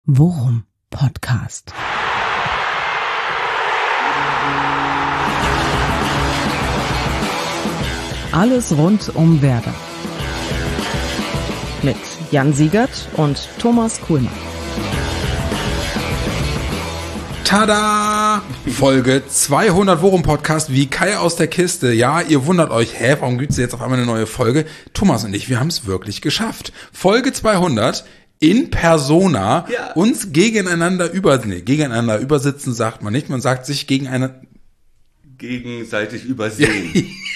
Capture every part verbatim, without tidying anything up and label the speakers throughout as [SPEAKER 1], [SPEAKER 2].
[SPEAKER 1] Worum Podcast. Alles rund um Werder. Mit Jan Siegert und Thomas Kuhlmann.
[SPEAKER 2] Tada! Folge zweihundert Worum Podcast, wie Kai aus der Kiste. Ja, ihr wundert euch, hä, warum gibt's jetzt auf einmal eine neue Folge? Thomas und ich, wir haben es wirklich geschafft. Folge zweihundert in Persona, ja. Uns gegeneinander über, nee, gegeneinander übersitzen sagt man nicht, man sagt sich gegen eine,
[SPEAKER 3] gegenseitig übersehen.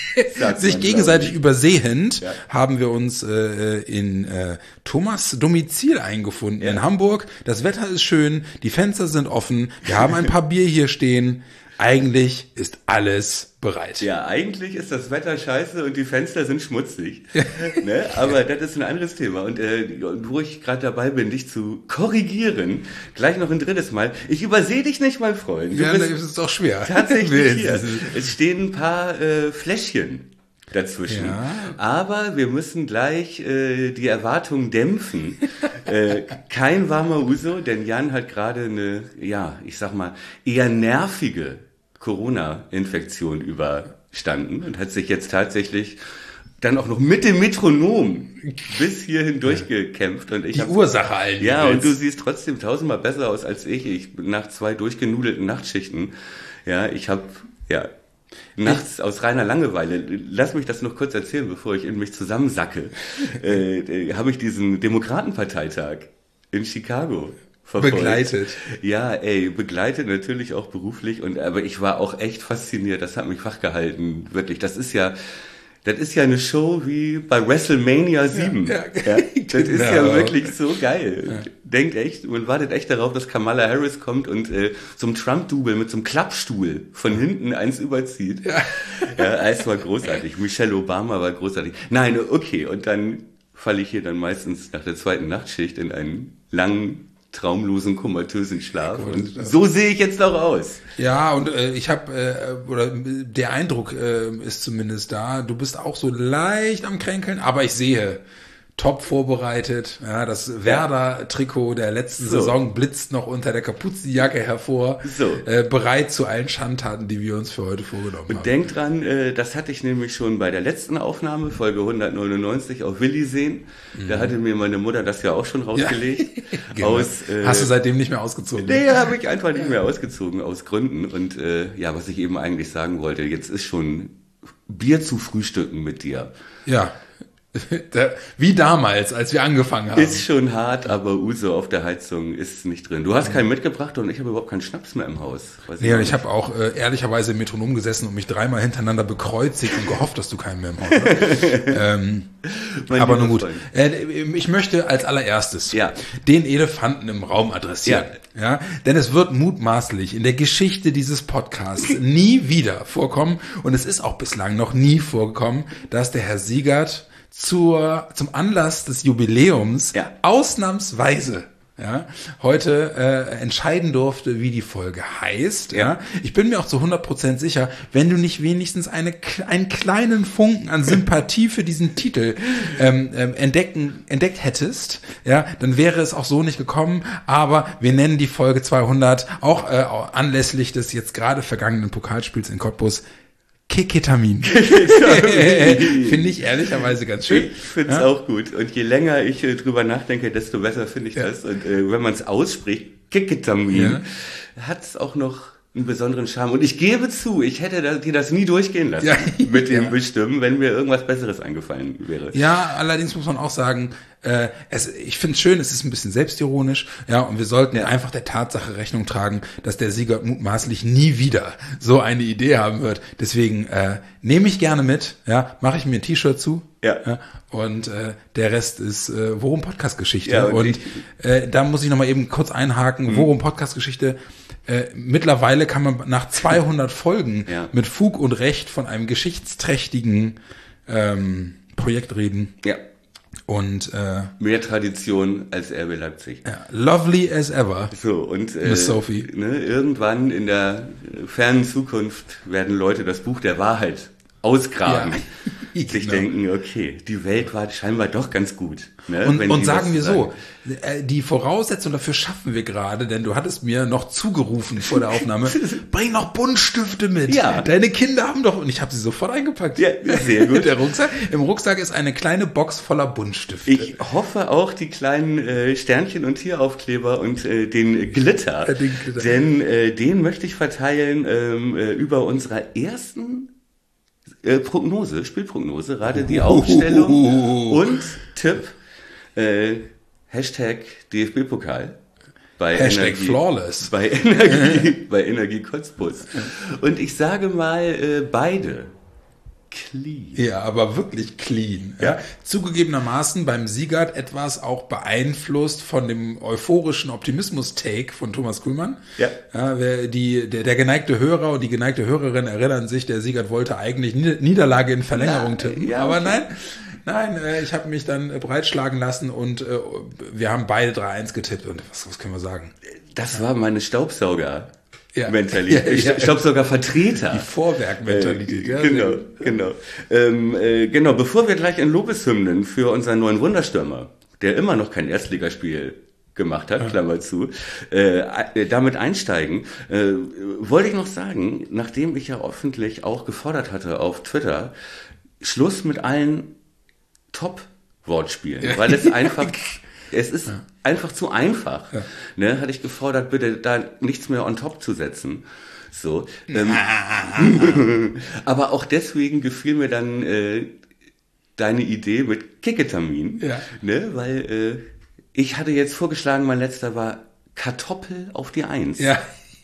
[SPEAKER 2] sich gegenseitig übersehend ja. haben wir uns äh, in äh, Thomas' Domizil eingefunden ja. in Hamburg. Das Wetter ist schön, die Fenster sind offen, wir haben ein paar Bier hier stehen. Eigentlich ist alles bereit.
[SPEAKER 3] Ja, eigentlich ist das Wetter scheiße und die Fenster sind schmutzig. ne? Aber das ist ein anderes Thema. Und äh, wo ich gerade dabei bin, dich zu korrigieren, gleich noch ein drittes Mal. Ich übersehe dich nicht, mein Freund. Du
[SPEAKER 2] ja, das ist doch schwer.
[SPEAKER 3] Tatsächlich hier. Es stehen ein paar äh, Fläschchen dazwischen. Ja. Aber wir müssen gleich äh, die Erwartungen dämpfen. äh, kein warmer Uso, denn Jan hat gerade eine, ja, ich sag mal, eher nervige Corona-Infektion überstanden und hat sich jetzt tatsächlich dann auch noch mit dem Metronom bis hierhin durchgekämpft. Und ich
[SPEAKER 2] die
[SPEAKER 3] hab,
[SPEAKER 2] Ursache allen.
[SPEAKER 3] Ja, und du siehst trotzdem tausendmal besser aus als ich. Ich nach zwei durchgenudelten Nachtschichten. Ja, ich habe, ja... Nachts aus reiner Langeweile, lass mich das noch kurz erzählen, bevor ich in mich zusammensacke, äh, äh, habe ich diesen Demokratenparteitag in Chicago verfolgt.
[SPEAKER 2] Begleitet.
[SPEAKER 3] Ja, ey, begleitet natürlich auch beruflich, und aber ich war auch echt fasziniert, das hat mich wachgehalten, wirklich. Das ist ja... Das ist ja eine Show wie bei WrestleMania sieben. Ja, ja. Ja, das genau. ist ja wirklich so geil. Ja. Denkt echt, man wartet echt darauf, dass Kamala Harris kommt und äh, so ein Trump-Double mit so einem Klappstuhl von hinten eins überzieht. Ja, ja, es war großartig. Michelle Obama war großartig. Nein, okay, und dann falle ich hier dann meistens nach der zweiten Nachtschicht in einen langen, traumlosen, komatösen Schlaf. Ja, und so sehe ich jetzt auch aus.
[SPEAKER 2] Ja, und äh, ich habe, äh, oder der Eindruck äh, ist zumindest da, du bist auch so leicht am Kränkeln, aber ich sehe, top vorbereitet. Ja, das Werder-Trikot der letzten so. Saison blitzt noch unter der Kapuzenjacke hervor. So. Äh, bereit zu allen Schandtaten, die wir uns für heute vorgenommen
[SPEAKER 3] und
[SPEAKER 2] haben.
[SPEAKER 3] Denk dran, äh, das hatte ich nämlich schon bei der letzten Aufnahme, Folge hundertneunundneunzig, auf Willi sehen. Mhm. Da hatte mir meine Mutter das ja auch schon rausgelegt. Ja.
[SPEAKER 2] genau. aus, äh, Hast du seitdem nicht mehr ausgezogen?
[SPEAKER 3] Nee, habe ich einfach nicht mehr ausgezogen, aus Gründen. Und äh, ja, was ich eben eigentlich sagen wollte, jetzt ist schon Bier zu frühstücken mit dir.
[SPEAKER 2] Ja. Wie damals, als wir angefangen haben.
[SPEAKER 3] Ist schon hart, aber Uso auf der Heizung ist nicht drin. Du hast keinen mitgebracht und ich habe überhaupt keinen Schnaps mehr im Haus.
[SPEAKER 2] Weiß nee, und ich habe auch äh, ehrlicherweise im Metronom gesessen und mich dreimal hintereinander bekreuzigt und gehofft, dass du keinen mehr im Haus hast. ähm, aber nun gut. Äh, ich möchte als allererstes ja. den Elefanten im Raum adressieren. Ja. Ja, denn es wird mutmaßlich in der Geschichte dieses Podcasts nie wieder vorkommen, und es ist auch bislang noch nie vorgekommen, dass der Herr Siegert zur, zum Anlass des Jubiläums ja. ausnahmsweise ja, heute äh, entscheiden durfte, wie die Folge heißt. Ja. Ja. Ich bin mir auch zu hundert Prozent sicher, wenn du nicht wenigstens eine, einen kleinen Funken an Sympathie für diesen Titel ähm, ähm, entdecken, entdeckt hättest, ja, dann wäre es auch so nicht gekommen. Aber wir nennen die Folge zweihundert auch äh, anlässlich des jetzt gerade vergangenen Pokalspiels in Cottbus Keketamin. Finde ich ehrlicherweise ganz schön.
[SPEAKER 3] Ich finde es ja? auch gut. Und je länger ich äh, drüber nachdenke, desto besser finde ich ja. das. Und äh, wenn man es ausspricht, Keketamin, ja. hat es auch noch einen besonderen Charme. Und ich gebe zu, ich hätte da, dir das nie durchgehen lassen ja. mit dem ja. Bestimmen, wenn mir irgendwas Besseres eingefallen wäre.
[SPEAKER 2] Ja, allerdings muss man auch sagen, äh, es, ich finde es schön, es ist ein bisschen selbstironisch, ja, und wir sollten ja. einfach der Tatsache Rechnung tragen, dass der Sieger mutmaßlich nie wieder so eine Idee haben wird. Deswegen äh, nehme ich gerne mit, ja, mache ich mir ein T-Shirt zu. Ja. ja und äh, der Rest ist äh, Worum Podcast-Geschichte. Ja, und und äh, da muss ich nochmal eben kurz einhaken. Mhm. Worum Podcast-Geschichte. Äh, mittlerweile kann man nach zweihundert Folgen ja. mit Fug und Recht von einem geschichtsträchtigen ähm, Projekt reden. Ja. Und äh,
[SPEAKER 3] mehr Tradition als R B Leipzig.
[SPEAKER 2] Ja, lovely as ever.
[SPEAKER 3] So, und äh,
[SPEAKER 2] Miss Sophie.
[SPEAKER 3] Ne, irgendwann in der fernen Zukunft werden Leute das Buch der Wahrheit ausgraben. Ja. sich genau. denken, okay, die Welt war scheinbar doch ganz gut. Ne?
[SPEAKER 2] Und, und sagen wir sagen. so, die Voraussetzung dafür schaffen wir gerade, denn du hattest mir noch zugerufen vor der Aufnahme, bring noch Buntstifte mit.
[SPEAKER 3] Ja.
[SPEAKER 2] Deine Kinder haben doch, und ich habe sie sofort eingepackt.
[SPEAKER 3] Ja, sehr gut.
[SPEAKER 2] Der Rucksack, im Rucksack ist eine kleine Box voller Buntstifte.
[SPEAKER 3] Ich hoffe auch die kleinen äh, Sternchen und Tieraufkleber und äh, den Glitter,
[SPEAKER 2] äh, den Glitter.
[SPEAKER 3] Denn äh, den möchte ich verteilen ähm, äh, über unserer ersten äh, Prognose, Spielprognose, gerade die Aufstellung
[SPEAKER 2] uh.
[SPEAKER 3] und Tipp, äh, Hashtag D F B-Pokal. Bei
[SPEAKER 2] Hashtag
[SPEAKER 3] Energie,
[SPEAKER 2] flawless.
[SPEAKER 3] Bei Energie, bei Energie Kotzbus. Und ich sage mal, äh, beide clean.
[SPEAKER 2] Ja, aber wirklich clean. Ja. Ja. Zugegebenermaßen beim Siegert etwas auch beeinflusst von dem euphorischen Optimismus-Take von Thomas Kuhlmann.
[SPEAKER 3] Ja.
[SPEAKER 2] Ja, wer die, der, der geneigte Hörer und die geneigte Hörerin erinnern sich, der Siegert wollte eigentlich Niederlage in Verlängerung Na, tippen. Ja, aber okay. nein. Nein, äh, ich habe mich dann äh, breitschlagen lassen und äh, wir haben beide drei eins getippt. Und was, was können wir sagen?
[SPEAKER 3] Das war meine Staubsauger.
[SPEAKER 2] Ja.
[SPEAKER 3] Mentalität.
[SPEAKER 2] Ja, ja.
[SPEAKER 3] Staubsaugervertreter.
[SPEAKER 2] Die Vorwerkmentalität.
[SPEAKER 3] Äh,
[SPEAKER 2] ja,
[SPEAKER 3] genau, genau. Ähm, äh, genau, bevor wir gleich in Lobeshymnen für unseren neuen Wunderstürmer, der immer noch kein Erstligaspiel gemacht hat, ja. Klammer zu, äh, damit einsteigen, äh, wollte ich noch sagen, nachdem ich ja öffentlich auch gefordert hatte auf Twitter, Schluss mit allen Top-Wortspielen, ja. weil es einfach, es ist ja. einfach zu einfach. Ja. Ne, hatte ich gefordert, bitte da nichts mehr on top zu setzen. So. Ähm, aber auch deswegen gefiel mir dann äh, deine Idee mit Keketamin, ja. ne, weil äh, ich hatte jetzt vorgeschlagen, mein letzter war Kartoffel auf die Eins.
[SPEAKER 2] Ja.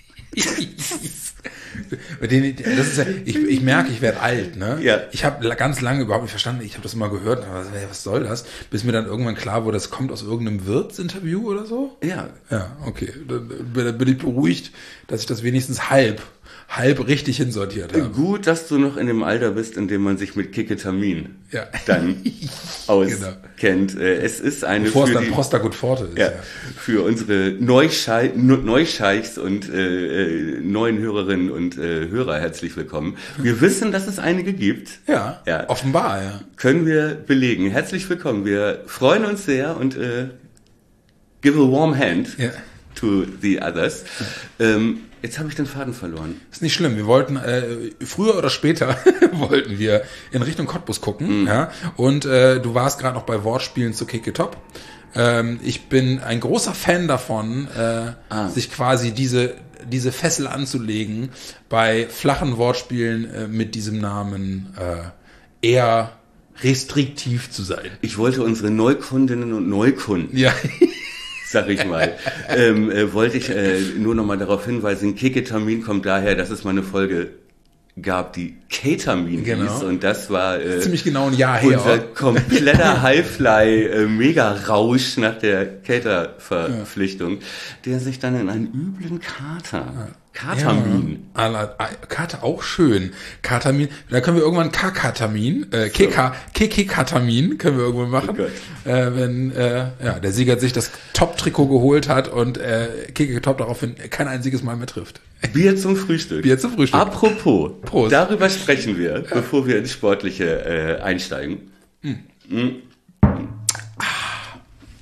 [SPEAKER 2] Das ist ja, ich, ich merke, ich werde alt, ne?
[SPEAKER 3] Ja.
[SPEAKER 2] Ich habe ganz lange überhaupt nicht verstanden, ich habe das immer gehört, aber was soll das? Bis mir dann irgendwann klar wurde, das kommt aus irgendeinem Wirtsinterview oder so?
[SPEAKER 3] Ja.
[SPEAKER 2] Ja, okay. Dann bin ich beruhigt, dass ich das wenigstens halb, halb richtig hinsortiert habe.
[SPEAKER 3] Gut, dass du noch in dem Alter bist, in dem man sich mit Keketamin
[SPEAKER 2] ja.
[SPEAKER 3] dann auskennt. Genau. Es ist eine
[SPEAKER 2] Bevor
[SPEAKER 3] für
[SPEAKER 2] es dann
[SPEAKER 3] die,
[SPEAKER 2] Prostagut Forte ist.
[SPEAKER 3] Ja,
[SPEAKER 2] Ja.
[SPEAKER 3] Für unsere Neuschei- Neuscheichs und äh, neuen Hörerinnen und äh, Hörer herzlich willkommen. Wir wissen, dass es einige gibt.
[SPEAKER 2] Ja, ja. Offenbar, ja.
[SPEAKER 3] Können wir belegen. Herzlich willkommen. Wir freuen uns sehr und äh, give a warm hand ja. to the others. Ähm, Jetzt habe ich den Faden verloren.
[SPEAKER 2] Ist nicht schlimm. Wir wollten äh, früher oder später wollten wir in Richtung Cottbus gucken. Mhm. Ja. Und äh, du warst gerade noch bei Wortspielen zu Keke Top. Ähm, ich bin ein großer Fan davon, äh, ah. sich quasi diese diese Fessel anzulegen bei flachen Wortspielen äh, mit diesem Namen äh, eher restriktiv zu sein.
[SPEAKER 3] Ich wollte unsere Neukundinnen und Neukunden.
[SPEAKER 2] Ja.
[SPEAKER 3] Sag ich mal, ähm, äh, wollte ich äh, nur noch mal darauf hinweisen, Keketamin kommt daher, dass es mal eine Folge gab, die Ketamin
[SPEAKER 2] genau.
[SPEAKER 3] hieß und das war äh,
[SPEAKER 2] ziemlich genau ein Jahr her.
[SPEAKER 3] Unser kompletter Highfly äh, Mega-Rausch nach der Kater-Verpflichtung, ja. der sich dann in einen üblen Kater ja. Katamin.
[SPEAKER 2] Ja, Kater auch schön. Katamin. Da können wir irgendwann K-Katamin, äh, K-K-Katamin können wir irgendwann machen. Oh äh, wenn äh, ja, der Sieger sich das Top-Trikot geholt hat und äh, Keke Top daraufhin kein einziges Mal mehr trifft.
[SPEAKER 3] Bier zum Frühstück.
[SPEAKER 2] Bier zum Frühstück.
[SPEAKER 3] Apropos,
[SPEAKER 2] Prost.
[SPEAKER 3] Darüber sprechen wir, ja. bevor wir ins Sportliche äh, einsteigen. Hm. Hm. Ah.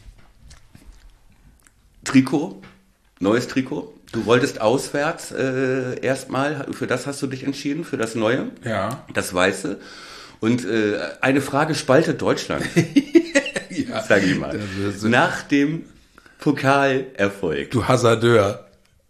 [SPEAKER 3] Trikot, neues Trikot. Du wolltest auswärts äh, erstmal, für das hast du dich entschieden, für das Neue,
[SPEAKER 2] ja.
[SPEAKER 3] das Weiße. Und äh, eine Frage spaltet Deutschland,
[SPEAKER 2] ja.
[SPEAKER 3] sag ich mal, nach dem Pokalerfolg.
[SPEAKER 2] Du Hasardeur.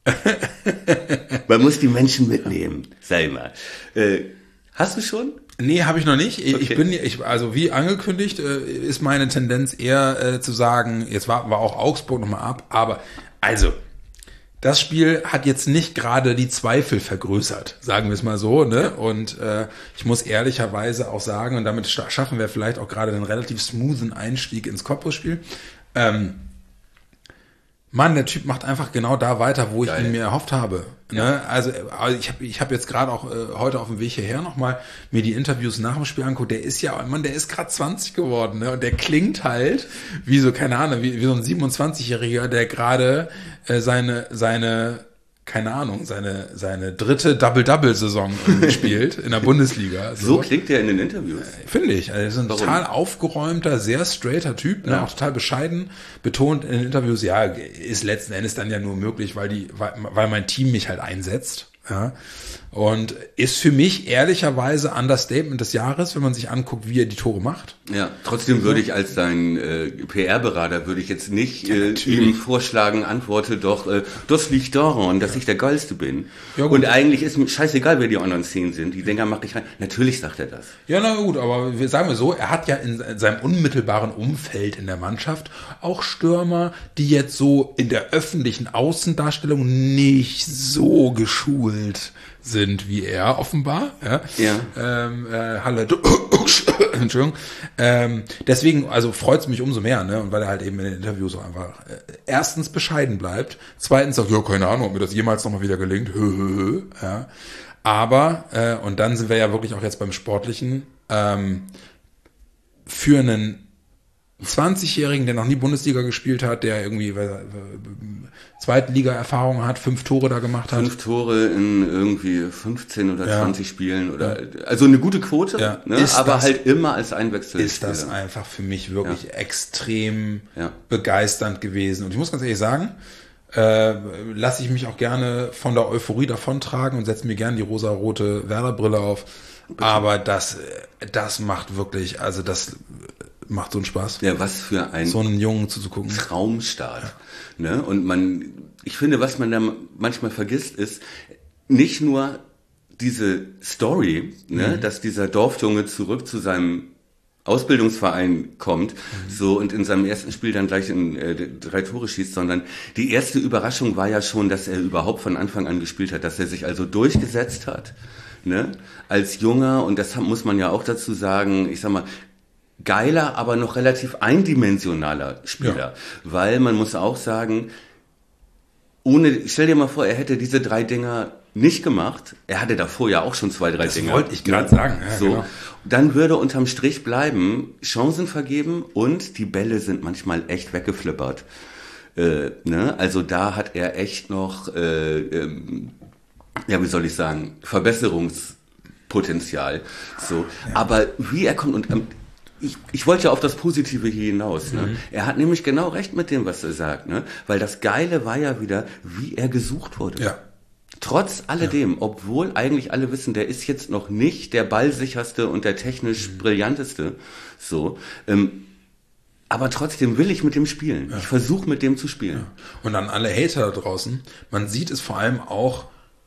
[SPEAKER 3] Man muss die Menschen mitnehmen, sag mal. Äh, hast du schon?
[SPEAKER 2] Nee, habe ich noch nicht. Ich,
[SPEAKER 3] okay.
[SPEAKER 2] ich bin, ich, also wie angekündigt, äh, ist meine Tendenz eher äh, zu sagen, jetzt warten wir auch Augsburg nochmal ab, aber also, das Spiel hat jetzt nicht gerade die Zweifel vergrößert, sagen wir es mal so, ne? Und äh, ich muss ehrlicherweise auch sagen, und damit schaffen wir vielleicht auch gerade einen relativ smoothen Einstieg ins Cottbus-Spiel. Ähm, Mann, der Typ macht einfach genau da weiter, wo ich Geil. ihn mir erhofft habe. Ne? Ja. Also, also ich habe ich hab jetzt gerade auch äh, heute auf dem Weg hierher nochmal mir die Interviews nach dem Spiel angeguckt. Der ist ja, Mann, der ist gerade zwanzig geworden, ne? Und der klingt halt wie so, keine Ahnung, wie, wie so ein siebenundzwanzigjähriger, der gerade äh, seine seine keine Ahnung, seine seine dritte Double-Double-Saison gespielt in der Bundesliga.
[SPEAKER 3] So, so klingt er in den Interviews.
[SPEAKER 2] Finde ich. Also er ist ein Warum? total aufgeräumter, sehr straighter Typ, ne, ja. auch total bescheiden, betont in den Interviews, ja, ist letzten Endes dann ja nur möglich, weil die, weil, weil mein Team mich halt einsetzt. Ja. Und ist für mich ehrlicherweise Understatement des Jahres, wenn man sich anguckt, wie er die Tore macht.
[SPEAKER 3] Ja, trotzdem würde ich als sein äh, P R-Berater würde ich jetzt nicht äh, ihm vorschlagen, antworte doch, äh, das liegt daran, dass ich der Geilste bin. Ja, und eigentlich ist mir scheißegal, wer die anderen zehn sind. Die Dinger mache ich rein. Natürlich sagt er das.
[SPEAKER 2] Ja, na gut, aber wir sagen wir so, er hat ja in, in seinem unmittelbaren Umfeld in der Mannschaft auch Stürmer, die jetzt so in der öffentlichen Außendarstellung nicht so geschult sind wie er offenbar. Ja.
[SPEAKER 3] ja.
[SPEAKER 2] Ähm, äh, Halle, Entschuldigung. Ähm, deswegen, also freut es mich umso mehr, ne? Und weil er halt eben in den Interviews auch einfach äh, erstens bescheiden bleibt, zweitens sagt, ja, keine Ahnung, ob mir das jemals nochmal wieder gelingt. Hö, hö, hö. Ja. Aber, äh, und dann sind wir ja wirklich auch jetzt beim Sportlichen, ähm, für einen zwanzigjährigen, der noch nie Bundesliga gespielt hat, der irgendwie äh, Zweitliga-Erfahrung hat, fünf Tore da gemacht hat.
[SPEAKER 3] Fünf Tore in irgendwie fünfzehn oder ja. zwanzig Spielen oder ja. also eine gute Quote,
[SPEAKER 2] ja.
[SPEAKER 3] ne? aber das, halt immer als Einwechsel.
[SPEAKER 2] Ist das einfach für mich wirklich ja. extrem ja. begeisternd gewesen. Und ich muss ganz ehrlich sagen, äh, lasse ich mich auch gerne von der Euphorie davontragen und setze mir gerne die rosa-rote Werder-Brille auf. Bitte. Aber das, das macht wirklich, also das macht so einen Spaß.
[SPEAKER 3] Ja, was für ein
[SPEAKER 2] so einen Jungen zuzugucken.
[SPEAKER 3] Traumstart. Ja. Ne? Und man, ich finde, was man da manchmal vergisst, ist nicht nur diese Story, ne? mhm. dass dieser Dorfjunge zurück zu seinem Ausbildungsverein kommt, mhm. so und in seinem ersten Spiel dann gleich in äh, drei Tore schießt, sondern die erste Überraschung war ja schon, dass er überhaupt von Anfang an gespielt hat, dass er sich also durchgesetzt hat, ne? Als Junger, und das muss man ja auch dazu sagen, ich sag mal, geiler, aber noch relativ eindimensionaler Spieler, ja. weil man muss auch sagen, ohne, stell dir mal vor, er hätte diese drei Dinger nicht gemacht, er hatte davor ja auch schon zwei, drei
[SPEAKER 2] das
[SPEAKER 3] Dinger.
[SPEAKER 2] Das wollte ich gerade sagen. Ja,
[SPEAKER 3] so,
[SPEAKER 2] genau.
[SPEAKER 3] Dann würde unterm Strich bleiben, Chancen vergeben und die Bälle sind manchmal echt weggeflippert. Äh, ne? Also da hat er echt noch, äh, ähm, ja, wie soll ich sagen, Verbesserungspotenzial. So, ja. Aber wie er kommt und ähm, Ich, ich wollte ja auf das Positive hier hinaus. Ne? Mhm. Er hat nämlich genau recht mit dem, was er sagt. Ne? Weil das Geile war ja wieder, wie er gesucht wurde.
[SPEAKER 2] Ja.
[SPEAKER 3] Trotz alledem, ja. obwohl eigentlich alle wissen, der ist jetzt noch nicht der ballsicherste und der technisch mhm. brillanteste. So, ähm, aber trotzdem will ich mit dem spielen. Ja. Ich versuche mit dem zu spielen.
[SPEAKER 2] Ja. Und an alle Hater da draußen, man sieht es vor allem auch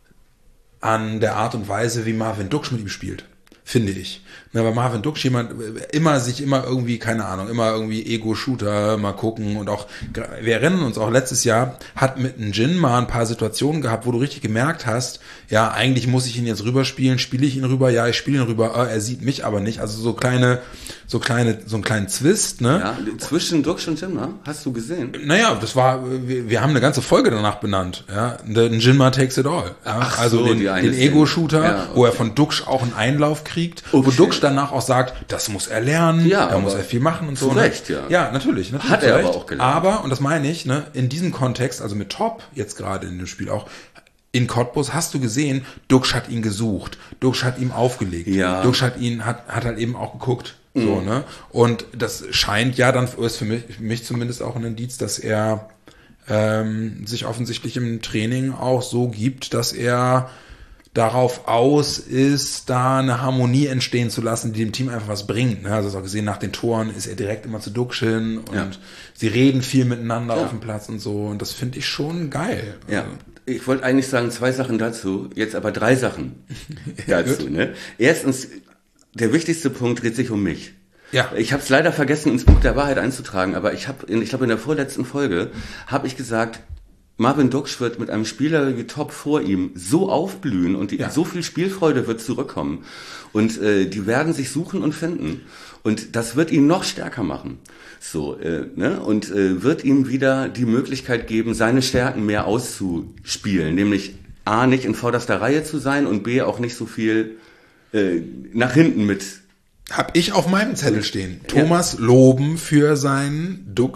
[SPEAKER 2] an der Art und Weise, wie Marvin Duksch mit ihm spielt. Finde ich. Na, weil Marvin Duksch jemand immer sich immer irgendwie, keine Ahnung, immer irgendwie Ego-Shooter mal gucken und auch, wir erinnern uns auch letztes Jahr, hat mit einem Jin mal ein paar Situationen gehabt, wo du richtig gemerkt hast, ja, eigentlich muss ich ihn jetzt rüberspielen, spiele ich ihn rüber, ja, ich spiele ihn rüber, er sieht mich aber nicht, also so kleine, so kleine, so einen kleinen Zwist, ne?
[SPEAKER 3] Ja, zwischen Duksch und Jinma, hast du gesehen?
[SPEAKER 2] Naja, das war, wir, wir haben eine ganze Folge danach benannt, ja, ein Jinma takes it all, ja?
[SPEAKER 3] Ach
[SPEAKER 2] also
[SPEAKER 3] so,
[SPEAKER 2] den, den Ego-Shooter, ja, okay. wo er von Duksch auch einen Einlauf kriegt, okay. wo Duksch danach auch sagt, das muss er lernen,
[SPEAKER 3] ja,
[SPEAKER 2] da muss er viel machen und so.
[SPEAKER 3] Zu Recht, ja.
[SPEAKER 2] Ja, natürlich. natürlich
[SPEAKER 3] Hat er aber auch gelernt.
[SPEAKER 2] Aber, und das meine ich, ne, in diesem Kontext, also mit Top, jetzt gerade in dem Spiel auch, in Cottbus hast du gesehen, Duksch hat ihn gesucht, Duksch hat ihm aufgelegt,
[SPEAKER 3] ja.
[SPEAKER 2] Duksch hat ihn, hat, hat halt eben auch geguckt. Mhm. So, ne? Und das scheint ja dann, ist für mich, für mich zumindest auch ein Indiz, dass er ähm, sich offensichtlich im Training auch so gibt, dass er darauf aus ist, da eine Harmonie entstehen zu lassen, die dem Team einfach was bringt. Also das auch gesehen, nach den Toren ist er direkt immer zu Duksch hin und ja. sie reden viel miteinander ja. auf dem Platz und so. Und das finde ich schon geil.
[SPEAKER 3] Ja. Ich wollte eigentlich sagen zwei Sachen dazu, jetzt aber drei Sachen dazu. Ne? Erstens, der wichtigste Punkt dreht sich um mich.
[SPEAKER 2] Ja.
[SPEAKER 3] Ich habe es leider vergessen, ins Buch der Wahrheit einzutragen, aber ich habe, ich glaube in der vorletzten Folge habe ich gesagt, Marvin Duksch wird mit einem Spieler wie Top vor ihm so aufblühen und die, ja. so viel Spielfreude wird zurückkommen und äh, die werden sich suchen und finden und das wird ihn noch stärker machen. So, äh, ne? Und äh, wird ihm wieder die Möglichkeit geben, seine Stärken mehr auszuspielen, nämlich A, nicht in vorderster Reihe zu sein und B, auch nicht so viel äh, nach hinten mit.
[SPEAKER 2] Hab ich auf meinem Zettel stehen. Thomas ja. loben für seinen Duksch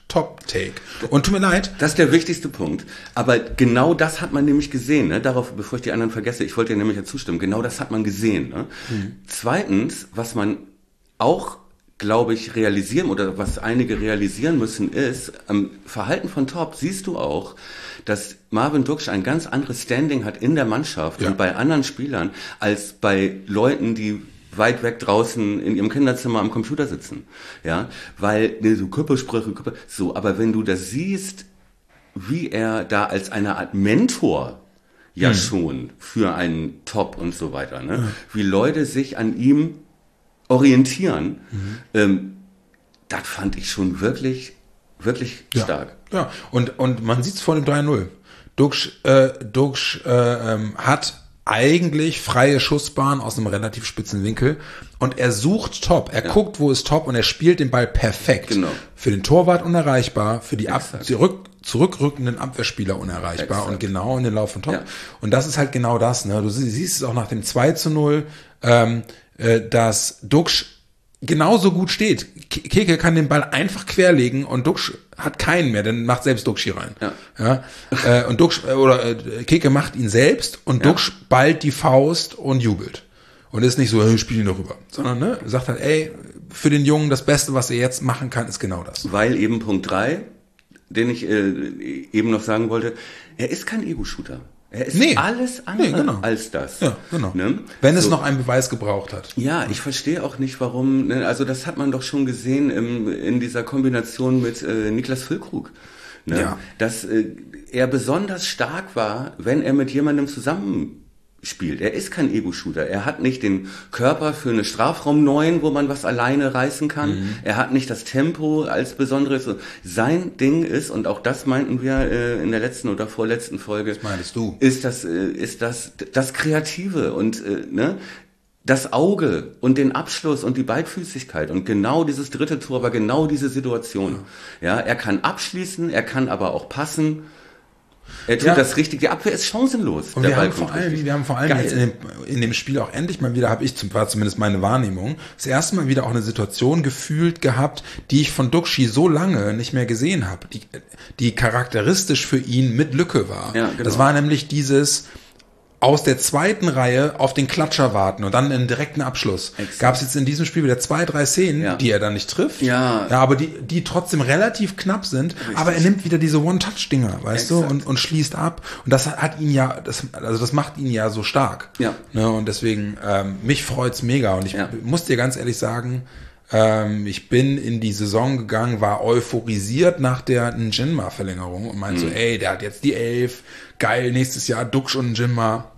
[SPEAKER 2] Top-Take. Und tut mir leid.
[SPEAKER 3] Das ist der wichtigste Punkt. Aber genau das hat man nämlich gesehen. Ne? Darauf, bevor ich die anderen vergesse, ich wollte dir nämlich ja zustimmen. Genau das hat man gesehen. Ne? Mhm. Zweitens, was man auch, glaube ich, realisieren oder was einige realisieren müssen, ist, am Verhalten von Top siehst du auch, dass Marvin Duksch ein ganz anderes Standing hat in der Mannschaft ja. und bei anderen Spielern als bei Leuten, die weit weg draußen in ihrem Kinderzimmer am Computer sitzen. Ja, weil, ne, so Körpersprache, Körper, so, aber wenn du das siehst, wie er da als eine Art Mentor ja mhm. schon für einen Top und so weiter, ne, mhm. wie Leute sich an ihm orientieren, mhm. ähm, das fand ich schon wirklich, wirklich
[SPEAKER 2] ja.
[SPEAKER 3] stark.
[SPEAKER 2] Ja, und, und man sieht es vor dem drei null. Duksch, äh, Duksch äh, ähm, hat eigentlich freie Schussbahn aus einem relativ spitzen Winkel und er sucht Top. Er ja. guckt, wo ist Top und er spielt den Ball perfekt.
[SPEAKER 3] Genau.
[SPEAKER 2] Für den Torwart unerreichbar, für die, Ab die rück zurückrückenden Abwehrspieler unerreichbar
[SPEAKER 3] Exakt.
[SPEAKER 2] Und genau in den Lauf von Top.
[SPEAKER 3] Ja.
[SPEAKER 2] Und das ist halt genau das. Ne? Du siehst es auch nach dem zwei zu null, ähm, äh, dass Duksch genauso gut steht. Keke kann den Ball einfach querlegen und Duksch hat keinen mehr, dann macht selbst Duksch hier rein.
[SPEAKER 3] Ja.
[SPEAKER 2] Ja, äh, und Duksch, äh, oder äh, Keke macht ihn selbst und
[SPEAKER 3] ja.
[SPEAKER 2] Duksch ballt die Faust und jubelt. Und ist nicht so, hey, spiel ihn doch rüber. Sondern ne, sagt halt, ey, für den Jungen das Beste, was er jetzt machen kann, ist genau das.
[SPEAKER 3] Weil eben Punkt drei, den ich äh, eben noch sagen wollte, er ist kein Ego-Shooter. Er ist nee. alles andere nee, genau. als das.
[SPEAKER 2] Ja, genau.
[SPEAKER 3] Ne?
[SPEAKER 2] Wenn
[SPEAKER 3] so.
[SPEAKER 2] es noch einen Beweis gebraucht hat.
[SPEAKER 3] Ja, ich verstehe auch nicht, warum, ne? Also das hat man doch schon gesehen im, in dieser Kombination mit äh, Niklas Füllkrug. Ne? Ja. Dass äh, er besonders stark war, wenn er mit jemandem zusammen spielt. Er ist kein Ego-Shooter. Er hat nicht den Körper für eine Strafraum neun, wo man was alleine reißen kann. Mhm. Er hat nicht das Tempo als besonderes. Sein Ding ist, und auch das meinten wir äh, in der letzten oder vorletzten Folge.
[SPEAKER 2] Das meintest du.
[SPEAKER 3] Ist das, äh, ist das, das Kreative und, äh, ne? Das Auge und den Abschluss und die Beidfüßigkeit. Und genau dieses dritte Tor war genau diese Situation. Ja, er kann abschließen, er kann aber auch passen. Er tut ja. das richtig. Die Abwehr ist chancenlos.
[SPEAKER 2] Und wir haben, vor allem, wir haben vor allem jetzt in dem, in dem Spiel auch endlich mal wieder, habe ich zum, war zumindest meine Wahrnehmung, das erste Mal wieder auch eine Situation gefühlt gehabt, die ich von Duxi so lange nicht mehr gesehen habe, die, die charakteristisch für ihn mit Lücke war.
[SPEAKER 3] Ja, genau.
[SPEAKER 2] Das war nämlich dieses aus der zweiten Reihe auf den Klatscher warten und dann einen direkten Abschluss. Gab es jetzt in diesem Spiel wieder zwei, drei Szenen, ja. die er dann nicht trifft,
[SPEAKER 3] ja,
[SPEAKER 2] ja, aber die die trotzdem relativ knapp sind, richtig. Aber er nimmt wieder diese One-Touch-Dinger, weißt Exakt. du, und und schließt ab und das hat ihn ja, das also das macht ihn ja so stark.
[SPEAKER 3] Ja.
[SPEAKER 2] Ne, und deswegen, ähm, mich freut's mega und ich ja. muss dir ganz ehrlich sagen, ähm, ich bin in die Saison gegangen, war euphorisiert nach der Njinma-Verlängerung und meinte mhm. so, ey, der hat jetzt die elf, geil, nächstes Jahr Duksch und Njinma,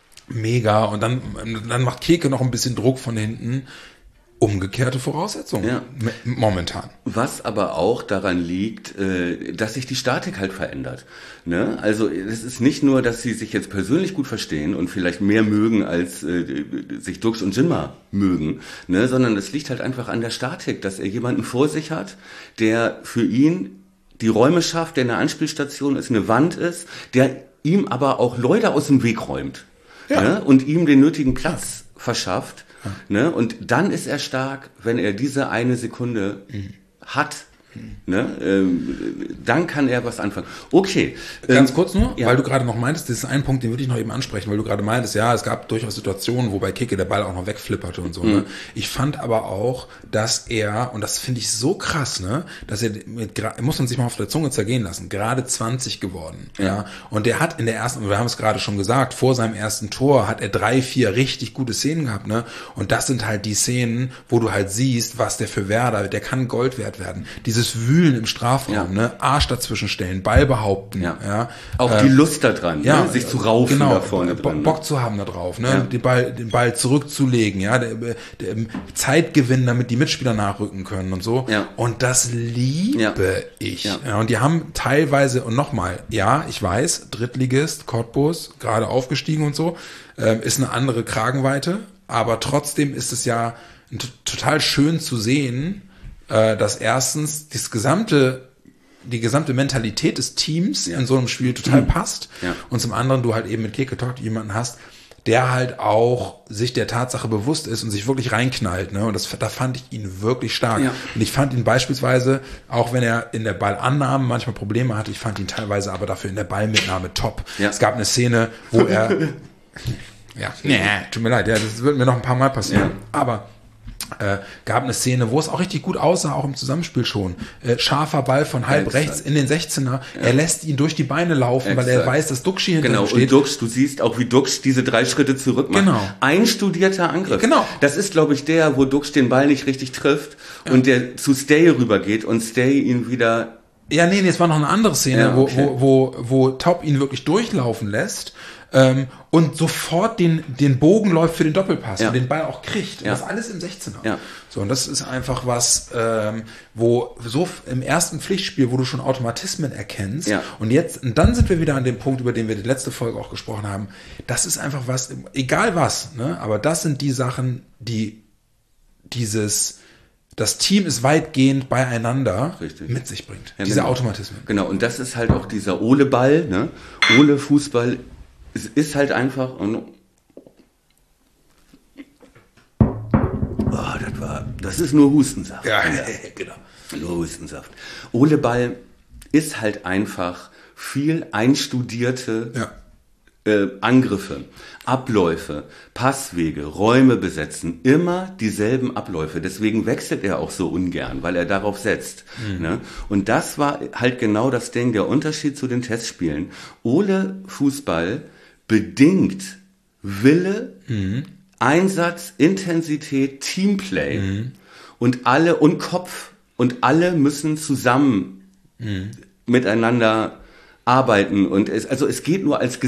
[SPEAKER 2] mega. Und dann, dann macht Keke noch ein bisschen Druck von hinten. Umgekehrte Voraussetzungen
[SPEAKER 3] ja.
[SPEAKER 2] momentan.
[SPEAKER 3] Was aber auch daran liegt, äh, dass sich die Statik halt verändert. Ne? Also es ist nicht nur, dass sie sich jetzt persönlich gut verstehen und vielleicht mehr mögen, als äh, sich Duksch und Njinma mögen, ne? Sondern es liegt halt einfach an der Statik, dass er jemanden vor sich hat, der für ihn die Räume schafft, der eine Anspielstation ist, eine Wand ist, der ihm aber auch Leute aus dem Weg räumt ja. ne? Und ihm den nötigen Platz ja. verschafft. Ja. Ne? Und dann ist er stark, wenn er diese eine Sekunde mhm. hat. Mhm. Ne? Ähm, dann kann er was anfangen. Okay.
[SPEAKER 2] Ganz
[SPEAKER 3] ähm,
[SPEAKER 2] kurz nur,
[SPEAKER 3] ja.
[SPEAKER 2] weil du gerade noch meintest, das ist ein Punkt, den würde ich noch eben ansprechen, weil du gerade meintest, ja, es gab durchaus Situationen, wo bei Keke der Ball auch noch wegflipperte und so. Mhm. Ne? Ich fand aber auch, dass er, und das finde ich so krass, ne, dass er mit, muss man sich mal auf der Zunge zergehen lassen, gerade zwanzig geworden. Ja. ja. Und der hat in der ersten, wir haben es gerade schon gesagt, vor seinem ersten Tor hat er drei, vier richtig gute Szenen gehabt, ne? Und das sind halt die Szenen, wo du halt siehst, was der für Werder, der kann Gold wert werden. Dieses Wühlen im Strafraum, ja. ne, Arsch dazwischen stellen, Ball behaupten, ja, ja.
[SPEAKER 3] auch äh, die Lust da dran, ja, ne? Sich zu raufen
[SPEAKER 2] genau,
[SPEAKER 3] da vorne
[SPEAKER 2] Bock,
[SPEAKER 3] drin,
[SPEAKER 2] Bock
[SPEAKER 3] ne?
[SPEAKER 2] zu haben da drauf, ne,
[SPEAKER 3] ja.
[SPEAKER 2] den Ball, den Ball zurückzulegen, ja, der, der Zeit gewinnen, damit die Mitspieler nachrücken können und so,
[SPEAKER 3] ja.
[SPEAKER 2] und das liebe
[SPEAKER 3] ja.
[SPEAKER 2] ich,
[SPEAKER 3] ja.
[SPEAKER 2] ja, und die haben teilweise, und nochmal, ja, ich weiß, Drittligist, Cottbus, gerade aufgestiegen und so, ähm, ist eine andere Kragenweite, aber trotzdem ist es ja total schön zu sehen, dass erstens das gesamte, die gesamte Mentalität des Teams ja. in so einem Spiel total passt
[SPEAKER 3] ja.
[SPEAKER 2] und zum anderen du halt eben mit Keke Talk jemanden hast, der halt auch sich der Tatsache bewusst ist und sich wirklich reinknallt, ne? Und das, da fand ich ihn wirklich stark. Ja. Und ich fand ihn beispielsweise, auch wenn er in der Ballannahme manchmal Probleme hatte, ich fand ihn teilweise aber dafür in der Ballmitnahme top. Ja. Es gab eine Szene, wo er, ja, nee, tut mir leid, ja, das wird mir noch ein paar Mal passieren, ja. aber Äh, gab eine Szene, wo es auch richtig gut aussah, auch im Zusammenspiel schon. Äh, scharfer Ball von halb ja, rechts in den sechzehner. Ja. Er lässt ihn durch die Beine laufen, Exakt. weil er weiß, dass Duxch hinter
[SPEAKER 3] genau.
[SPEAKER 2] ihm steht.
[SPEAKER 3] Und Duxch, du siehst auch, wie Duxch diese drei Schritte zurück macht.
[SPEAKER 2] Genau.
[SPEAKER 3] Einstudierter Angriff.
[SPEAKER 2] Genau.
[SPEAKER 3] Das ist, glaube ich, der, wo Duxch den Ball nicht richtig trifft ja. und der zu Stay rübergeht und Stay ihn wieder...
[SPEAKER 2] Ja, nee, nee, es war noch eine andere Szene, ja, okay. wo, wo, wo, wo Taub ihn wirklich durchlaufen lässt. Ähm, und sofort den, den Bogen läuft für den Doppelpass ja. und den Ball auch kriegt. Und ja. das alles im sechzehner.
[SPEAKER 3] Ja.
[SPEAKER 2] So, und das ist einfach was, ähm, wo so im ersten Pflichtspiel, wo du schon Automatismen erkennst.
[SPEAKER 3] Ja.
[SPEAKER 2] Und jetzt, und dann sind wir wieder an dem Punkt, über den wir die letzte Folge auch gesprochen haben. Das ist einfach was, egal was, ne? Aber das sind die Sachen, die dieses, das Team ist weitgehend beieinander Richtig. mit sich bringt. Ja, diese genau. Automatismen.
[SPEAKER 3] Genau, und das ist halt auch dieser Ole-Ball, ne? Ole-Fußball. Es ist halt einfach, und oh, das war, das ist nur Hustensaft.
[SPEAKER 2] Ja, ja, genau.
[SPEAKER 3] Nur Hustensaft. Ole Ball ist halt einfach viel einstudierte ja. äh, Angriffe, Abläufe, Passwege, Räume besetzen, immer dieselben Abläufe. Deswegen wechselt er auch so ungern, weil er darauf setzt. Mhm. Ne? Und das war halt genau das Ding, der Unterschied zu den Testspielen. Ole Fußball bedingt Wille, mhm. Einsatz, Intensität, Teamplay mhm. und alle und Kopf und alle müssen zusammen mhm. miteinander arbeiten und es, also es geht nur als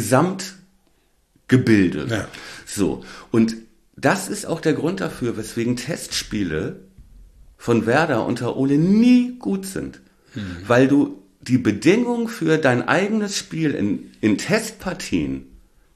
[SPEAKER 3] Gesamtgebilde. Ja. So. Und das ist auch der Grund dafür, weswegen Testspiele von Werder unter Ole nie gut sind. Mhm. Weil du die Bedingung für dein eigenes Spiel in, in Testpartien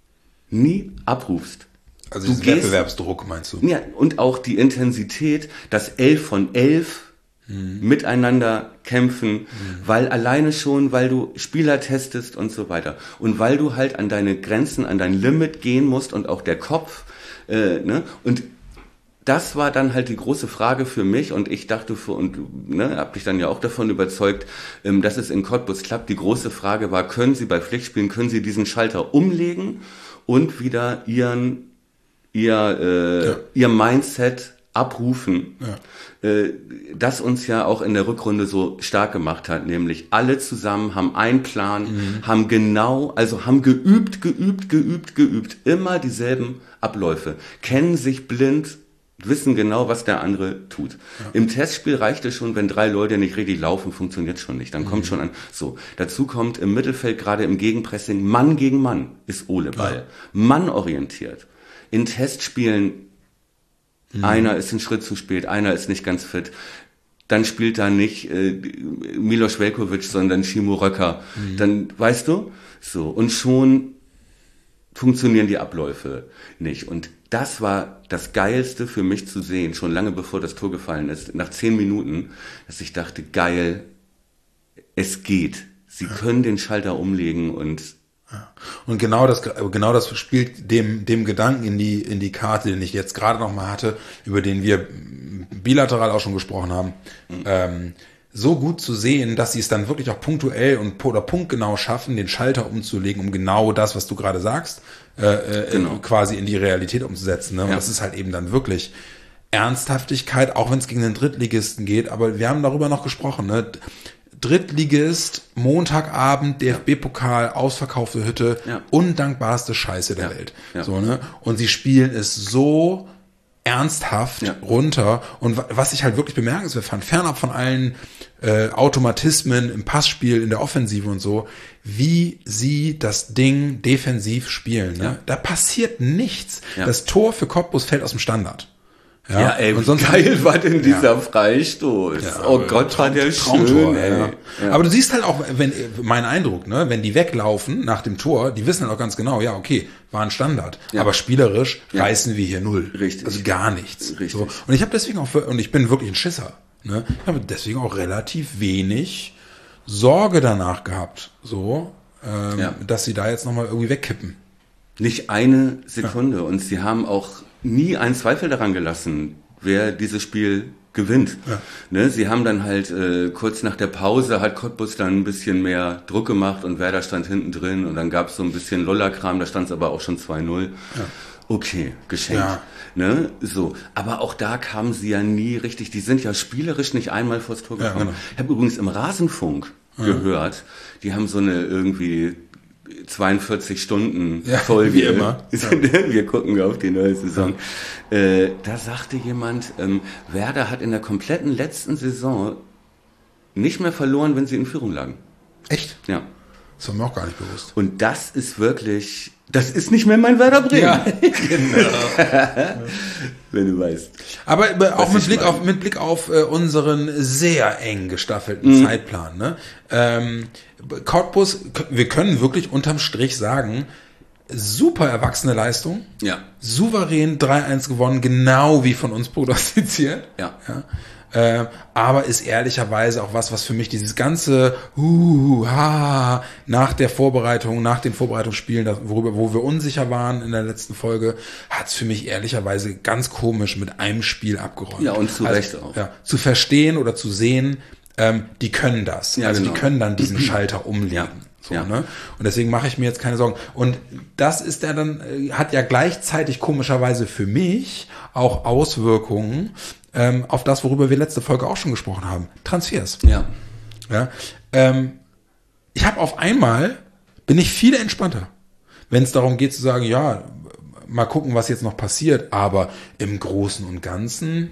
[SPEAKER 3] nie abrufst.
[SPEAKER 2] Also diesen Wettbewerbsdruck meinst du?
[SPEAKER 3] Ja, und auch die Intensität, das elf von elf mhm. miteinander kämpfen, mhm. weil alleine schon, weil du Spieler testest und so weiter. Und weil du halt an deine Grenzen, an dein Limit gehen musst und auch der Kopf, äh, ne? Und das war dann halt die große Frage für mich und ich dachte, für, und ne, habe dich dann ja auch davon überzeugt, ähm, dass es in Cottbus klappt. Die große Frage war, können Sie bei Pflichtspielen, können Sie diesen Schalter umlegen und wieder ihren, ihr, äh, ja. ihr Mindset abrufen, ja. äh, das uns ja auch in der Rückrunde so stark gemacht hat, nämlich alle zusammen haben einen Plan, mhm. haben genau, also haben geübt, geübt, geübt, geübt, immer dieselben Abläufe, kennen sich blind, wissen genau, was der andere tut. Ja. Im Testspiel reicht es schon, wenn drei Leute nicht richtig laufen, funktioniert schon nicht. Dann mhm. kommt schon an. So, dazu kommt im Mittelfeld, gerade im Gegenpressing, Mann gegen Mann ist Ole Ball. Ja. Mann orientiert. In Testspielen, mhm. einer ist einen Schritt zu spät, einer ist nicht ganz fit. Dann spielt da nicht äh, Milos Veljković, sondern Šimo Röcker. Mhm. Dann, weißt du? So, und schon funktionieren die Abläufe nicht. Und das war das Geilste für mich zu sehen, schon lange bevor das Tor gefallen ist, nach zehn Minuten, dass ich dachte, geil, es geht. Sie ja. können den Schalter umlegen und
[SPEAKER 2] ja. Und genau das, genau das spielt dem, dem Gedanken in die, in die Karte, den ich jetzt gerade noch mal hatte, über den wir bilateral auch schon gesprochen haben, mhm. ähm, so gut zu sehen, dass sie es dann wirklich auch punktuell und oder punktgenau schaffen, den Schalter umzulegen, um genau das, was du gerade sagst, äh, genau. äh, quasi in die Realität umzusetzen. Ne? Und ja. das ist halt eben dann wirklich Ernsthaftigkeit, auch wenn es gegen den Drittligisten geht. Aber wir haben darüber noch gesprochen. Ne? Drittligist, Montagabend, D F B-Pokal, ausverkaufte Hütte, ja. undankbarste Scheiße der ja. Welt. Ja. So, ne? Und sie spielen es so ernsthaft ja. runter. Und was ich halt wirklich bemerkenswert fand, fernab von allen äh, Automatismen im Passspiel, in der Offensive und so, wie sie das Ding defensiv spielen. Ne? Ja. Da passiert nichts. Ja. Das Tor für Cottbus fällt aus dem Standard.
[SPEAKER 3] Ja, ja, ey, und sonst geil war denn dieser ja. Freistoß. Ja, oh Gott, war der schön, ey.
[SPEAKER 2] Ja. Ja. Aber du siehst halt auch, wenn, mein Eindruck, ne, wenn die weglaufen nach dem Tor, die wissen halt auch ganz genau, ja, okay, war ein Standard. Ja. Aber spielerisch ja. reißen wir hier null.
[SPEAKER 3] Richtig.
[SPEAKER 2] Also gar nichts.
[SPEAKER 3] Richtig.
[SPEAKER 2] So. Und ich habe deswegen auch, und ich bin wirklich ein Schisser, ne, ich habe deswegen auch relativ wenig Sorge danach gehabt, so, ähm, ja. dass sie da jetzt nochmal irgendwie wegkippen.
[SPEAKER 3] Nicht eine Sekunde. Ja. Und sie haben auch nie einen Zweifel daran gelassen, wer dieses Spiel gewinnt. Ja. Ne, sie haben dann halt äh, kurz nach der Pause hat Cottbus dann ein bisschen mehr Druck gemacht und Werder stand hinten drin und dann gab es so ein bisschen Lollerkram, da stand es aber auch schon zwei null. Ja. Okay, geschenkt. Ja. Ne, so. Aber auch da kamen sie ja nie richtig, die sind ja spielerisch nicht einmal vors Tor gekommen. Ja, genau. Ich habe übrigens im Rasenfunk ja. gehört, die haben so eine irgendwie zweiundvierzig Stunden ja, Folge.
[SPEAKER 2] Wie immer.
[SPEAKER 3] Ja. Wir gucken auf die neue Saison. Ja. Äh, da sagte jemand, ähm, Werder hat in der kompletten letzten Saison nicht mehr verloren, wenn sie in Führung lagen.
[SPEAKER 2] Echt?
[SPEAKER 3] Ja.
[SPEAKER 2] Das war mir auch gar nicht bewusst.
[SPEAKER 3] Und das ist wirklich, das ist nicht mehr mein Werder Bremen. Ja, genau. Wenn du weißt.
[SPEAKER 2] Aber auch mit Blick, auf, mit Blick auf äh, unseren sehr eng gestaffelten mhm. Zeitplan. Ne? Ähm, Cottbus, wir können wirklich unterm Strich sagen, super erwachsene Leistung.
[SPEAKER 3] Ja.
[SPEAKER 2] Souverän drei eins gewonnen, genau wie von uns prognostiziert.
[SPEAKER 3] Ja.
[SPEAKER 2] ja. Äh, aber ist ehrlicherweise auch was, was für mich dieses ganze uh, ha, nach der Vorbereitung, nach den Vorbereitungsspielen, das, worüber, wo wir unsicher waren in der letzten Folge, hat's für mich ehrlicherweise ganz komisch mit einem Spiel abgeräumt.
[SPEAKER 3] Ja, und zu
[SPEAKER 2] also,
[SPEAKER 3] Recht auch.
[SPEAKER 2] Ja, zu verstehen oder zu sehen, ähm, die können das.
[SPEAKER 3] Ja,
[SPEAKER 2] also
[SPEAKER 3] genau.
[SPEAKER 2] die können dann diesen Schalter umlegen.
[SPEAKER 3] Ja.
[SPEAKER 2] So,
[SPEAKER 3] ja.
[SPEAKER 2] ne? Und deswegen mache ich mir jetzt keine Sorgen. Und das ist ja dann, hat ja gleichzeitig komischerweise für mich auch Auswirkungen ähm, auf das, worüber wir letzte Folge auch schon gesprochen haben. Transfers.
[SPEAKER 3] Ja.
[SPEAKER 2] Ja. Ähm, ich habe auf einmal, bin ich viel entspannter, wenn es darum geht zu sagen, ja, mal gucken, was jetzt noch passiert. Aber im Großen und Ganzen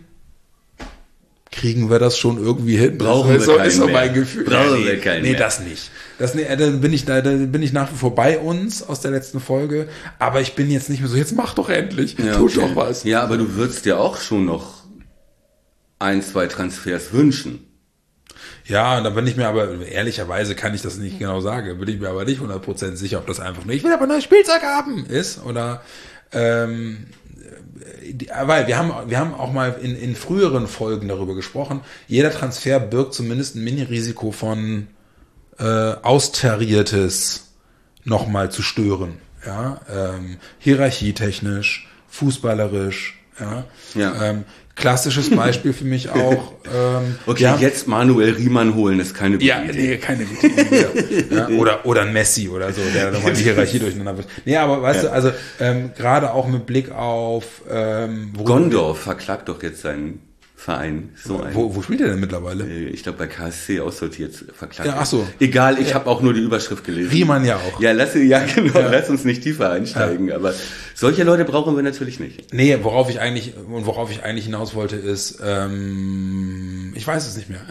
[SPEAKER 2] kriegen wir das schon irgendwie hin.
[SPEAKER 3] Brauchen
[SPEAKER 2] das
[SPEAKER 3] wir
[SPEAKER 2] so,
[SPEAKER 3] keinen
[SPEAKER 2] ist so
[SPEAKER 3] mehr.
[SPEAKER 2] mein Gefühl.
[SPEAKER 3] Brauchen
[SPEAKER 2] ja, nee,
[SPEAKER 3] wir keinen
[SPEAKER 2] nee,
[SPEAKER 3] mehr.
[SPEAKER 2] das nicht. Das, nee, da bin ich, da, da bin ich nach wie vor bei uns aus der letzten Folge. Aber ich bin jetzt nicht mehr so, jetzt mach doch endlich,
[SPEAKER 3] ja,
[SPEAKER 2] tu
[SPEAKER 3] okay.
[SPEAKER 2] doch was.
[SPEAKER 3] Ja, aber du würdest dir auch schon noch ein, zwei Transfers wünschen.
[SPEAKER 2] Ja, da bin ich mir aber, ehrlicherweise kann ich das nicht genau sagen, bin ich mir aber nicht hundert Prozent sicher, ob das einfach nur, ich will aber neues Spielzeug haben, ist, oder, ähm, die, weil wir haben, wir haben auch mal in, in früheren Folgen darüber gesprochen, jeder Transfer birgt zumindest ein Mini-Risiko von, äh, Austariertes nochmal zu stören, ja, ähm, hierarchietechnisch, fußballerisch, ja,
[SPEAKER 3] ja.
[SPEAKER 2] Ähm, klassisches Beispiel für mich auch. Ähm,
[SPEAKER 3] okay,
[SPEAKER 2] ja,
[SPEAKER 3] jetzt Manuel Riemann holen, ist keine gute
[SPEAKER 2] ja,
[SPEAKER 3] Idee.
[SPEAKER 2] Nee, keine gute Idee. ja, oder, oder ein Messi oder so, der nochmal die Hierarchie durcheinander wird. Nee, aber weißt ja. du, also ähm, gerade auch mit Blick auf ähm,
[SPEAKER 3] Gondorf verklagt doch jetzt seinen Verein. So ein,
[SPEAKER 2] wo, wo spielt er denn mittlerweile?
[SPEAKER 3] Ich glaube bei K S C aussortiert verklagt.
[SPEAKER 2] Ja, ach so.
[SPEAKER 3] Egal, ich
[SPEAKER 2] ja.
[SPEAKER 3] habe auch nur die Überschrift gelesen.
[SPEAKER 2] Riemann ja auch.
[SPEAKER 3] Ja, lass, ja genau, ja. lass uns nicht tiefer einsteigen. Ja. Aber solche Leute brauchen wir natürlich nicht.
[SPEAKER 2] Nee, worauf ich eigentlich und worauf ich eigentlich hinaus wollte ist, ähm, ich weiß es nicht mehr.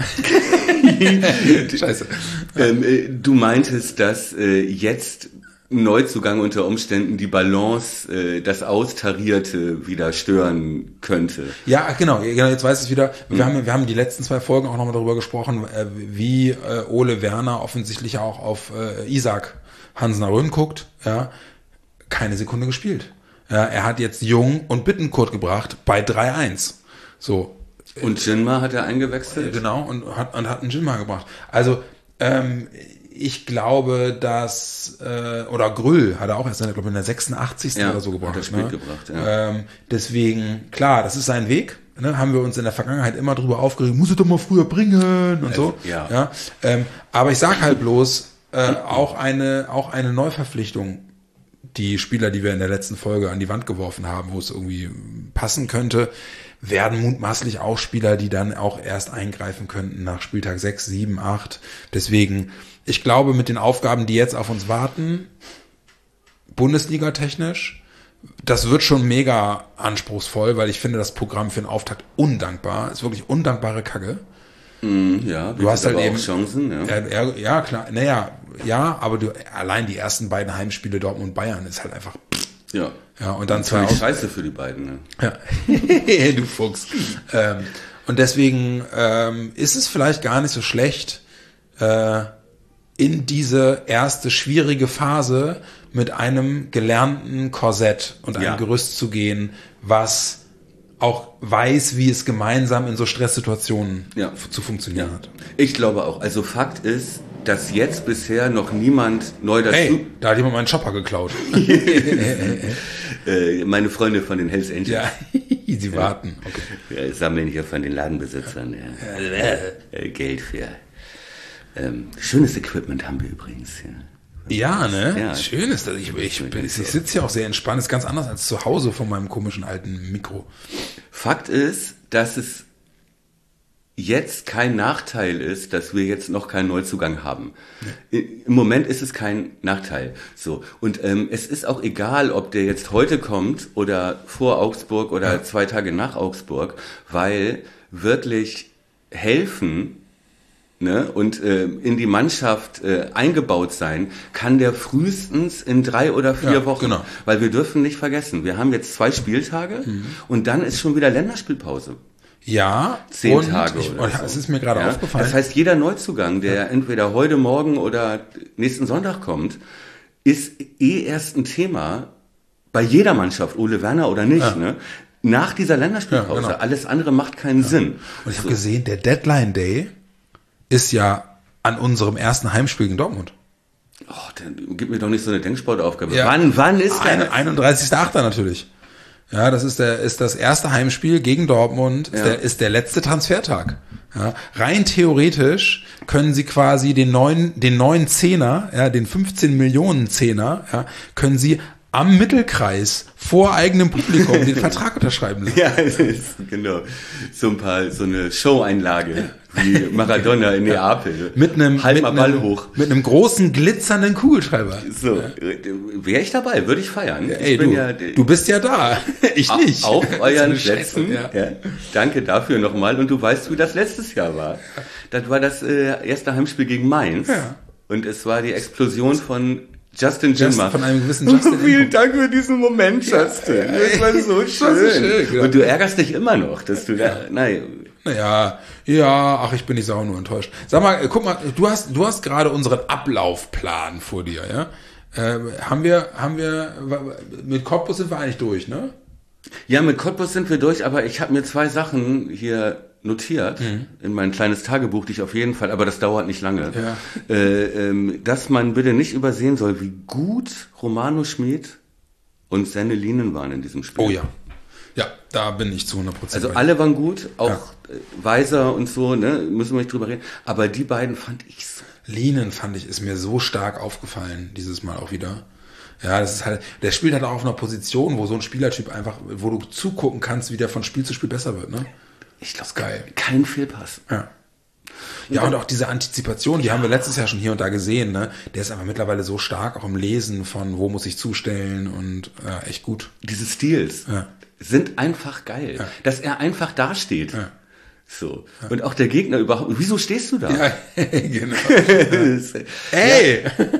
[SPEAKER 2] Scheiße.
[SPEAKER 3] Ähm, äh, du meintest, dass äh, jetzt Neuzugang unter Umständen die Balance, äh, das Austarierte wieder stören könnte.
[SPEAKER 2] Ja, genau, genau, jetzt weiß ich wieder. Wir, mhm. haben, wir haben die letzten zwei Folgen auch nochmal darüber gesprochen, äh, wie äh, Ole Werner offensichtlich auch auf äh, Isaac Hansen-Rönn guckt. Ja, keine Sekunde gespielt. Ja, er hat jetzt Jung und Bittencourt gebracht bei drei eins. So.
[SPEAKER 3] Und Jinma hat er eingewechselt?
[SPEAKER 2] Genau, und hat, und hat einen Jinma gebracht. Also, ähm, ich glaube, dass, äh, oder Grüll hat er auch erst, ich glaube, in der sechsundachtzigsten
[SPEAKER 3] Ja,
[SPEAKER 2] oder so gebracht.
[SPEAKER 3] Hat er spät
[SPEAKER 2] ne?
[SPEAKER 3] gebracht, ja.
[SPEAKER 2] Ähm, deswegen, klar, das ist sein Weg. Ne? Haben wir uns in der Vergangenheit immer drüber aufgeregt, muss er doch mal früher bringen und so.
[SPEAKER 3] Ja.
[SPEAKER 2] ja? Ähm, aber ich sag halt bloß, äh, auch eine, auch eine Neuverpflichtung, die Spieler, die wir in der letzten Folge an die Wand geworfen haben, wo es irgendwie passen könnte, werden mutmaßlich auch Spieler, die dann auch erst eingreifen könnten nach Spieltag sechs, sieben, acht. Deswegen, ich glaube, mit den Aufgaben, die jetzt auf uns warten, Bundesliga-technisch, das wird schon mega anspruchsvoll, weil ich finde das Programm für den Auftakt undankbar. Ist wirklich undankbare Kacke.
[SPEAKER 3] Mm, ja,
[SPEAKER 2] du hast halt eben
[SPEAKER 3] Chancen. Ja,
[SPEAKER 2] ja, ja klar. Naja, ja, aber du allein die ersten beiden Heimspiele Dortmund und Bayern ist halt einfach.
[SPEAKER 3] Ja.
[SPEAKER 2] Ja, und dann
[SPEAKER 3] zwei
[SPEAKER 2] zwei
[SPEAKER 3] Scheiße für die beiden. Ne?
[SPEAKER 2] Ja, du Fuchs. ähm, und deswegen ähm, ist es vielleicht gar nicht so schlecht, äh, in diese erste schwierige Phase mit einem gelernten Korsett und einem
[SPEAKER 3] ja.
[SPEAKER 2] Gerüst zu gehen, was auch weiß, wie es gemeinsam in so Stresssituationen
[SPEAKER 3] ja.
[SPEAKER 2] zu funktionieren
[SPEAKER 3] ja.
[SPEAKER 2] hat.
[SPEAKER 3] Ich glaube auch. Also Fakt ist, dass jetzt bisher noch niemand neu dazu...
[SPEAKER 2] Hey, da hat jemand meinen Chopper geklaut.
[SPEAKER 3] äh, meine Freunde von den Hells Angels.
[SPEAKER 2] Ja, sie warten.
[SPEAKER 3] Okay. Ja, sammeln hier von den Ladenbesitzern ja. äh, Geld für... Ähm, schönes Equipment haben wir übrigens. Ja,
[SPEAKER 2] ja ne? Ja, schön ist das. Ich, ich, ich, ich sitze hier auch sehr entspannt. Ist ganz anders als zu Hause von meinem komischen alten Mikro.
[SPEAKER 3] Fakt ist, dass es jetzt kein Nachteil ist, dass wir jetzt noch keinen Neuzugang haben. Ja. Im Moment ist es kein Nachteil. So. Und ähm, es ist auch egal, ob der jetzt heute kommt oder vor Augsburg oder ja. zwei Tage nach Augsburg, weil wirklich helfen, ne, und äh, in die Mannschaft äh, eingebaut sein, kann der frühestens in drei oder vier ja, Wochen. Genau. Weil wir dürfen nicht vergessen, wir haben jetzt zwei Spieltage mhm. und dann ist schon wieder Länderspielpause.
[SPEAKER 2] Ja,
[SPEAKER 3] zehn Tage
[SPEAKER 2] ich,
[SPEAKER 3] oder
[SPEAKER 2] so.
[SPEAKER 3] Es
[SPEAKER 2] ist mir gerade ja? aufgefallen.
[SPEAKER 3] Das heißt, jeder Neuzugang, der ja. entweder heute, morgen oder nächsten Sonntag kommt, ist eh erst ein Thema bei jeder Mannschaft, Ole Werner oder nicht, ja. ne? Nach dieser Länderspielpause. Ja, genau. Alles andere macht keinen ja. Sinn.
[SPEAKER 2] Und ich habe so. gesehen, der Deadline Day ist ja an unserem ersten Heimspiel gegen Dortmund.
[SPEAKER 3] Oh, dann gib mir doch nicht so eine Denksportaufgabe. Ja. Wann, wann ist das?
[SPEAKER 2] einunddreißigster achter natürlich. Ja, das ist der, ist das erste Heimspiel gegen Dortmund, ja. ist, der, ist der letzte Transfertag. Ja, rein theoretisch können sie quasi den neuen, den neuen Zehner, ja, den fünfzehn Millionen Zehner, ja, können sie am Mittelkreis vor eigenem Publikum den Vertrag unterschreiben lassen.
[SPEAKER 3] Ja, das ist, genau. So ein paar, so eine Show-Einlage wie Maradona in Neapel.
[SPEAKER 2] Mit einem,
[SPEAKER 3] halt
[SPEAKER 2] mit
[SPEAKER 3] mal Ball
[SPEAKER 2] einem,
[SPEAKER 3] hoch.
[SPEAKER 2] Mit einem großen glitzernden Kugelschreiber.
[SPEAKER 3] So, ja. Wäre ich dabei, würde ich feiern.
[SPEAKER 2] Ja, ey,
[SPEAKER 3] ich bin
[SPEAKER 2] du,
[SPEAKER 3] ja,
[SPEAKER 2] du bist ja da. Ich nicht.
[SPEAKER 3] Auf euren Plätzen. Ja. Ja. Danke dafür nochmal. Und du weißt, wie das letztes Jahr war. Das war das äh, erste Heimspiel gegen Mainz.
[SPEAKER 2] Ja.
[SPEAKER 3] Und es war die Explosion von Justin Jimmer.
[SPEAKER 2] Von einem gewissen Justin.
[SPEAKER 3] Vielen Dank für diesen Moment, Justin. Ja, ja, das war so schön. War so schön genau. Und du ärgerst dich immer noch, dass du da, nein.
[SPEAKER 2] Naja, ja, ach, ich bin nicht sauer, nur enttäuscht. Sag mal, guck mal, du hast, du hast gerade unseren Ablaufplan vor dir, ja? Äh, haben wir, haben wir, mit Cottbus sind wir eigentlich durch, ne?
[SPEAKER 3] Ja, mit Cottbus sind wir durch, aber ich habe mir zwei Sachen hier notiert mhm. in mein kleines Tagebuch, die ich auf jeden Fall, aber das dauert nicht lange,
[SPEAKER 2] ja.
[SPEAKER 3] äh, ähm, dass man bitte nicht übersehen soll, wie gut Romano Schmid und Senne Lienen waren in diesem Spiel.
[SPEAKER 2] Oh ja, ja, da bin ich zu hundert Prozent.
[SPEAKER 3] Also alle waren gut, auch ja. Weiser und so, ne, müssen wir nicht drüber reden, aber die beiden fand ich so.
[SPEAKER 2] Lienen fand ich, ist mir so stark aufgefallen, dieses Mal auch wieder. Ja, das ist halt, der spielt halt auch auf einer Position, wo so ein Spielertyp einfach, wo du zugucken kannst, wie der von Spiel zu Spiel besser wird, ne?
[SPEAKER 3] Ich glaube, geil. Kein Fehlpass.
[SPEAKER 2] Ja. Ja, und auch diese Antizipation, die haben wir letztes Jahr schon hier und da gesehen, ne? Der ist einfach mittlerweile so stark, auch im Lesen von, wo muss ich zustellen und ja, echt gut.
[SPEAKER 3] Diese Stils
[SPEAKER 2] ja.
[SPEAKER 3] sind einfach geil. Ja. Dass er einfach dasteht.
[SPEAKER 2] Ja.
[SPEAKER 3] So. Ja. Und auch der Gegner überhaupt, wieso stehst du da?
[SPEAKER 2] Ja, genau. Ja. Ey!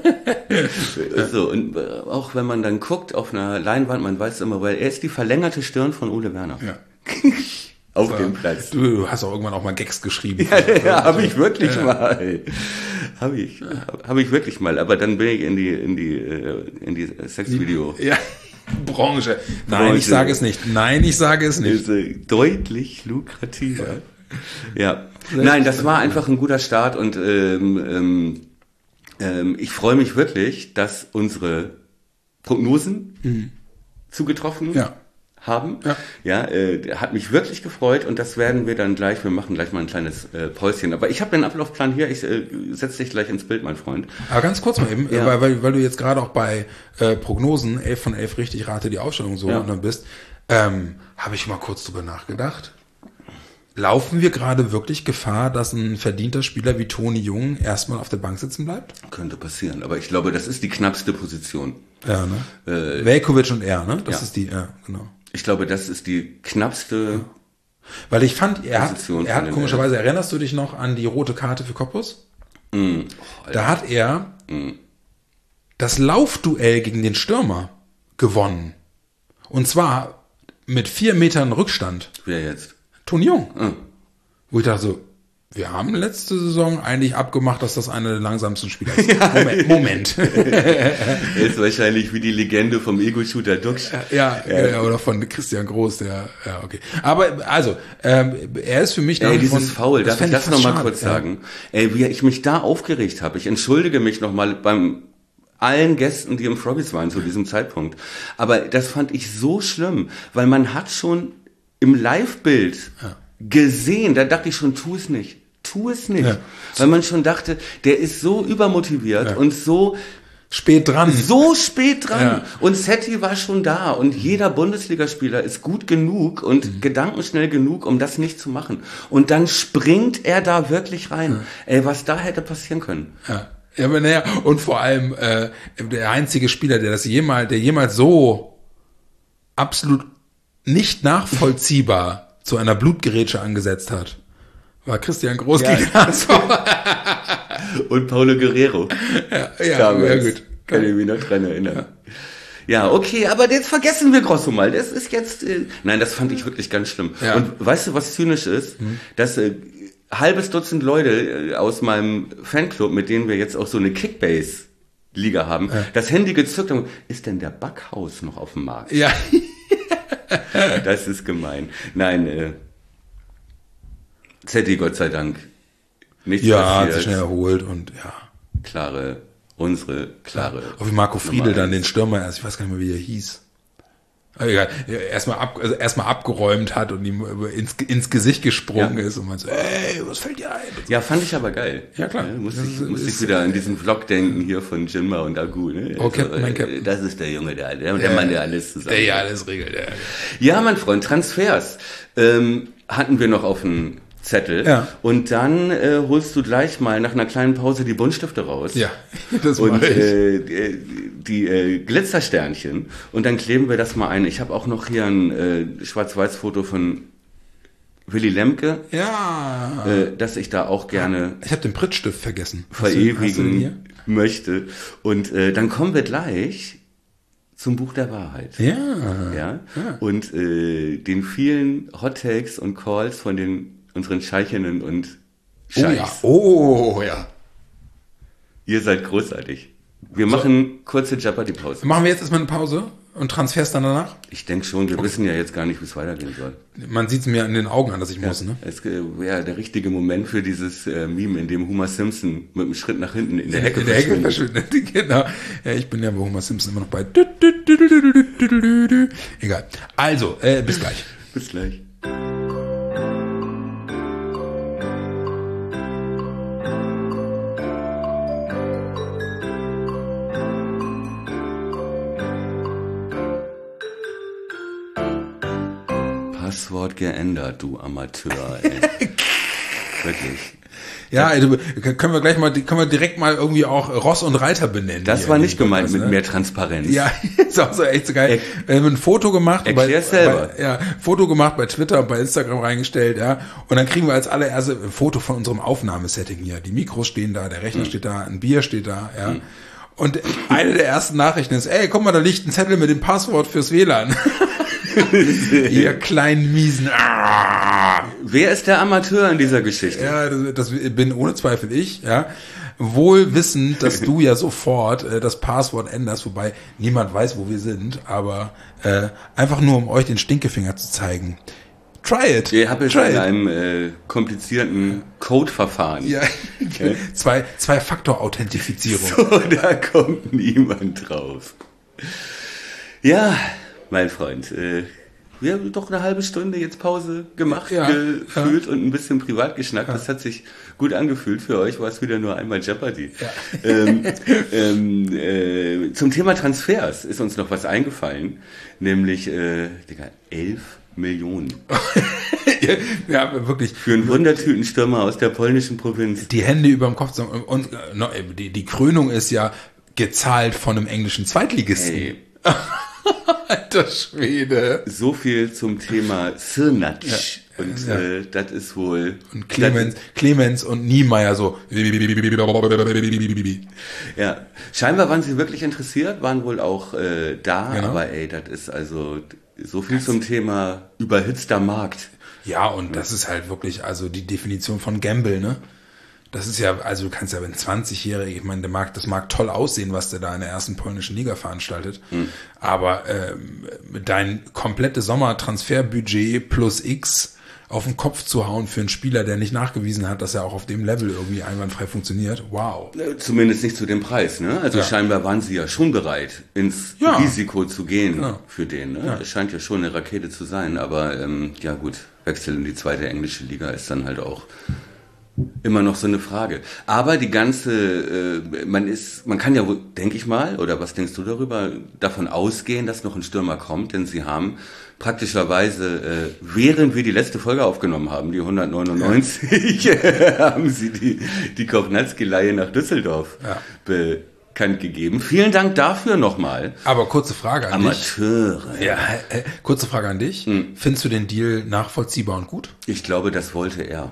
[SPEAKER 3] Ja. So, und auch wenn man dann guckt auf einer Leinwand, man weiß immer, weil er ist die verlängerte Stirn von Ole Werner.
[SPEAKER 2] Ja.
[SPEAKER 3] Auf so, dem Platz.
[SPEAKER 2] Du hast auch irgendwann auch mal Gags geschrieben.
[SPEAKER 3] Ja, ja habe ich wirklich ja. mal. Habe ich, ja. habe ich wirklich mal. Aber dann bin ich in die, in die, in die Sexvideo.
[SPEAKER 2] Ja. Branche. Nein, Branche. Ich sage es nicht. Nein, ich sage es nicht.
[SPEAKER 3] Ist deutlich lukrativer. Ja. ja. Nein, das war einfach ein guter Start und ähm, ähm, ähm, ich freue mich wirklich, dass unsere Prognosen mhm. zugetroffen
[SPEAKER 2] ja.
[SPEAKER 3] haben.
[SPEAKER 2] Ja,
[SPEAKER 3] ja äh, hat mich wirklich gefreut und das werden wir dann gleich, wir machen gleich mal ein kleines äh, Päuschen. Aber ich habe den Ablaufplan hier, ich äh, setze dich gleich ins Bild, mein Freund.
[SPEAKER 2] Aber ganz kurz mal eben,
[SPEAKER 3] ja.
[SPEAKER 2] weil, weil, weil du jetzt gerade auch bei äh, Prognosen, elf von elf richtig rate die Aufstellung so ja. bist, ähm, habe ich mal kurz drüber nachgedacht. Laufen wir gerade wirklich Gefahr, dass ein verdienter Spieler wie Toni Jung erstmal auf der Bank sitzen bleibt?
[SPEAKER 3] Könnte passieren, aber ich glaube, das ist die knappste Position.
[SPEAKER 2] Ja, ne? Äh, Veljković und er, ne? Das ja. ist die, ja, genau.
[SPEAKER 3] Ich glaube, das ist die knappste ja.
[SPEAKER 2] Weil ich fand, er hat, er hat komischerweise, erinnerst du dich noch an die rote Karte für Cottbus?
[SPEAKER 3] Mm. Oh,
[SPEAKER 2] da hat er
[SPEAKER 3] mm.
[SPEAKER 2] das Laufduell gegen den Stürmer gewonnen. Und zwar mit vier Metern Rückstand.
[SPEAKER 3] Wer jetzt?
[SPEAKER 2] Toni Jung.
[SPEAKER 3] Mm.
[SPEAKER 2] Wo ich dachte so, Wir haben letzte Saison eigentlich abgemacht, dass das einer der langsamsten Spieler ist. Ja. Moment. Moment.
[SPEAKER 3] Er ist wahrscheinlich wie die Legende vom Ego-Shooter Duxch.
[SPEAKER 2] Ja, ja, ja, oder von Christian Groß, der, ja, okay. Aber, also, ähm, er ist für mich...
[SPEAKER 3] Ey, dieses Foul, darf ich das nochmal kurz ja. sagen? Ey, wie ich mich da aufgeregt habe. Ich entschuldige mich nochmal beim allen Gästen, die im Froggies waren zu diesem Zeitpunkt. Aber das fand ich so schlimm, weil man hat schon im Live-Bild ja. gesehen, da dachte ich schon, tu es nicht. Tu es nicht. Ja. Weil man schon dachte, der ist so übermotiviert ja. und so
[SPEAKER 2] spät dran.
[SPEAKER 3] So spät dran. Ja. Und Setti war schon da und jeder Bundesligaspieler ist gut genug und mhm. gedankenschnell genug, um das nicht zu machen. Und dann springt er da wirklich rein. Ja. Ey, was da hätte passieren können.
[SPEAKER 2] Ja. Ja, aber naja, und vor allem äh, der einzige Spieler, der das jemals, der jemals so absolut nicht nachvollziehbar zu einer Blutgerätsche angesetzt hat, war Christian Groß ja. gegen Hansauer.
[SPEAKER 3] Und Paulo Guerrero.
[SPEAKER 2] Ja, ja, ja gut.
[SPEAKER 3] Kann ich mich noch dran erinnern. Ja. ja, okay, aber jetzt vergessen wir Grosso mal. Das ist jetzt, äh, nein, das fand ich wirklich ganz schlimm. Ja. Und weißt du, was zynisch ist? Hm. Dass äh, halbes Dutzend Leute äh, aus meinem Fanclub, mit denen wir jetzt auch so eine Kickbase-Liga haben, ja. das Handy gezückt haben. Ist denn der Backhaus noch auf dem Markt?
[SPEAKER 2] Ja.
[SPEAKER 3] Das ist gemein. Nein, äh, Zetti, Gott sei Dank. Nichts
[SPEAKER 2] ja,
[SPEAKER 3] passiert.
[SPEAKER 2] hat sich schnell erholt und ja.
[SPEAKER 3] Klare, unsere klare.
[SPEAKER 2] Auch wie Marco Friedl dann den Stürmer erst, ich weiß gar nicht mehr, wie er hieß. Aber egal, erstmal ab, also erstmal abgeräumt hat und ihm ins, ins Gesicht gesprungen ja. ist und man so, ey, was fällt dir ein?
[SPEAKER 3] Ja, fand ich aber geil.
[SPEAKER 2] Ja, klar. Ja,
[SPEAKER 3] musste ich, muss ich wieder an diesen Vlog denken hier von Jinma und Agu, ne?
[SPEAKER 2] Oh, Captain, mein Captain.
[SPEAKER 3] Das ist der Junge, der, der, der Mann, der alles zusammen.
[SPEAKER 2] Der ja alles regelt, ja.
[SPEAKER 3] Ja, mein Freund, Transfers ähm, hatten wir noch auf dem Zettel. Ja. Und dann äh, holst du gleich mal nach einer kleinen Pause die Buntstifte raus.
[SPEAKER 2] Ja, das
[SPEAKER 3] und
[SPEAKER 2] mache ich.
[SPEAKER 3] Äh, die, die äh, Glitzersternchen. Und dann kleben wir das mal ein. Ich habe auch noch hier ein äh, Schwarz-Weiß-Foto von Willy Lemke.
[SPEAKER 2] Ja.
[SPEAKER 3] Äh, dass ich da auch gerne
[SPEAKER 2] ich habe den Prittstift vergessen.
[SPEAKER 3] verewigen
[SPEAKER 2] hast du, hast du
[SPEAKER 3] möchte. Und äh, dann kommen wir gleich zum Buch der Wahrheit.
[SPEAKER 2] Ja.
[SPEAKER 3] Ja. ja. Und äh, den vielen Hot Takes und Calls von den unseren Scheichinnen und Scheichs.
[SPEAKER 2] Oh ja. Oh ja.
[SPEAKER 3] Ihr seid großartig. Wir so. machen kurze Jeopardy-Pause.
[SPEAKER 2] Machen wir jetzt erstmal eine Pause und Transfers dann danach?
[SPEAKER 3] Ich denke schon, wir okay. wissen ja jetzt gar nicht, wie es weitergehen soll.
[SPEAKER 2] Man sieht es mir in den Augen an, dass ich
[SPEAKER 3] ja,
[SPEAKER 2] muss, ne?
[SPEAKER 3] Es wäre der richtige Moment für dieses äh, Meme, in dem Homer Simpson mit einem Schritt nach hinten in der Hecke
[SPEAKER 2] in der Hecke verschwindet. Genau. Ja, ich bin ja bei Homer Simpson immer noch bei. Egal. Also, äh, bis gleich.
[SPEAKER 3] Bis gleich. Passwort geändert, du Amateur. Ey. Wirklich.
[SPEAKER 2] Ja, also, können wir gleich mal, können wir direkt mal irgendwie auch Ross und Reiter benennen.
[SPEAKER 3] Das war nicht gemeint mit ne? mehr Transparenz.
[SPEAKER 2] Ja, ist auch so echt so geil. Er, wir haben ein Foto gemacht.
[SPEAKER 3] Erklär's bei, selber.
[SPEAKER 2] Bei, ja, Foto gemacht bei Twitter und bei Instagram reingestellt, ja. Und dann kriegen wir als allererste ein Foto von unserem Aufnahmesetting hier. Die Mikros stehen da, der Rechner hm. steht da, ein Bier steht da, ja. Hm. Und eine der ersten Nachrichten ist, ey, guck mal, da liegt ein Zettel mit dem Passwort fürs W L A N. Ihr kleinen Miesen. Ah.
[SPEAKER 3] Wer ist der Amateur in dieser Geschichte?
[SPEAKER 2] Ja, das, das bin ohne Zweifel ich, ja. Wohl wissend, dass du ja sofort äh, das Passwort änderst, wobei niemand weiß, wo wir sind, aber äh, einfach nur, um euch den Stinkefinger zu zeigen. Try it.
[SPEAKER 3] Ich habe jetzt in einem äh, komplizierten Codeverfahren.
[SPEAKER 2] Ja, okay. zwei, zwei Faktor-Authentifizierung.
[SPEAKER 3] So, da kommt niemand drauf. Ja, mein Freund, äh, wir haben doch eine halbe Stunde jetzt Pause gemacht, ja, gefühlt ja. und ein bisschen privat geschnackt. Ja. Das hat sich gut angefühlt. Für euch war es wieder nur einmal Jeopardy. Ja. Ähm, ähm, äh, zum Thema Transfers ist uns noch was eingefallen, nämlich äh, Digga, elf Millionen.
[SPEAKER 2] Ja, wirklich.
[SPEAKER 3] Für einen Wundertütenstürmer aus der polnischen Provinz.
[SPEAKER 2] Die Hände überm Kopf. Und die, die Krönung ist ja gezahlt von einem englischen Zweitligisten. Hey. Alter Schwede.
[SPEAKER 3] So viel zum Thema Sirnac. Ja, und ja. äh, das ist wohl...
[SPEAKER 2] Und Clemens, Clemens und Niemeyer so...
[SPEAKER 3] Ja, scheinbar waren sie wirklich interessiert, waren wohl auch äh, da,
[SPEAKER 2] genau.
[SPEAKER 3] aber ey, das ist also so viel zum Thema überhitzter Markt.
[SPEAKER 2] Ja, und das ist halt wirklich, also die Definition von Gamble, ne? Das ist ja, also du kannst ja, wenn zwanzigjährige, ich meine, der mag, das mag toll aussehen, was der da in der ersten polnischen Liga veranstaltet, mhm. aber ähm, dein komplettes Sommertransferbudget plus X auf den Kopf zu hauen für einen Spieler, der nicht nachgewiesen hat, dass er auch auf dem Level irgendwie einwandfrei funktioniert. Wow.
[SPEAKER 3] Zumindest nicht zu dem Preis, ne? Also ja. scheinbar waren sie ja schon bereit, ins ja. Risiko zu gehen ja. für den. Ne? Ja. Es scheint ja schon eine Rakete zu sein, aber ähm, ja gut, Wechsel in die zweite englische Liga ist dann halt auch immer noch so eine Frage. Aber die ganze, äh, man ist, man kann ja, denke ich mal, oder was denkst du darüber, davon ausgehen, dass noch ein Stürmer kommt, denn sie haben praktischerweise, äh, während wir die letzte Folge aufgenommen haben, die hundertneunundneunzig, ja. haben sie die, die Kovnatski-Leihe nach Düsseldorf ja. bekannt gegeben. Vielen Dank dafür nochmal.
[SPEAKER 2] Aber kurze Frage an
[SPEAKER 3] Amateure.
[SPEAKER 2] dich. Ja, äh, kurze Frage an dich. Hm. Findest du den Deal nachvollziehbar und gut?
[SPEAKER 3] Ich glaube, das wollte er.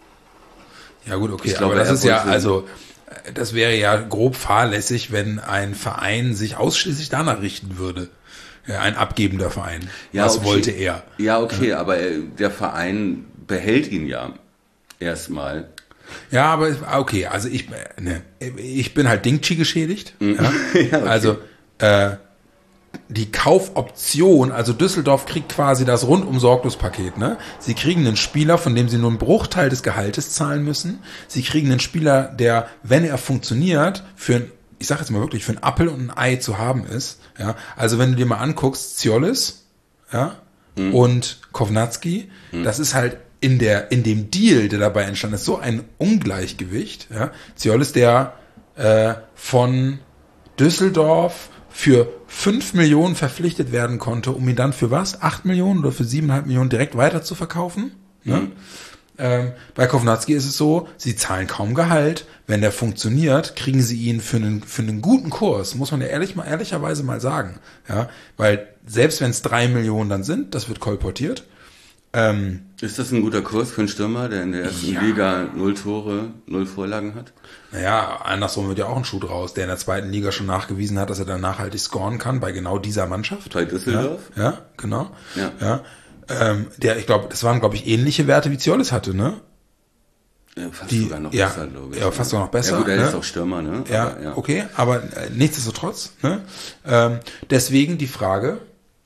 [SPEAKER 2] Ja gut, okay, glaube, aber das ist ja, also das wäre ja grob fahrlässig, wenn ein Verein sich ausschließlich danach richten würde. Ja, ein abgebender Verein. Ja, Was okay. wollte er?
[SPEAKER 3] Ja, okay, ja. aber der Verein behält ihn ja erstmal.
[SPEAKER 2] Ja, aber okay, also ich, ne, ich bin halt Dingchi geschädigt. Mhm. Ja? ja, okay. Also äh, die Kaufoption, also Düsseldorf kriegt quasi das Rundum-Sorglos-Paket, ne? Sie kriegen einen Spieler, von dem sie nur einen Bruchteil des Gehaltes zahlen müssen. Sie kriegen einen Spieler, der, wenn er funktioniert, für ein, ich sag jetzt mal wirklich, für ein Appel und ein Ei zu haben ist, ja? Also wenn du dir mal anguckst, Ziolis, ja, mhm. und Kovnatski, mhm. das ist halt in der, in dem Deal, der dabei entstanden ist, so ein Ungleichgewicht, ja? Ziolis, der, äh, von Düsseldorf für fünf Millionen verpflichtet werden konnte, um ihn dann für was? acht Millionen oder für sieben Komma fünf Millionen direkt weiter zu verkaufen? Mhm. Ne? Ähm, bei Kovnatski ist es so, sie zahlen kaum Gehalt. Wenn der funktioniert, kriegen sie ihn für einen, für einen guten Kurs, muss man ja ehrlich mal, ehrlicherweise mal sagen. Ja? Weil selbst wenn es drei Millionen dann sind, das wird kolportiert. Ähm,
[SPEAKER 3] ist das ein guter Kurs für einen Stürmer, der in der ersten ja. Liga null Tore, null Vorlagen hat?
[SPEAKER 2] Naja, andersrum wird ja auch ein Schuh draus, der in der zweiten Liga schon nachgewiesen hat, dass er dann nachhaltig scoren kann bei genau dieser Mannschaft.
[SPEAKER 3] Bei Düsseldorf?
[SPEAKER 2] Ja, ja genau. Ja. Ja. Ähm, der, ich glaube, das waren, glaube ich, ähnliche Werte wie Ziolis hatte, ne?
[SPEAKER 3] Ja, fast
[SPEAKER 2] Die,
[SPEAKER 3] sogar noch
[SPEAKER 2] ja,
[SPEAKER 3] besser, glaube ich.
[SPEAKER 2] Ja, fast sogar noch besser.
[SPEAKER 3] Ja, gut, er
[SPEAKER 2] ne?
[SPEAKER 3] ist auch Stürmer, ne?
[SPEAKER 2] Ja, aber, ja. okay, aber äh, nichtsdestotrotz, ne? Ähm, deswegen die Frage,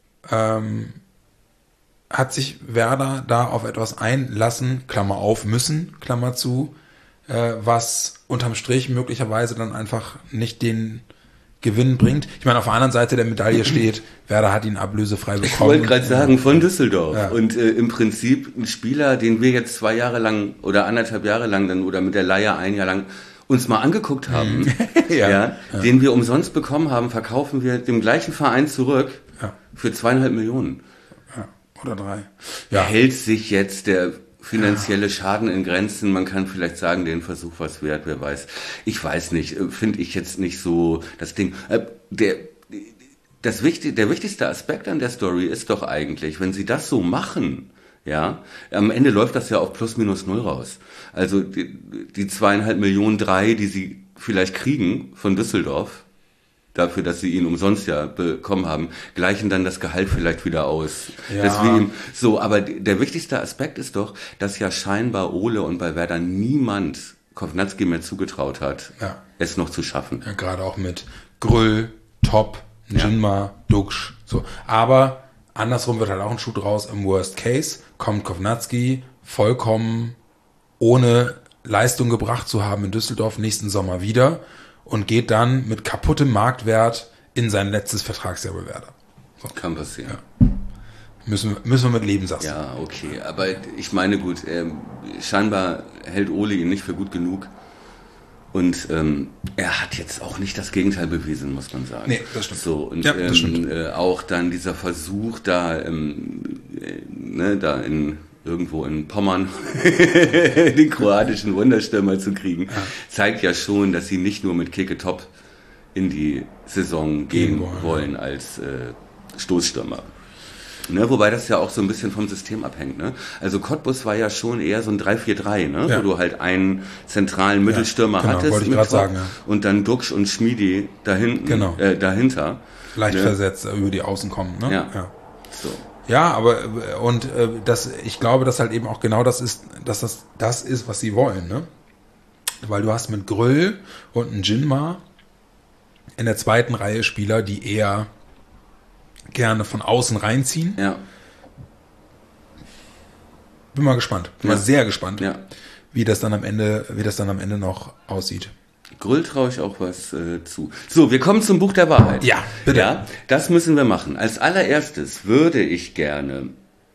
[SPEAKER 2] ähm, hat sich Werder da auf etwas einlassen, Klammer auf, müssen, Klammer zu, äh, was unterm Strich möglicherweise dann einfach nicht den Gewinn bringt. Ich meine, auf der anderen Seite der Medaille steht, Werder hat ihn ablösefrei bekommen.
[SPEAKER 3] Ich wollte gerade sagen, von Düsseldorf. Ja. Und äh, im Prinzip ein Spieler, den wir jetzt zwei Jahre lang oder anderthalb Jahre lang dann oder mit der Leihe ein Jahr lang uns mal angeguckt haben, ja. Ja, ja. den wir umsonst bekommen haben, verkaufen wir dem gleichen Verein zurück ja. für zweieinhalb Millionen.
[SPEAKER 2] Oder drei.
[SPEAKER 3] Ja. Hält sich jetzt der finanzielle Schaden in Grenzen? Man kann vielleicht sagen, den Versuch was wert, wer weiß. Ich weiß nicht, finde ich jetzt nicht so das Ding. Der, das wichtig, der wichtigste Aspekt an der Story ist doch eigentlich, wenn sie das so machen, ja, am Ende läuft das ja auf plus minus null raus. Also die, die zweieinhalb Millionen, drei, die sie vielleicht kriegen von Düsseldorf, dafür, dass sie ihn umsonst ja bekommen haben, gleichen dann das Gehalt vielleicht wieder aus.
[SPEAKER 2] Ja.
[SPEAKER 3] Deswegen, so, aber der wichtigste Aspekt ist doch, dass ja scheinbar Ole und bei Werder niemand Kovnatski mehr zugetraut hat,
[SPEAKER 2] ja.
[SPEAKER 3] es noch zu schaffen.
[SPEAKER 2] Ja, gerade auch mit Grüll, Top, Jinma, ja. Duksch, so. Aber andersrum wird halt auch ein Schuh draus. Im Worst Case kommt Kovnatski vollkommen ohne Leistung gebracht zu haben in Düsseldorf nächsten Sommer wieder und geht dann mit kaputtem Marktwert in sein letztes Vertragsjahr bei Werder.
[SPEAKER 3] So. Kann passieren.
[SPEAKER 2] Ja. Müssen, müssen wir mit leben, sagst du.
[SPEAKER 3] Ja, okay. Aber ich meine, gut, äh, scheinbar hält Ole ihn nicht für gut genug. Und ähm, er hat jetzt auch nicht das Gegenteil bewiesen, muss man sagen.
[SPEAKER 2] Nee, das stimmt.
[SPEAKER 3] So, und
[SPEAKER 2] ja, das
[SPEAKER 3] ähm, äh, auch dann dieser Versuch da, ähm, äh, ne, da in irgendwo in Pommern den kroatischen Wunderstürmer zu kriegen, ja. zeigt ja schon, dass sie nicht nur mit Keke Top in die Saison gehen wollen, wollen als äh, Stoßstürmer. Ne, wobei das ja auch so ein bisschen vom System abhängt. Ne? Also Cottbus war ja schon eher so ein drei vier drei, ne?
[SPEAKER 2] Ja.
[SPEAKER 3] wo du halt einen zentralen Mittelstürmer
[SPEAKER 2] ja, genau,
[SPEAKER 3] hattest
[SPEAKER 2] wollte ich gerade sagen, ja.
[SPEAKER 3] und dann Duksch und Schmiedi dahinten,
[SPEAKER 2] genau.
[SPEAKER 3] äh, dahinter.
[SPEAKER 2] Leicht
[SPEAKER 3] ne?
[SPEAKER 2] versetzt, über die Außen kommen. Ne?
[SPEAKER 3] Ja. ja. So.
[SPEAKER 2] Ja, aber und äh, das, ich glaube, dass halt eben auch genau das ist, dass das das ist, was sie wollen, ne? Weil du hast mit Gröll und ein Jinma in der zweiten Reihe Spieler, die eher gerne von außen reinziehen.
[SPEAKER 3] Ja.
[SPEAKER 2] Bin mal gespannt. Bin ja. mal sehr gespannt,
[SPEAKER 3] ja.
[SPEAKER 2] wie das dann am Ende, wie das dann am Ende noch aussieht.
[SPEAKER 3] Gröll traue ich auch was äh, zu. So, wir kommen zum Buch der Wahrheit.
[SPEAKER 2] Ja, bitte.
[SPEAKER 3] Ja, das müssen wir machen. Als allererstes würde ich gerne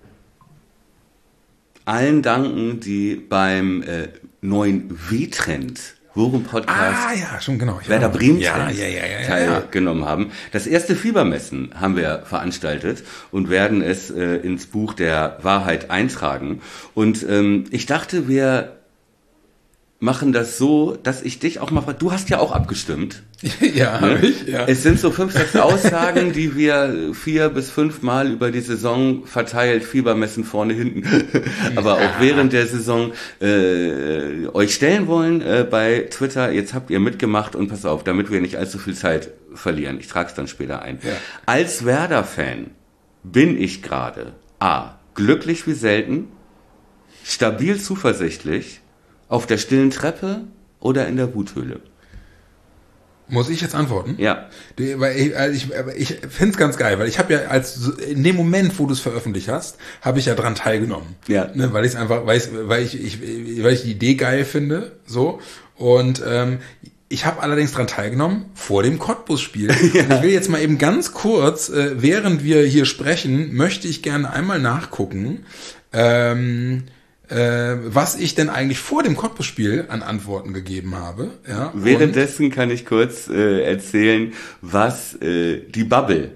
[SPEAKER 3] allen danken, die beim äh, neuen W-Trend Forum-Podcast
[SPEAKER 2] ah, ja, schon genau.
[SPEAKER 3] Werder Bremen
[SPEAKER 2] ja, ja, ja, ja,
[SPEAKER 3] teilgenommen ja. haben. Das erste Fiebermessen haben wir veranstaltet und werden es äh, ins Buch der Wahrheit eintragen. Und ähm, ich dachte, wir machen das so, dass ich dich auch mal frage. Du hast ja auch abgestimmt.
[SPEAKER 2] Ja, ne? ich, ja.
[SPEAKER 3] Es sind so fünf, sechs Aussagen, die wir vier bis fünf Mal über die Saison verteilt, Fiebermessen vorne, hinten, aber ja. auch während der Saison äh, euch stellen wollen äh, bei Twitter. Jetzt habt ihr mitgemacht und pass auf, damit wir nicht allzu viel Zeit verlieren. Ich trage es dann später ein.
[SPEAKER 2] Ja.
[SPEAKER 3] Als Werder-Fan bin ich gerade A. glücklich wie selten, stabil zuversichtlich, auf der stillen Treppe oder in der Wuthöhle?
[SPEAKER 2] Muss ich jetzt antworten?
[SPEAKER 3] Ja.
[SPEAKER 2] Die, weil ich, also ich, ich finde es ganz geil, weil ich habe ja als in dem Moment, wo du es veröffentlicht hast, habe ich ja dran teilgenommen.
[SPEAKER 3] Ja.
[SPEAKER 2] Ne, weil ich es einfach, weil ich, weil ich, ich, weil ich die Idee geil finde, so und ähm, ich habe allerdings dran teilgenommen vor dem Cottbus-Spiel. Ja. Und ich will jetzt mal eben ganz kurz, äh, während wir hier sprechen, möchte ich gerne einmal nachgucken. Ähm, Äh, was ich denn eigentlich vor dem Cottbus-Spiel an Antworten gegeben habe. Ja,
[SPEAKER 3] währenddessen kann ich kurz äh, erzählen, was äh, die Bubble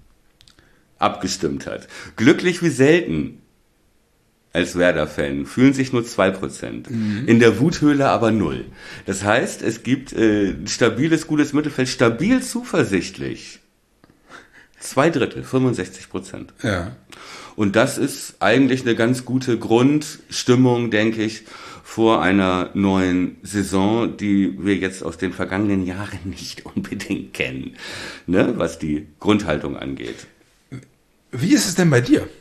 [SPEAKER 3] abgestimmt hat. Glücklich wie selten als Werder-Fan fühlen sich nur zwei Prozent. Mhm. In der Wuthöhle aber null. Das heißt, es gibt äh, stabiles, gutes Mittelfeld, stabil zuversichtlich. Zwei Drittel, fünfundsechzig Prozent.
[SPEAKER 2] Ja.
[SPEAKER 3] Und das ist eigentlich eine ganz gute Grundstimmung, denke ich, vor einer neuen Saison, die wir jetzt aus den vergangenen Jahren nicht unbedingt kennen, ne, was die Grundhaltung angeht.
[SPEAKER 2] Wie ist es denn bei dir?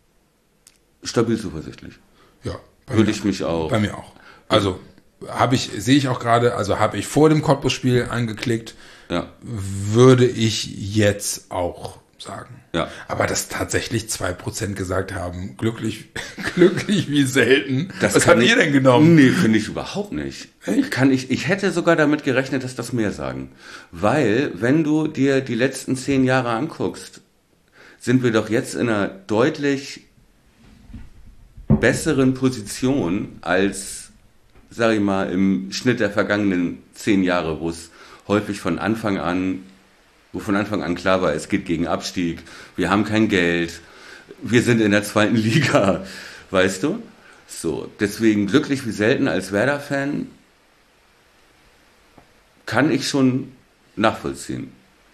[SPEAKER 3] Stabil zuversichtlich.
[SPEAKER 2] Ja.
[SPEAKER 3] Würde ich mich auch.
[SPEAKER 2] Bei mir auch. Also habe ich, sehe ich auch gerade, also habe ich vor dem Cottbus-Spiel angeklickt,
[SPEAKER 3] ja.
[SPEAKER 2] würde ich jetzt auch sagen.
[SPEAKER 3] Ja.
[SPEAKER 2] Aber dass tatsächlich zwei Prozent gesagt haben, glücklich, glücklich wie selten.
[SPEAKER 3] Das
[SPEAKER 2] Was habt ihr denn genommen?
[SPEAKER 3] Nee, finde ich überhaupt nicht. Ich, kann ich, ich hätte sogar damit gerechnet, dass das mehr sagen. Weil, wenn du dir die letzten zehn Jahre anguckst, sind wir doch jetzt in einer deutlich besseren Position als, sag ich mal, im Schnitt der vergangenen zehn Jahre, wo es häufig von Anfang an wo von Anfang an klar war, es geht gegen Abstieg, wir haben kein Geld, wir sind in der zweiten Liga, weißt du? So, deswegen glücklich wie selten als Werder-Fan kann ich schon nachvollziehen.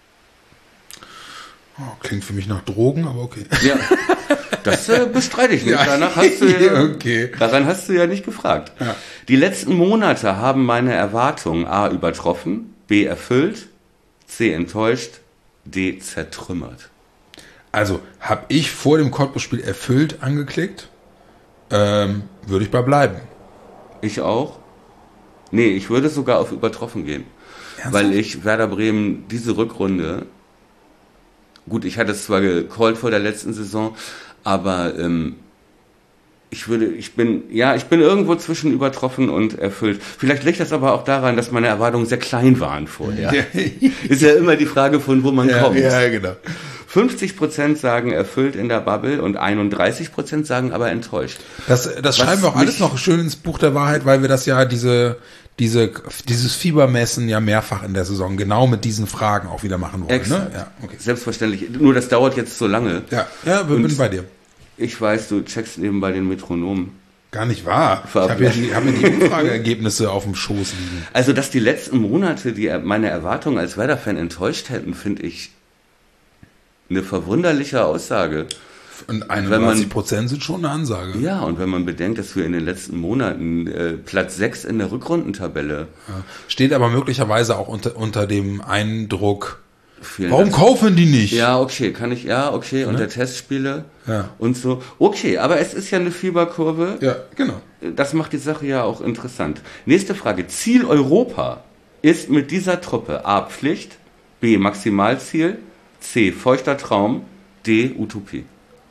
[SPEAKER 2] Oh, klingt für mich nach Drogen, aber okay.
[SPEAKER 3] Ja, das äh, bestreite ich nicht.
[SPEAKER 2] Ja,
[SPEAKER 3] Danach hast du ja,
[SPEAKER 2] okay.
[SPEAKER 3] Daran hast du ja nicht gefragt.
[SPEAKER 2] Ja.
[SPEAKER 3] Die letzten Monate haben meine Erwartungen A übertroffen, B erfüllt, C enttäuscht, D zertrümmert.
[SPEAKER 2] Also, habe ich vor dem Cottbus-Spiel erfüllt angeklickt, ähm, würde ich bei bleiben.
[SPEAKER 3] Ich auch? Nee, ich würde sogar auf übertroffen gehen. Ernsthaft? Weil ich Werder Bremen diese Rückrunde, gut, ich hatte es zwar gecallt vor der letzten Saison, aber ähm, ich würde, ich bin, ja, ich bin irgendwo zwischen übertroffen und erfüllt. Vielleicht liegt das aber auch daran, dass meine Erwartungen sehr klein waren vorher. Ja. Ist ja immer die Frage, von wo man
[SPEAKER 2] ja,
[SPEAKER 3] kommt.
[SPEAKER 2] Ja, genau.
[SPEAKER 3] fünfzig Prozent sagen erfüllt in der Bubble und einunddreißig Prozent sagen aber enttäuscht.
[SPEAKER 2] Das, das schreiben wir auch alles noch schön ins Buch der Wahrheit, weil wir das ja, diese, diese, dieses Fiebermessen ja mehrfach in der Saison genau mit diesen Fragen auch wieder machen wollen. Ne?
[SPEAKER 3] Ja, okay. Selbstverständlich. Nur das dauert jetzt so lange.
[SPEAKER 2] Ja, ja, bin und bei dir.
[SPEAKER 3] Ich weiß, du checkst nebenbei den Metronom.
[SPEAKER 2] Gar nicht wahr. Ich habe ja die, hab mir die Umfrageergebnisse auf dem Schoß liegen.
[SPEAKER 3] Also, dass die letzten Monate die meine Erwartungen als Werder-Fan enttäuscht hätten, finde ich eine verwunderliche Aussage.
[SPEAKER 2] Und einunddreißig Prozent sind schon eine Ansage.
[SPEAKER 3] Ja, und wenn man bedenkt, dass wir in den letzten Monaten äh, Platz sechs in der Rückrundentabelle.
[SPEAKER 2] Ja. Steht aber möglicherweise auch unter, unter dem Eindruck
[SPEAKER 3] Vielen
[SPEAKER 2] Warum
[SPEAKER 3] Dank.
[SPEAKER 2] kaufen die nicht?
[SPEAKER 3] Ja, okay, kann ich, ja, okay, unter Testspiele ja. und so. Okay, aber es ist ja eine Fieberkurve.
[SPEAKER 2] Ja, genau.
[SPEAKER 3] Das macht die Sache ja auch interessant. Nächste Frage. Ziel Europa ist mit dieser Truppe A. Pflicht, B. Maximalziel, C. Feuchter Traum, D. Utopie.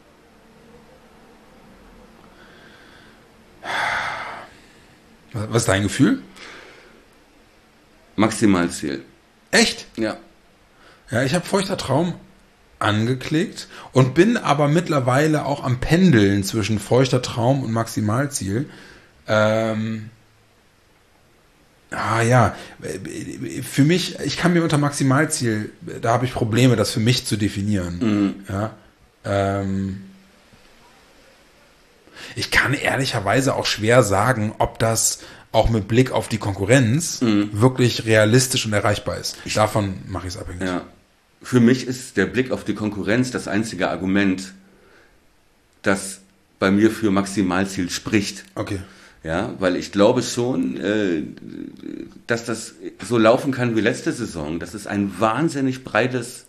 [SPEAKER 2] Was ist dein Gefühl?
[SPEAKER 3] Maximalziel.
[SPEAKER 2] Echt?
[SPEAKER 3] Ja.
[SPEAKER 2] Ja, ich habe Feuchter Traum angeklickt und bin aber mittlerweile auch am Pendeln zwischen Feuchter Traum und Maximalziel. Ähm, ah ja, für mich, ich kann mir unter Maximalziel, da habe ich Probleme, das für mich zu definieren. Mhm. Ja, ähm, ich kann ehrlicherweise auch schwer sagen, ob das auch mit Blick auf die Konkurrenz mhm. wirklich realistisch und erreichbar ist. Davon mache ich es abhängig.
[SPEAKER 3] Ja. Für mich ist der Blick auf die Konkurrenz das einzige Argument, das bei mir für Maximalziel spricht.
[SPEAKER 2] Okay.
[SPEAKER 3] Ja, weil ich glaube schon, äh, dass das so laufen kann wie letzte Saison, dass es ein wahnsinnig breites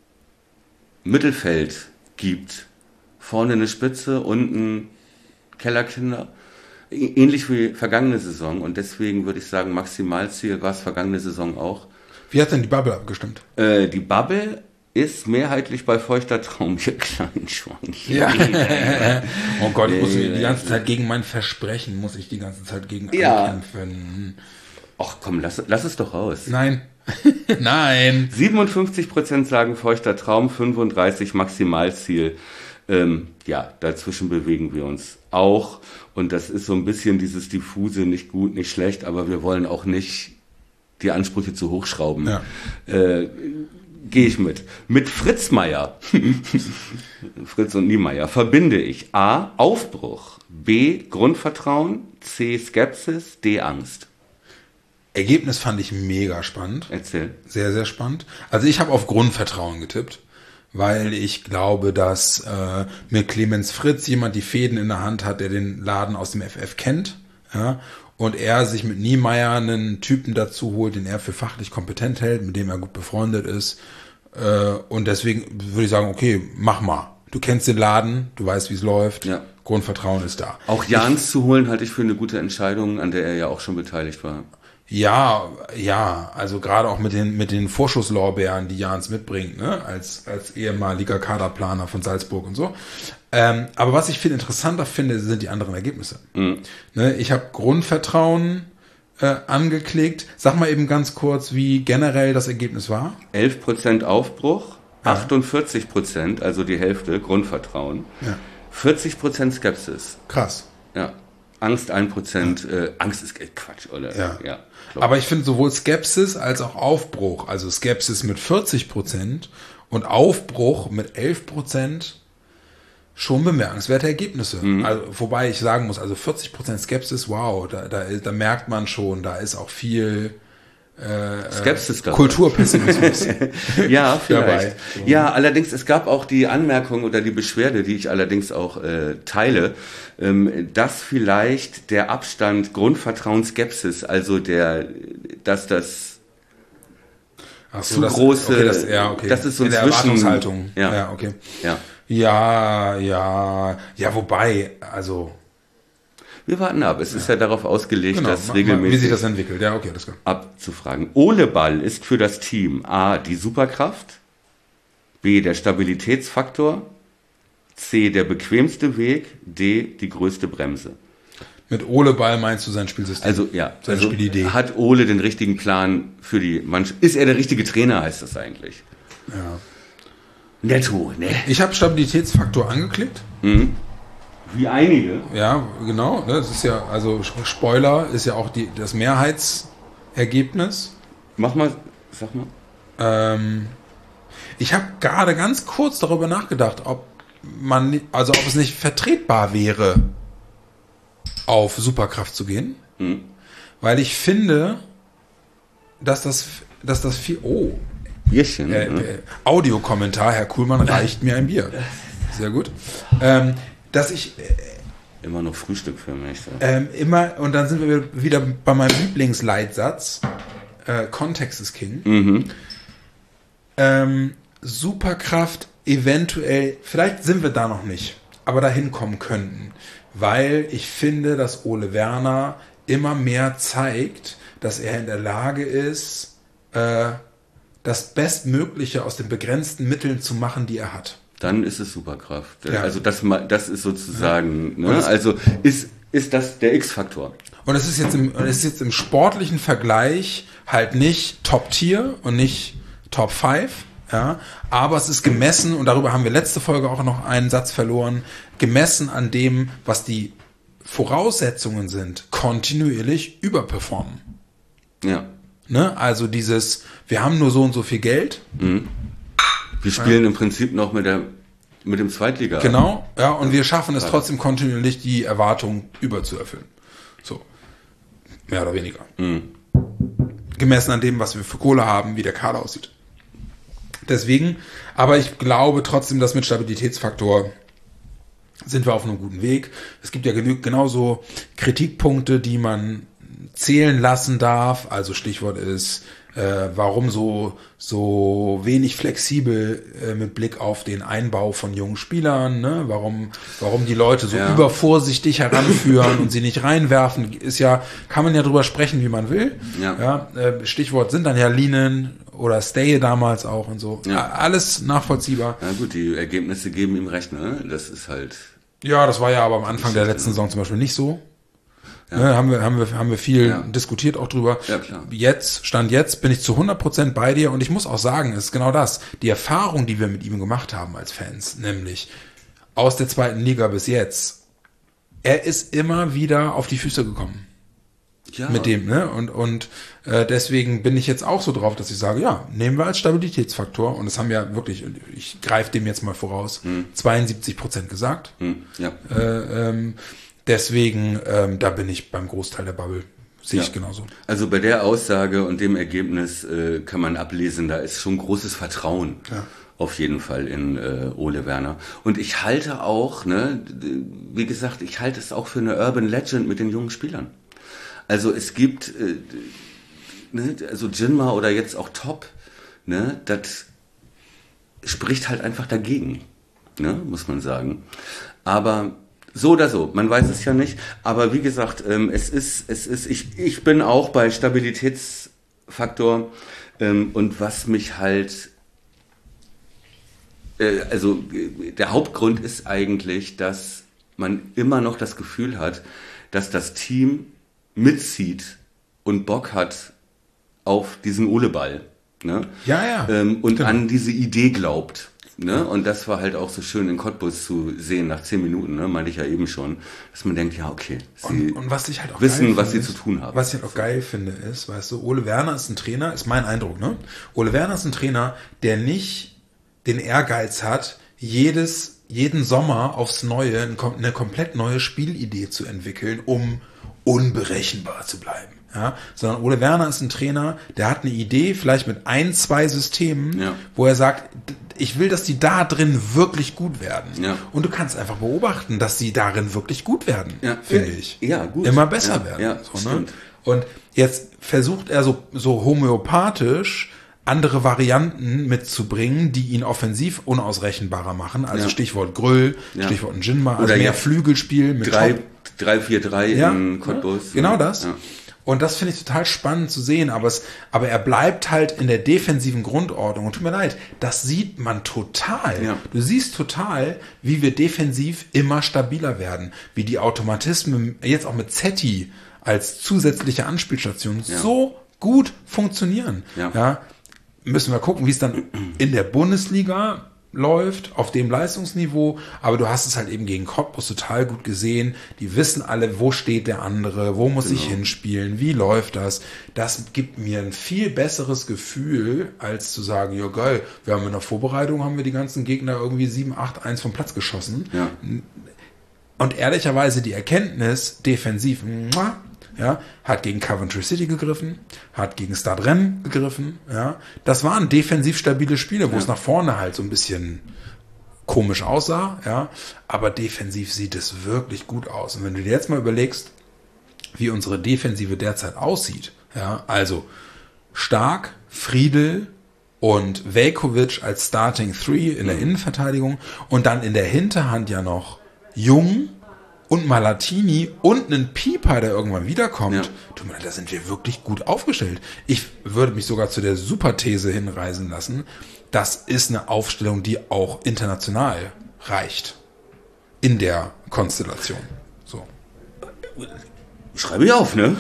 [SPEAKER 3] Mittelfeld gibt. Vorne eine Spitze, unten Kellerkinder. Ähnlich wie vergangene Saison. Und deswegen würde ich sagen, Maximalziel war es vergangene Saison auch.
[SPEAKER 2] Wie hat denn die Bubble abgestimmt?
[SPEAKER 3] Äh, die Bubble ist mehrheitlich bei Feuchter Traum, ihr kleinen Schweinchen.
[SPEAKER 2] Ja. Oh Gott, ich muss die ganze Zeit gegen mein Versprechen, muss ich die ganze Zeit gegen
[SPEAKER 3] ja.
[SPEAKER 2] ankämpfen.
[SPEAKER 3] Ach komm, lass, lass es doch raus.
[SPEAKER 2] Nein. Nein.
[SPEAKER 3] siebenundfünfzig Prozent sagen Feuchter Traum, fünfunddreißig Maximalziel. Ähm, ja, dazwischen bewegen wir uns auch. Und das ist so ein bisschen dieses diffuse, nicht gut, nicht schlecht, aber wir wollen auch nicht die Ansprüche zu hochschrauben. Ja. Äh, Gehe ich mit. Mit Fritz Meier, Fritz und Niemeyer, verbinde ich A. Aufbruch, B. Grundvertrauen, C. Skepsis, D. Angst.
[SPEAKER 2] Ergebnis fand ich mega spannend.
[SPEAKER 3] Erzähl.
[SPEAKER 2] Sehr, sehr spannend. Also ich habe auf Grundvertrauen getippt, weil ich glaube, dass äh, mit Clemens Fritz jemand die Fäden in der Hand hat, der den Laden aus dem F F kennt, ja, und er sich mit Niemeyer einen Typen dazu holt, den er für fachlich kompetent hält, mit dem er gut befreundet ist. Äh, und deswegen würde ich sagen, okay, mach mal. Du kennst den Laden, du weißt, wie es läuft. Ja. Grundvertrauen ist da.
[SPEAKER 3] Auch Jans ich, zu holen, halte ich für eine gute Entscheidung, an der er ja auch schon beteiligt war.
[SPEAKER 2] Ja, ja, also gerade auch mit den mit den Vorschusslorbeeren, die Jans mitbringt, ne, als als ehemaliger Kaderplaner von Salzburg und so. Ähm, aber was ich viel interessanter finde, sind die anderen Ergebnisse. Mhm. Ne, ich habe Grundvertrauen äh, angeklickt. Sag mal eben ganz kurz, wie generell das Ergebnis war.
[SPEAKER 3] elf Prozent Aufbruch, ja. achtundvierzig Prozent, also die Hälfte Grundvertrauen, ja. vierzig Prozent Skepsis.
[SPEAKER 2] Krass.
[SPEAKER 3] Ja. Angst ein Prozent, ja. äh, Angst ist Quatsch, oder?
[SPEAKER 2] Ja. ja Aber ich finde sowohl Skepsis als auch Aufbruch, also Skepsis mit vierzig Prozent und Aufbruch mit elf Prozent schon bemerkenswerte Ergebnisse. Mhm. Also, wobei ich sagen muss, also vierzig Prozent Skepsis, wow, da, da, da merkt man schon, da ist auch viel äh,
[SPEAKER 3] Skepsis dabei.
[SPEAKER 2] Kulturpessimismus.
[SPEAKER 3] Ja, vielleicht. Dabei. Ja, allerdings, es gab auch die Anmerkung oder die Beschwerde, die ich allerdings auch äh, teile, ähm, dass vielleicht der Abstand Grundvertrauen Skepsis, also der, dass das
[SPEAKER 2] Ach so,
[SPEAKER 3] zu
[SPEAKER 2] das,
[SPEAKER 3] große,
[SPEAKER 2] okay, das, ja, okay.
[SPEAKER 3] das ist so ein
[SPEAKER 2] in der
[SPEAKER 3] Zwischen,
[SPEAKER 2] Erwartungshaltung.
[SPEAKER 3] Ja,
[SPEAKER 2] ja, okay.
[SPEAKER 3] Ja.
[SPEAKER 2] Ja, ja, ja, wobei, also.
[SPEAKER 3] Wir warten ab. Es ja. ist ja darauf ausgelegt,
[SPEAKER 2] genau,
[SPEAKER 3] dass regelmäßig.
[SPEAKER 2] Wie sich das entwickelt, ja, okay, das kann.
[SPEAKER 3] Abzufragen. Ole Ball ist für das Team A. die Superkraft, B. der Stabilitätsfaktor, C. der bequemste Weg, D. die größte Bremse.
[SPEAKER 2] Mit Ole Ball meinst du sein Spielsystem?
[SPEAKER 3] Also, ja.
[SPEAKER 2] Seine
[SPEAKER 3] also
[SPEAKER 2] Spielidee.
[SPEAKER 3] Hat Ole den richtigen Plan für die Mannschaft? Ist er der richtige Trainer, heißt das eigentlich?
[SPEAKER 2] Ja.
[SPEAKER 3] Netto, ne?
[SPEAKER 2] Ich habe Stabilitätsfaktor angeklickt.
[SPEAKER 3] Mhm. Wie einige.
[SPEAKER 2] Ja, genau. Ne? Das ist ja, also Spoiler ist ja auch die, das Mehrheitsergebnis.
[SPEAKER 3] Mach mal, sag mal.
[SPEAKER 2] Ähm, ich habe gerade ganz kurz darüber nachgedacht, ob man, also ob es nicht vertretbar wäre, auf Superkraft zu gehen. Mhm. Weil ich finde, dass das, dass das viel, oh,
[SPEAKER 3] Bierchen.
[SPEAKER 2] Äh, äh, Audiokommentar, Herr Kuhlmann, reicht mir ein Bier. Sehr gut. Ähm, dass ich äh,
[SPEAKER 3] immer noch Frühstück für mich. So.
[SPEAKER 2] Ähm, immer, und dann sind wir wieder bei meinem Lieblingsleitsatz, äh, Kontext ist King.
[SPEAKER 3] Mhm.
[SPEAKER 2] ähm, Superkraft eventuell, vielleicht sind wir da noch nicht, aber dahin kommen könnten, weil ich finde, dass Ole Werner immer mehr zeigt, dass er in der Lage ist, äh, das Bestmögliche aus den begrenzten Mitteln zu machen, die er hat.
[SPEAKER 3] Dann ist es Superkraft.
[SPEAKER 2] Ja.
[SPEAKER 3] Also das, das ist sozusagen, ja. ne? Also ist, ist das der X-Faktor.
[SPEAKER 2] Und es ist jetzt im, es ist jetzt im sportlichen Vergleich halt nicht Top-Tier und nicht Top fünf, ja, aber es ist gemessen, und darüber haben wir letzte Folge auch noch einen Satz verloren, gemessen an dem, was die Voraussetzungen sind, kontinuierlich überperformen.
[SPEAKER 3] Ja.
[SPEAKER 2] Ne? Also dieses, wir haben nur so und so viel Geld.
[SPEAKER 3] Mhm. Wir spielen ja. im Prinzip noch mit der mit dem Zweitliga.
[SPEAKER 2] Genau, ja, und wir schaffen es trotzdem kontinuierlich, die Erwartungen überzuerfüllen. So. Mehr oder weniger.
[SPEAKER 3] Mhm.
[SPEAKER 2] Gemessen an dem, was wir für Kohle haben, wie der Kader aussieht. Deswegen, aber ich glaube trotzdem, dass mit Stabilitätsfaktor sind wir auf einem guten Weg. Es gibt ja genü- genauso Kritikpunkte, die man zählen lassen darf. Also Stichwort ist, äh, warum so so wenig flexibel äh, mit Blick auf den Einbau von jungen Spielern, ne? Warum warum die Leute so
[SPEAKER 3] ja.
[SPEAKER 2] übervorsichtig heranführen und sie nicht reinwerfen, ist ja, kann man ja drüber sprechen, wie man will.
[SPEAKER 3] Ja.
[SPEAKER 2] Ja, äh, Stichwort sind dann ja Linen oder Stay damals auch und so.
[SPEAKER 3] Ja.
[SPEAKER 2] Alles nachvollziehbar.
[SPEAKER 3] Na gut, die Ergebnisse geben ihm recht, ne? Das ist halt.
[SPEAKER 2] Ja, das war ja aber am Anfang der letzten Saison zum Beispiel nicht so. Ja. Ne, haben wir, haben wir, haben wir viel
[SPEAKER 3] ja.
[SPEAKER 2] diskutiert auch drüber.
[SPEAKER 3] Ja, klar.
[SPEAKER 2] Jetzt, Stand jetzt, bin ich zu hundert Prozent bei dir, und ich muss auch sagen, es ist genau das. Die Erfahrung, die wir mit ihm gemacht haben als Fans, nämlich aus der zweiten Liga bis jetzt, er ist immer wieder auf die Füße gekommen.
[SPEAKER 3] Ja.
[SPEAKER 2] Mit dem, ne? Und, und äh, deswegen bin ich jetzt auch so drauf, dass ich sage, ja, nehmen wir als Stabilitätsfaktor, und das haben ja wirklich, ich greife dem jetzt mal voraus, hm. zweiundsiebzig Prozent gesagt.
[SPEAKER 3] Hm. Ja.
[SPEAKER 2] Äh, ähm, deswegen, ähm, da bin ich beim Großteil der Bubble. Sehe ja. ich genauso.
[SPEAKER 3] Also bei der Aussage und dem Ergebnis äh, kann man ablesen, da ist schon großes Vertrauen. Ja. Auf jeden Fall in äh, Ole Werner. Und ich halte auch, ne, wie gesagt, ich halte es auch für eine Urban Legend mit den jungen Spielern. Also es gibt, äh, ne, also Jinma oder jetzt auch Top, ne, das spricht halt einfach dagegen, ne, muss man sagen. Aber so oder so, man weiß es ja nicht. Aber wie gesagt, ähm, es ist, es ist, ich, ich bin auch bei Stabilitätsfaktor ähm, und was mich halt, äh, also der Hauptgrund ist eigentlich, dass man immer noch das Gefühl hat, dass das Team mitzieht und Bock hat auf diesen Ole-Ball. Ne?
[SPEAKER 2] Ja, ja.
[SPEAKER 3] Ähm, und genau. an diese Idee glaubt. Ne? Und das war halt auch so schön in Cottbus zu sehen, nach zehn Minuten, ne? Meinte ich ja eben schon, dass man denkt, ja, okay, sie
[SPEAKER 2] und, und was ich halt auch
[SPEAKER 3] wissen,
[SPEAKER 2] geil
[SPEAKER 3] was
[SPEAKER 2] finde,
[SPEAKER 3] sie zu tun haben.
[SPEAKER 2] Was ich halt auch geil finde, ist, weißt du, Ole Werner ist ein Trainer, ist mein Eindruck, ne? Ole Werner ist ein Trainer, der nicht den Ehrgeiz hat, jedes, jeden Sommer aufs Neue eine komplett neue Spielidee zu entwickeln, um unberechenbar zu bleiben. Ja, sondern Ole Werner ist ein Trainer, der hat eine Idee, vielleicht mit ein, zwei Systemen, ja. wo er sagt, ich will, dass die da drin wirklich gut werden. Ja. Und du kannst einfach beobachten, dass die darin wirklich gut werden, ja. finde ich.
[SPEAKER 3] Ja, gut.
[SPEAKER 2] Immer besser
[SPEAKER 3] ja.
[SPEAKER 2] werden.
[SPEAKER 3] Ja,
[SPEAKER 2] so, ne? Und jetzt versucht er so, so homöopathisch andere Varianten mitzubringen, die ihn offensiv unausrechenbarer machen. Also ja. Stichwort Grüll,
[SPEAKER 3] ja.
[SPEAKER 2] Stichwort Jinma, also
[SPEAKER 3] oder
[SPEAKER 2] mehr Flügelspiel mit
[SPEAKER 3] drei vier drei
[SPEAKER 2] ja.
[SPEAKER 3] in Cottbus.
[SPEAKER 2] Genau das. Ja. Und das finde ich total spannend zu sehen, aber es, aber er bleibt halt in der defensiven Grundordnung. Und tut mir leid, das sieht man total.
[SPEAKER 3] Ja.
[SPEAKER 2] Du siehst total, wie wir defensiv immer stabiler werden, wie die Automatismen jetzt auch mit Zetti als zusätzliche Anspielstation ja. so gut funktionieren.
[SPEAKER 3] Ja.
[SPEAKER 2] Ja, müssen wir gucken, wie es dann in der Bundesliga läuft, auf dem Leistungsniveau, aber du hast es halt eben gegen Cottbus total gut gesehen, die wissen alle, wo steht der andere, wo muss genau. ich hinspielen, wie läuft das, das gibt mir ein viel besseres Gefühl, als zu sagen, ja geil, wir haben in der Vorbereitung, haben wir die ganzen Gegner irgendwie sieben acht eins vom Platz geschossen,
[SPEAKER 3] ja.
[SPEAKER 2] und ehrlicherweise die Erkenntnis, defensiv, ja, hat gegen Coventry City gegriffen, hat gegen Stade Rennes gegriffen, ja. Das waren defensiv stabile Spiele, wo ja. es nach vorne halt so ein bisschen komisch aussah, ja. Aber defensiv sieht es wirklich gut aus. Und wenn du dir jetzt mal überlegst, wie unsere Defensive derzeit aussieht, ja, also Stark, Friedel und Veljković als Starting Three in der mhm. Innenverteidigung und dann in der Hinterhand ja noch Jung und Malatini und einen Pieper, der irgendwann wiederkommt. Ja. Du meinst, da sind wir wirklich gut aufgestellt. Ich würde mich sogar zu der Superthese hinreißen lassen, das ist eine Aufstellung, die auch international reicht. In der Konstellation. So.
[SPEAKER 3] Schreibe ich auf, ne?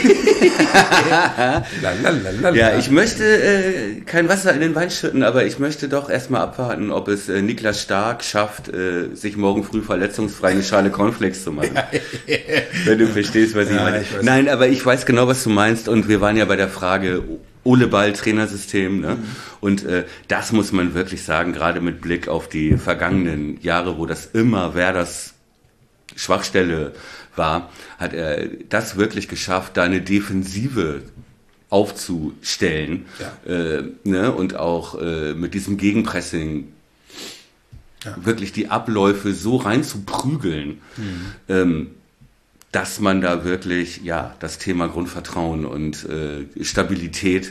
[SPEAKER 3] Ja, ich möchte äh, kein Wasser in den Wein schütten, aber ich möchte doch erstmal abwarten, ob es äh, Niklas Stark schafft, äh, sich morgen früh verletzungsfrei eine Schale Cornflakes zu machen. Wenn du verstehst, was ich ja, meine. Ich Nein, aber ich weiß genau, was du meinst und wir waren ja bei der Frage Ole Ball Trainersystem, ne? Mhm. Und äh, das muss man wirklich sagen, gerade mit Blick auf die vergangenen Jahre, wo das immer Werders Schwachstelle war, hat er das wirklich geschafft, da eine Defensive aufzustellen, ja. äh, ne? Und auch äh, mit diesem Gegenpressing ja. wirklich die Abläufe so reinzuprügeln, mhm. ähm, dass man da wirklich ja das Thema Grundvertrauen und äh, Stabilität,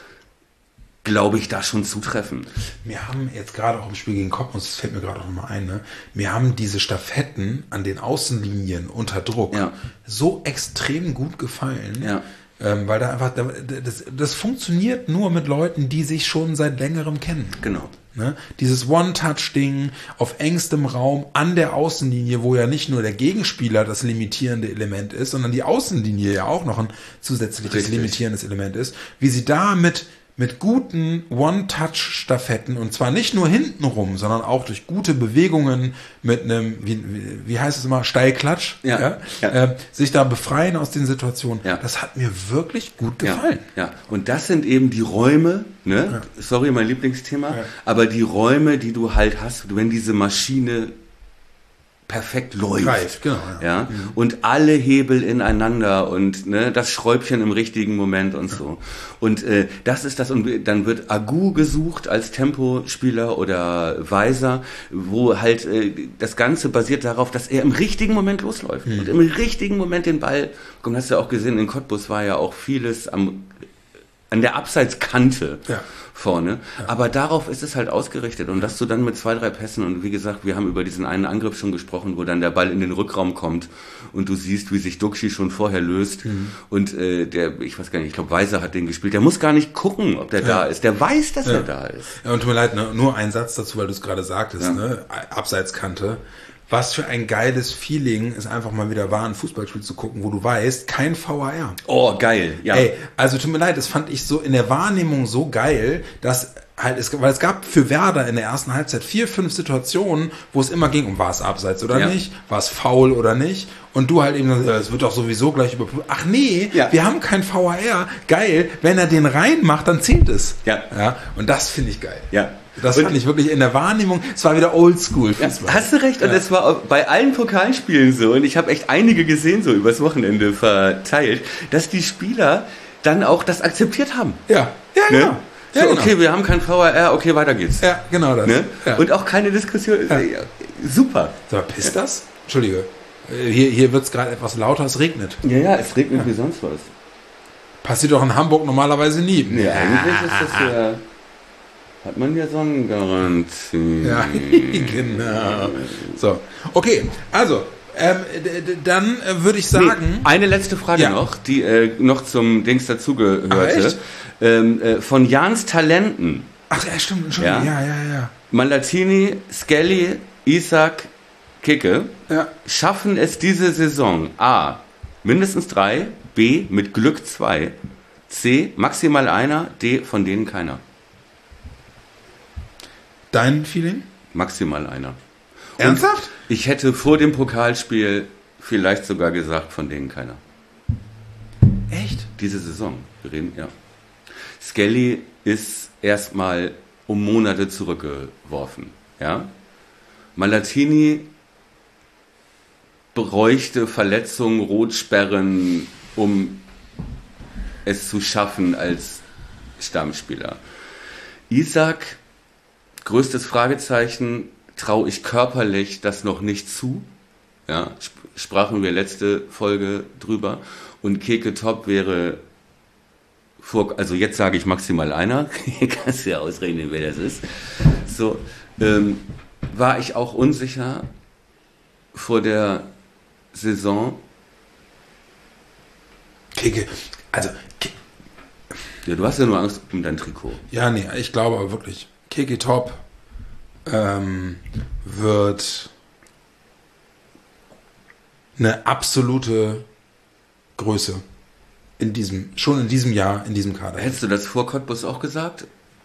[SPEAKER 3] glaube ich, da schon zutreffen.
[SPEAKER 2] Wir haben jetzt gerade auch im Spiel gegen Cottbus, das fällt mir gerade auch nochmal ein, ne? Wir haben diese Staffetten an den Außenlinien unter Druck ja. so extrem gut gefallen, ja. ähm, weil da einfach, das, das funktioniert nur mit Leuten, die sich schon seit längerem kennen.
[SPEAKER 3] Genau.
[SPEAKER 2] Ne? Dieses One-Touch-Ding auf engstem Raum an der Außenlinie, wo ja nicht nur der Gegenspieler das limitierende Element ist, sondern die Außenlinie ja auch noch ein zusätzliches Richtig. limitierendes Element ist, wie sie da mit mit guten One-Touch-Staffetten und zwar nicht nur hintenrum, sondern auch durch gute Bewegungen mit einem, wie, wie, wie heißt es immer, Steilklatsch, ja, ja, ja. Äh, sich da befreien aus den Situationen. Ja. Das hat mir wirklich gut gefallen.
[SPEAKER 3] Ja, ja. Und das sind eben die Räume, ne? Ja. Sorry, mein Lieblingsthema, ja. aber die Räume, die du halt hast, wenn diese Maschine perfekt läuft. Greift, genau, ja. Ja? Mhm. Und alle Hebel ineinander und ne, das Schräubchen im richtigen Moment und ja. so. Und äh, das ist das, und dann wird Agu gesucht als Tempospieler oder Weiser, wo halt äh, das Ganze basiert darauf, dass er im richtigen Moment losläuft mhm. und im richtigen Moment den Ball, komm, hast du ja auch gesehen, in Cottbus war ja auch vieles am an der Abseitskante ja. vorne. Ja. Aber darauf ist es halt ausgerichtet. Und dass du dann mit zwei, drei Pässen, und wie gesagt, wir haben über diesen einen Angriff schon gesprochen, wo dann der Ball in den Rückraum kommt und du siehst, wie sich Duxi schon vorher löst. Mhm. Und äh, der, ich weiß gar nicht, ich glaube, Weiser hat den gespielt. Der muss gar nicht gucken, ob der ja. da ist. Der weiß, dass ja. er da ist.
[SPEAKER 2] Ja, und tut mir leid, ne? Nur ein Satz dazu, weil du es gerade sagtest, ja. ne? Abseitskante. Was für ein geiles Feeling ist einfach mal wieder wahr, ein Fußballspiel zu gucken, wo du weißt, kein V A R.
[SPEAKER 3] Oh, geil, ja.
[SPEAKER 2] Ey, also tut mir leid, das fand ich so in der Wahrnehmung so geil, dass halt es, weil es gab für Werder in der ersten Halbzeit vier, fünf Situationen, wo es immer ging, um war es abseits oder ja. nicht, war es faul oder nicht, und du halt eben, es wird doch sowieso gleich überprüft. Ach nee, ja. wir haben kein V A R. Geil, wenn er den reinmacht, dann zählt es.
[SPEAKER 3] Ja.
[SPEAKER 2] Ja, und das finde ich geil.
[SPEAKER 3] Ja.
[SPEAKER 2] Das fand ich wirklich in der Wahrnehmung, es war wieder oldschool.
[SPEAKER 3] Ja, hast du recht, und es ja. war bei allen Pokalspielen so, und ich habe echt einige gesehen, so übers Wochenende verteilt, dass die Spieler dann auch das akzeptiert haben.
[SPEAKER 2] Ja, ja, genau.
[SPEAKER 3] Ne? So, ja, genau. Okay, wir haben kein V A R, okay, weiter geht's.
[SPEAKER 2] Ja, genau das.
[SPEAKER 3] Ne?
[SPEAKER 2] Ja.
[SPEAKER 3] Und auch keine Diskussion. Ja. Super.
[SPEAKER 2] So, pisst das? Entschuldige. Hier, hier wird's gerade etwas lauter, es regnet.
[SPEAKER 3] Ja, ja, es regnet ja. wie sonst was.
[SPEAKER 2] Passiert doch in Hamburg normalerweise nie.
[SPEAKER 3] Nee, ja. eigentlich ist das ja... Hat man ja Sonnengarantie.
[SPEAKER 2] Ja, genau. So, okay, also, ähm, d- d- dann äh, würde ich sagen...
[SPEAKER 3] Nee, eine letzte Frage ja. noch, die äh, noch zum Dings dazugehörte. Ähm, äh, von Jans Talenten.
[SPEAKER 2] Ach ja, stimmt, stimmt. Ja, ja, ja. ja.
[SPEAKER 3] Malatini, Skelly, Isak, Kicke ja. schaffen es diese Saison A, mindestens drei, B, mit Glück zwei, C, maximal einer, D, von denen keiner.
[SPEAKER 2] Dein Feeling?
[SPEAKER 3] Maximal einer.
[SPEAKER 2] Ernsthaft?
[SPEAKER 3] Und ich hätte vor dem Pokalspiel vielleicht sogar gesagt, von denen keiner.
[SPEAKER 2] Echt?
[SPEAKER 3] Diese Saison. Wir reden, ja. Skelly ist erstmal um Monate zurückgeworfen. Ja? Malatini bräuchte Verletzungen, Rotsperren, um es zu schaffen als Stammspieler. Isak, größtes Fragezeichen, traue ich körperlich das noch nicht zu. Ja, sprachen wir letzte Folge drüber. Und Keke Top wäre vor, also jetzt sage ich maximal einer, kannst du ja ausrechnen, wer das ist, so, ähm, war ich auch unsicher vor der Saison.
[SPEAKER 2] Keke, also...
[SPEAKER 3] Ja, du hast ja nur Angst um dein Trikot.
[SPEAKER 2] Ja, nee, ich glaube aber wirklich, Keke Top ähm, wird eine absolute Größe in diesem, schon in diesem Jahr, in diesem Kader.
[SPEAKER 3] Hättest du das vor Cottbus auch gesagt?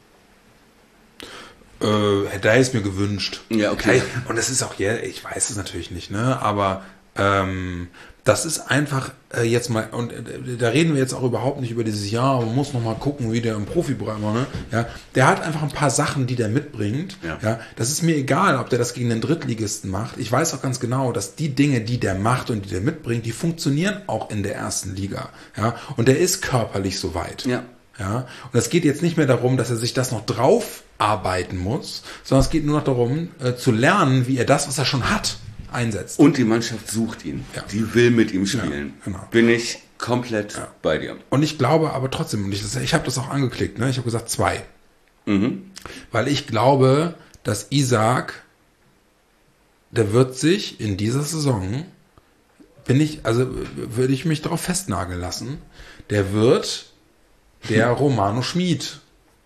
[SPEAKER 2] Äh, hätte er es mir gewünscht.
[SPEAKER 3] Ja, okay.
[SPEAKER 2] Und es ist auch, ja, ich weiß es natürlich nicht, ne, aber ähm, das ist einfach äh, jetzt mal, und äh, da reden wir jetzt auch überhaupt nicht über dieses Jahr, man muss noch mal gucken, wie der im Profibereich war, ne? Ja, der hat einfach ein paar Sachen, die der mitbringt. Ja. Ja, das ist mir egal, ob der das gegen den Drittligisten macht. Ich weiß auch ganz genau, dass die Dinge, die der macht und die der mitbringt, die funktionieren auch in der ersten Liga. Ja, und der ist körperlich so weit.
[SPEAKER 3] Ja.
[SPEAKER 2] Ja, und es geht jetzt nicht mehr darum, dass er sich das noch drauf arbeiten muss, sondern es geht nur noch darum, äh, zu lernen, wie er das, was er schon hat, einsetzt.
[SPEAKER 3] Und die Mannschaft sucht ihn. Ja. Die will mit ihm spielen.
[SPEAKER 2] Ja, genau.
[SPEAKER 3] Bin ich komplett ja. bei dir.
[SPEAKER 2] Und ich glaube aber trotzdem, und ich, ich habe das auch angeklickt, ne? Ich habe gesagt zwei.
[SPEAKER 3] Mhm.
[SPEAKER 2] Weil ich glaube, dass Isaac, der wird sich in dieser Saison, bin ich, also würde ich mich darauf festnageln lassen, der wird der Romano Schmid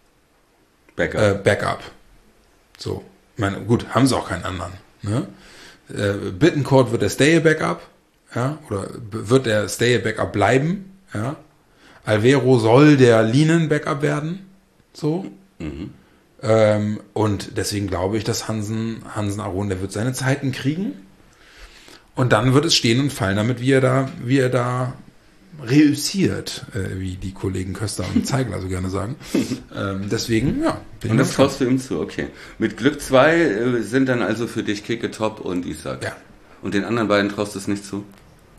[SPEAKER 3] Backup.
[SPEAKER 2] Äh, Backup. So. Ich meine, gut, haben sie auch keinen anderen. Ne? Äh, Bittencourt wird der Stay-Backup, ja, oder wird der Stay-Backup bleiben, ja. Alvaro soll der Linen-Backup werden, so.
[SPEAKER 3] Mhm.
[SPEAKER 2] Ähm, und deswegen glaube ich, dass Hansen, Hansen Aron, der wird seine Zeiten kriegen. Und dann wird es stehen und fallen damit, wie er da, wie er da reüssiert, äh, wie die Kollegen Köster und Zeigler so gerne sagen. ähm, deswegen, ja.
[SPEAKER 3] Und das traust du ihm zu, okay. Mit Glück zwei äh, sind dann also für dich Keke Top und Isaac.
[SPEAKER 2] Ja.
[SPEAKER 3] Und den anderen beiden traust du es nicht zu?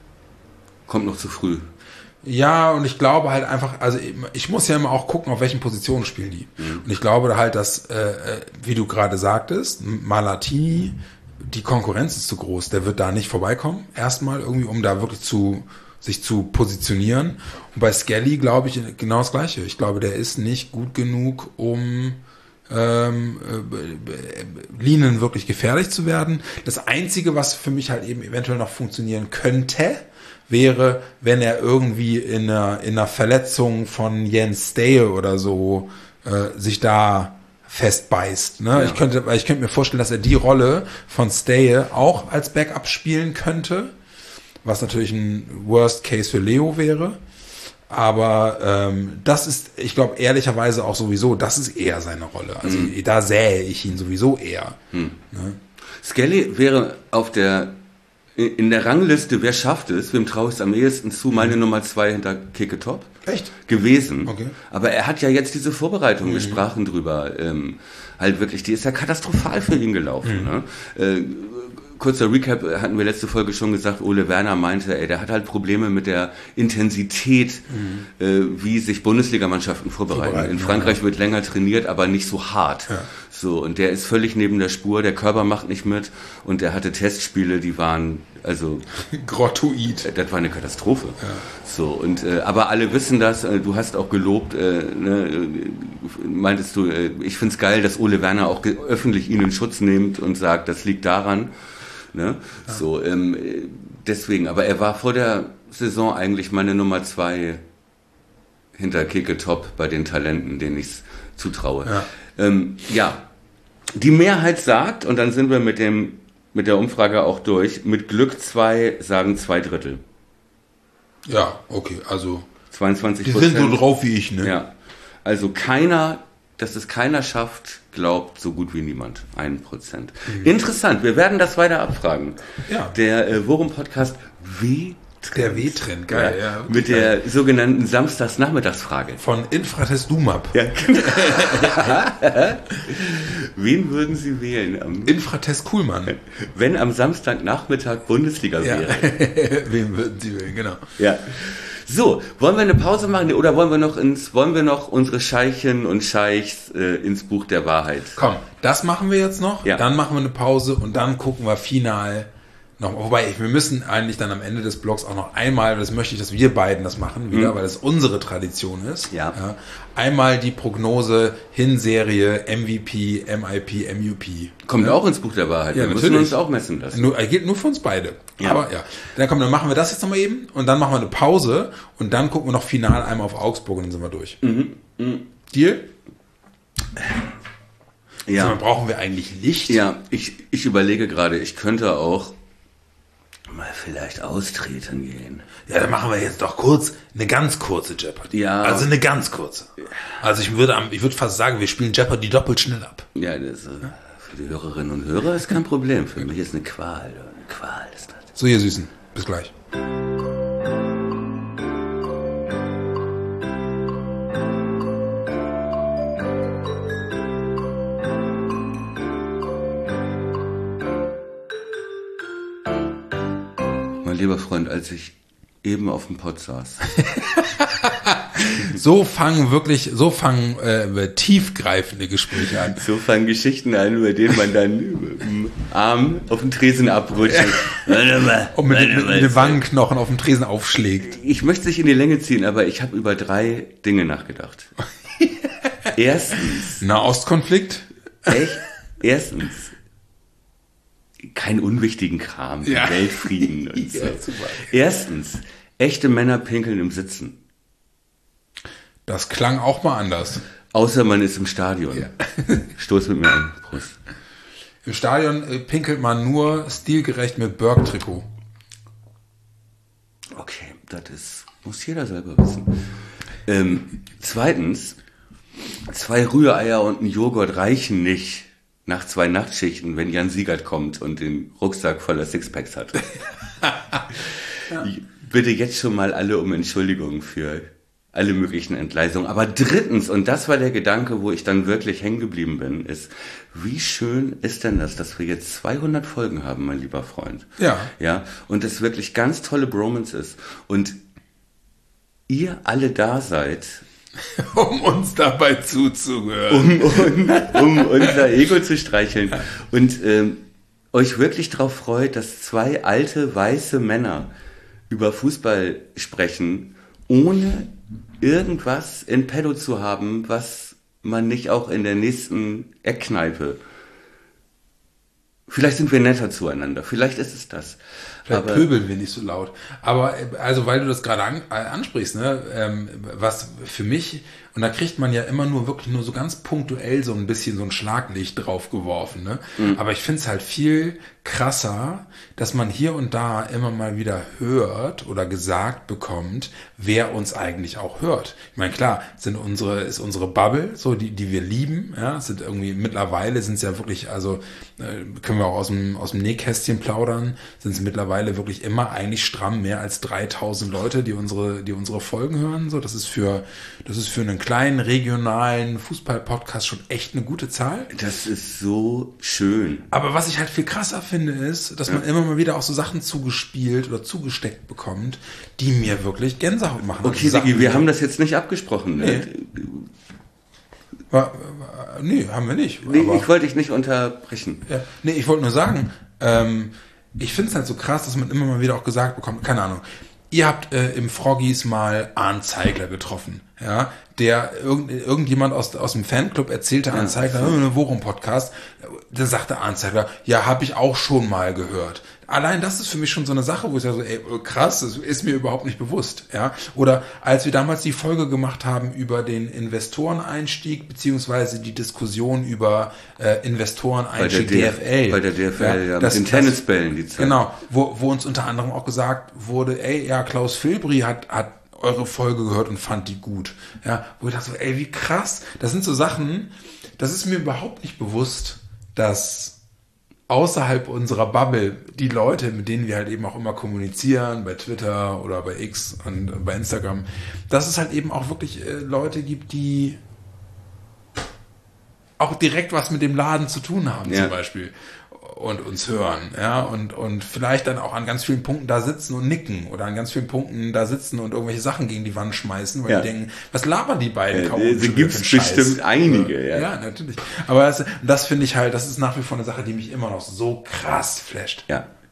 [SPEAKER 3] Kommt noch zu früh.
[SPEAKER 2] Ja, und ich glaube halt einfach, also ich muss ja immer auch gucken, auf welchen Positionen spielen die. Mhm. Und ich glaube halt, dass, äh, wie du gerade sagtest, Malatini, die Konkurrenz ist zu groß, der wird da nicht vorbeikommen, erstmal irgendwie, um da wirklich zu sich zu positionieren. Und bei Skelly glaube ich genau das Gleiche. Ich glaube, der ist nicht gut genug, um ähm, äh, Linen wirklich gefährlich zu werden. Das Einzige, was für mich halt eben eventuell noch funktionieren könnte, wäre, wenn er irgendwie in einer, in einer Verletzung von Jens Stehe oder so äh, sich da festbeißt. Ne? Ja. Ich könnte, weil ich könnte mir vorstellen, dass er die Rolle von Stehe auch als Backup spielen könnte, was natürlich ein Worst Case für Leo wäre. Aber ähm, das ist, ich glaube, ehrlicherweise auch sowieso, das ist eher seine Rolle. Also mhm. da sähe ich ihn sowieso eher.
[SPEAKER 3] Mhm. Ne? Skelly wäre auf der in der Rangliste, wer schafft es, wem traue ich es am ehesten zu, meine mhm. Nummer zwei hinter Keke Top.
[SPEAKER 2] Echt?
[SPEAKER 3] Gewesen.
[SPEAKER 2] Okay.
[SPEAKER 3] Aber er hat ja jetzt diese Vorbereitung, mhm. wir sprachen drüber, ähm, halt wirklich, die ist ja katastrophal für ihn gelaufen. Mhm. Ne? Äh, Kurzer Recap, hatten wir letzte Folge schon gesagt, Ole Werner meinte, ey, der hat halt Probleme mit der Intensität, mhm. äh, wie sich Bundesligamannschaften vorbereiten. vorbereiten. In Frankreich ja. wird länger trainiert, aber nicht so hart. Ja. So, und der ist völlig neben der Spur, der Körper macht nicht mit und der hatte Testspiele, die waren, also...
[SPEAKER 2] gratuit.
[SPEAKER 3] Das war eine Katastrophe. Ja. So, und, äh, aber alle wissen das, äh, du hast auch gelobt, äh, ne, äh, meintest du, äh, ich find's geil, dass Ole Werner auch ge- öffentlich ihn in Schutz nimmt und sagt, das liegt daran. Ne? Ja. So, ähm, deswegen, aber er war vor der Saison eigentlich meine Nummer zwei hinter Keke Top bei den Talenten, denen ich es zutraue. Ja. Ähm, ja, die Mehrheit sagt, und dann sind wir mit dem mit der Umfrage auch durch, mit Glück zwei sagen zwei Drittel.
[SPEAKER 2] Ja, okay, also
[SPEAKER 3] zweiundzwanzig
[SPEAKER 2] Prozent. Die sind so drauf wie ich, ne?
[SPEAKER 3] Ja, also keiner, dass es keiner schafft, glaubt so gut wie niemand. Ein Prozent. Mhm. Interessant, wir werden das weiter abfragen.
[SPEAKER 2] Ja.
[SPEAKER 3] Der äh, Worum-Podcast W.
[SPEAKER 2] Der W-Trend, geil. Ja,
[SPEAKER 3] ja, mit der geil. sogenannten Samstagsnachmittagsfrage.
[SPEAKER 2] Von Infratest Dumap.
[SPEAKER 3] Ja. Wen würden Sie wählen? Am
[SPEAKER 2] Infratest Kuhlmann.
[SPEAKER 3] Wenn am Samstagnachmittag Bundesliga
[SPEAKER 2] ja.
[SPEAKER 3] wäre.
[SPEAKER 2] Wen würden Sie wählen, genau.
[SPEAKER 3] Ja. So, wollen wir eine Pause machen oder wollen wir noch ins, wollen wir noch unsere Scheichen und Scheichs äh, ins Buch der Wahrheit?
[SPEAKER 2] Komm, das machen wir jetzt noch,
[SPEAKER 3] ja.
[SPEAKER 2] Dann machen wir eine Pause und dann gucken wir final noch, wobei wir müssen eigentlich dann am Ende des Blogs auch noch einmal, das möchte ich, dass wir beiden das machen wieder, mhm. weil es unsere Tradition ist.
[SPEAKER 3] Ja.
[SPEAKER 2] ja. Einmal die Prognose Hinserie M V P, M I P, M U P.
[SPEAKER 3] Kommt ja. auch ins Buch der Wahrheit.
[SPEAKER 2] Ja,
[SPEAKER 3] wir
[SPEAKER 2] natürlich.
[SPEAKER 3] müssen uns auch messen lassen.
[SPEAKER 2] Nur, gilt nur für uns beide.
[SPEAKER 3] Ja.
[SPEAKER 2] Aber ja. Dann komm, dann machen wir das jetzt nochmal eben und dann machen wir eine Pause und dann gucken wir noch final einmal auf Augsburg und dann sind wir durch.
[SPEAKER 3] Mhm. Mhm.
[SPEAKER 2] Deal?
[SPEAKER 3] Ja.
[SPEAKER 2] Also, brauchen wir eigentlich Licht?
[SPEAKER 3] Ja, ich, ich überlege gerade, ich könnte auch mal vielleicht austreten gehen.
[SPEAKER 2] Ja, dann machen wir jetzt doch kurz eine ganz kurze Jeopardy.
[SPEAKER 3] Ja.
[SPEAKER 2] Also eine ganz kurze. Also ich würde, ich würde fast sagen, wir spielen Jeopardy doppelt schnell ab.
[SPEAKER 3] Ja, das, äh, für die Hörerinnen und Hörer ist kein Problem. Für mich ist eine Qual. Eine Qual ist das.
[SPEAKER 2] So, ihr Süßen. Bis gleich.
[SPEAKER 3] Lieber Freund, als ich eben auf dem Pott saß.
[SPEAKER 2] So fangen wirklich, so fangen äh, tiefgreifende Gespräche an.
[SPEAKER 3] So fangen Geschichten an, über denen man dann im Arm auf den Tresen abrutscht.
[SPEAKER 2] Und mit, mit, mit den Wangenknochen auf den Tresen aufschlägt.
[SPEAKER 3] Ich möchte sich in die Länge ziehen, aber ich habe über drei Dinge nachgedacht. Erstens.
[SPEAKER 2] Nahostkonflikt?
[SPEAKER 3] Echt? Erstens. Keinen unwichtigen Kram,
[SPEAKER 2] ja.
[SPEAKER 3] Weltfrieden und so.
[SPEAKER 2] Ja, super.
[SPEAKER 3] Erstens, echte Männer pinkeln im Sitzen.
[SPEAKER 2] Das klang auch mal anders.
[SPEAKER 3] Außer man ist im Stadion.
[SPEAKER 2] Ja.
[SPEAKER 3] Stoß mit mir an. Prost.
[SPEAKER 2] Im Stadion äh, pinkelt man nur stilgerecht mit Berg-Trikot.
[SPEAKER 3] Okay, das ist, muss jeder selber wissen. Ähm, zweitens, zwei Rühreier und ein Joghurt reichen nicht. Nach zwei Nachtschichten, wenn Jan Siegert kommt und den Rucksack voller Sixpacks hat. Ja. Bitte jetzt schon mal alle um Entschuldigung für alle möglichen Entgleisungen. Aber drittens, und das war der Gedanke, wo ich dann wirklich hängen geblieben bin, ist, wie schön ist denn das, dass wir jetzt zweihundert Folgen haben, mein lieber Freund.
[SPEAKER 2] Ja.
[SPEAKER 3] Ja, und es wirklich ganz tolle Bromance ist. Und ihr alle da seid,
[SPEAKER 2] um uns dabei zuzuhören.
[SPEAKER 3] Um, um, um unser Ego zu streicheln. Und ähm, euch wirklich darauf freut, dass zwei alte, weiße Männer über Fußball sprechen, ohne irgendwas in petto zu haben, was man nicht auch in der nächsten Eckkneipe. Vielleicht sind wir netter zueinander. Vielleicht ist es das.
[SPEAKER 2] Vielleicht aber pöbeln wir nicht so laut. Aber also, weil du das gerade an, ansprichst, ne, ähm, was für mich, und da kriegt man ja immer nur wirklich nur so ganz punktuell so ein bisschen so ein Schlaglicht drauf geworfen, ne? Mhm. Aber ich finde es halt viel krasser, dass man hier und da immer mal wieder hört oder gesagt bekommt, wer uns eigentlich auch hört. Ich meine, klar, sind unsere, ist unsere Bubble, so die, die wir lieben, ja, sind irgendwie, mittlerweile sind es ja wirklich, also äh, können wir auch aus dem, aus dem Nähkästchen plaudern, sind es mittlerweile wirklich immer eigentlich stramm mehr als dreitausend Leute, die unsere, die unsere Folgen hören, so, das ist für, das ist für einen kleinen regionalen Fußball-Podcast schon echt eine gute Zahl.
[SPEAKER 3] Das ist so schön.
[SPEAKER 2] Aber was ich halt viel krasser finde, ist, dass man ja. immer mal wieder auch so Sachen zugespielt oder zugesteckt bekommt, die mir wirklich Gänsehaut machen.
[SPEAKER 3] Okay,
[SPEAKER 2] also
[SPEAKER 3] Sigi, wir haben das jetzt nicht abgesprochen.
[SPEAKER 2] Nee,
[SPEAKER 3] ne?
[SPEAKER 2] war, war, nee haben wir nicht.
[SPEAKER 3] Nee, aber, ich wollte dich nicht unterbrechen.
[SPEAKER 2] Ja, nee, ich wollte nur sagen, ähm, ich finde es halt so krass, dass man immer mal wieder auch gesagt bekommt, keine Ahnung, ihr habt äh, im Froggies mal Arndt Zeigler getroffen, ja, der irgend, irgendjemand aus, aus dem Fanclub erzählte, Arndt Zeigler, ja, ein Worum-Podcast, da sagte Arndt Zeigler, ja, habe ich auch schon mal gehört. Allein das ist für mich schon so eine Sache, wo ich sage, so, ey, krass, das ist mir überhaupt nicht bewusst, ja. Oder als wir damals die Folge gemacht haben über den Investoreneinstieg, beziehungsweise die Diskussion über äh, Investoreneinstieg
[SPEAKER 3] bei der
[SPEAKER 2] D F L.
[SPEAKER 3] Bei der D F L, ja, ja
[SPEAKER 2] das,
[SPEAKER 3] mit den Tennisbällen, die Zeit.
[SPEAKER 2] Genau, wo, wo uns unter anderem auch gesagt wurde, ey, ja, Klaus Filbri hat, hat eure Folge gehört und fand die gut. Ja, wo ich dachte so, ey, wie krass. Das sind so Sachen, das ist mir überhaupt nicht bewusst, dass außerhalb unserer Bubble die Leute, mit denen wir halt eben auch immer kommunizieren, bei Twitter oder bei X und bei Instagram, dass es halt eben auch wirklich äh, Leute gibt, die auch direkt was mit dem Laden zu tun haben, ja. zum Beispiel, und uns hören, ja, und, und vielleicht dann auch an ganz vielen Punkten da sitzen und nicken oder an ganz vielen Punkten da sitzen und irgendwelche Sachen gegen die Wand schmeißen, weil ja. die denken, was labern die beiden?
[SPEAKER 3] Ja, die gibt es bestimmt einige, ja.
[SPEAKER 2] Ja, natürlich. Aber das, das finde ich halt, das ist nach wie vor eine Sache, die mich immer noch so krass flasht.
[SPEAKER 3] Ja.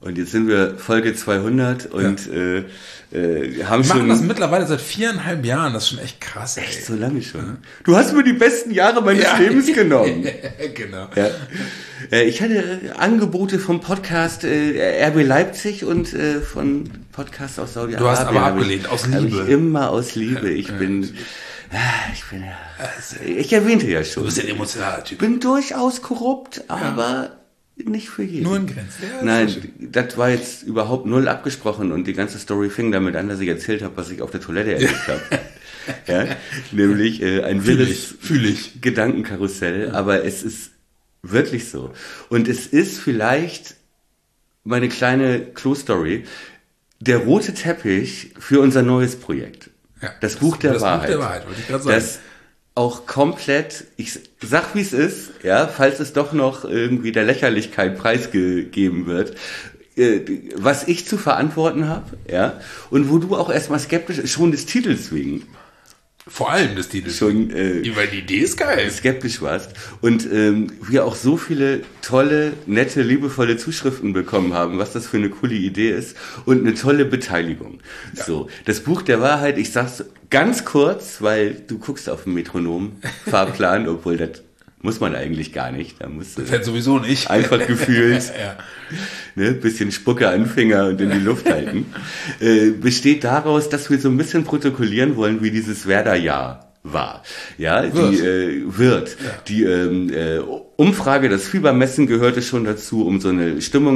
[SPEAKER 3] Und jetzt sind wir Folge zweihundert und ja. äh, äh, haben
[SPEAKER 2] wir
[SPEAKER 3] schon...
[SPEAKER 2] machen das mittlerweile seit viereinhalb Jahren, das ist schon echt krass.
[SPEAKER 3] Echt ey. So lange schon. Ja. Du hast mir die besten Jahre meines ja. Lebens genommen.
[SPEAKER 2] Genau.
[SPEAKER 3] Ja. Äh, ich hatte Angebote vom Podcast äh, R B Leipzig und äh, von Podcast aus Saudi-Arabien.
[SPEAKER 2] Du hast aber abgelehnt, aus Liebe.
[SPEAKER 3] Ich immer aus Liebe. Ich ja. bin... Ich bin ja... Ich erwähnte ja schon.
[SPEAKER 2] Du bist ein emotionaler Typ.
[SPEAKER 3] Ich bin durchaus korrupt, aber... Ja. Nicht für jeden.
[SPEAKER 2] Nur in Grenzen. Ja,
[SPEAKER 3] Nein, das war jetzt überhaupt null abgesprochen und die ganze Story fing damit an, dass ich erzählt habe, was ich auf der Toilette erlebt habe. Ja, nämlich äh, ein wildes
[SPEAKER 2] Fühl ich.
[SPEAKER 3] Gedankenkarussell, ja. Aber es ist wirklich so. Und es ist vielleicht meine kleine Klo-Story, der rote Teppich für unser neues Projekt.
[SPEAKER 2] Ja,
[SPEAKER 3] das, das Buch der
[SPEAKER 2] das
[SPEAKER 3] Wahrheit.
[SPEAKER 2] Buch der Wahrheit, wollte ich gerade sagen.
[SPEAKER 3] Das auch komplett, ich sag wie es ist, ja, falls es doch noch irgendwie der Lächerlichkeit preisgegeben wird, äh, was ich zu verantworten habe, ja, und wo du auch erstmal skeptisch, schon des Titels wegen,
[SPEAKER 2] vor allem des Titels,
[SPEAKER 3] schon, äh,
[SPEAKER 2] weil die Idee ist geil,
[SPEAKER 3] skeptisch warst und ähm, wir auch so viele tolle, nette, liebevolle Zuschriften bekommen haben, was das für eine coole Idee ist und eine tolle Beteiligung. Ja. So, das Buch der Wahrheit, ich sag's ganz kurz, weil du guckst auf den Metronom-Fahrplan, obwohl das muss man eigentlich gar nicht. Da musst du
[SPEAKER 2] das sowieso nicht.
[SPEAKER 3] Einfach gefühlt,
[SPEAKER 2] ja.
[SPEAKER 3] ne, bisschen Spucke an Finger und in die Luft halten. Äh, besteht daraus, dass wir so ein bisschen protokollieren wollen, wie dieses Werder-Jahr war. Ja,
[SPEAKER 2] wird.
[SPEAKER 3] die äh, wird. Ja. Die ähm, äh, Umfrage, das Fiebermessen gehörte schon dazu, um so eine Stimmung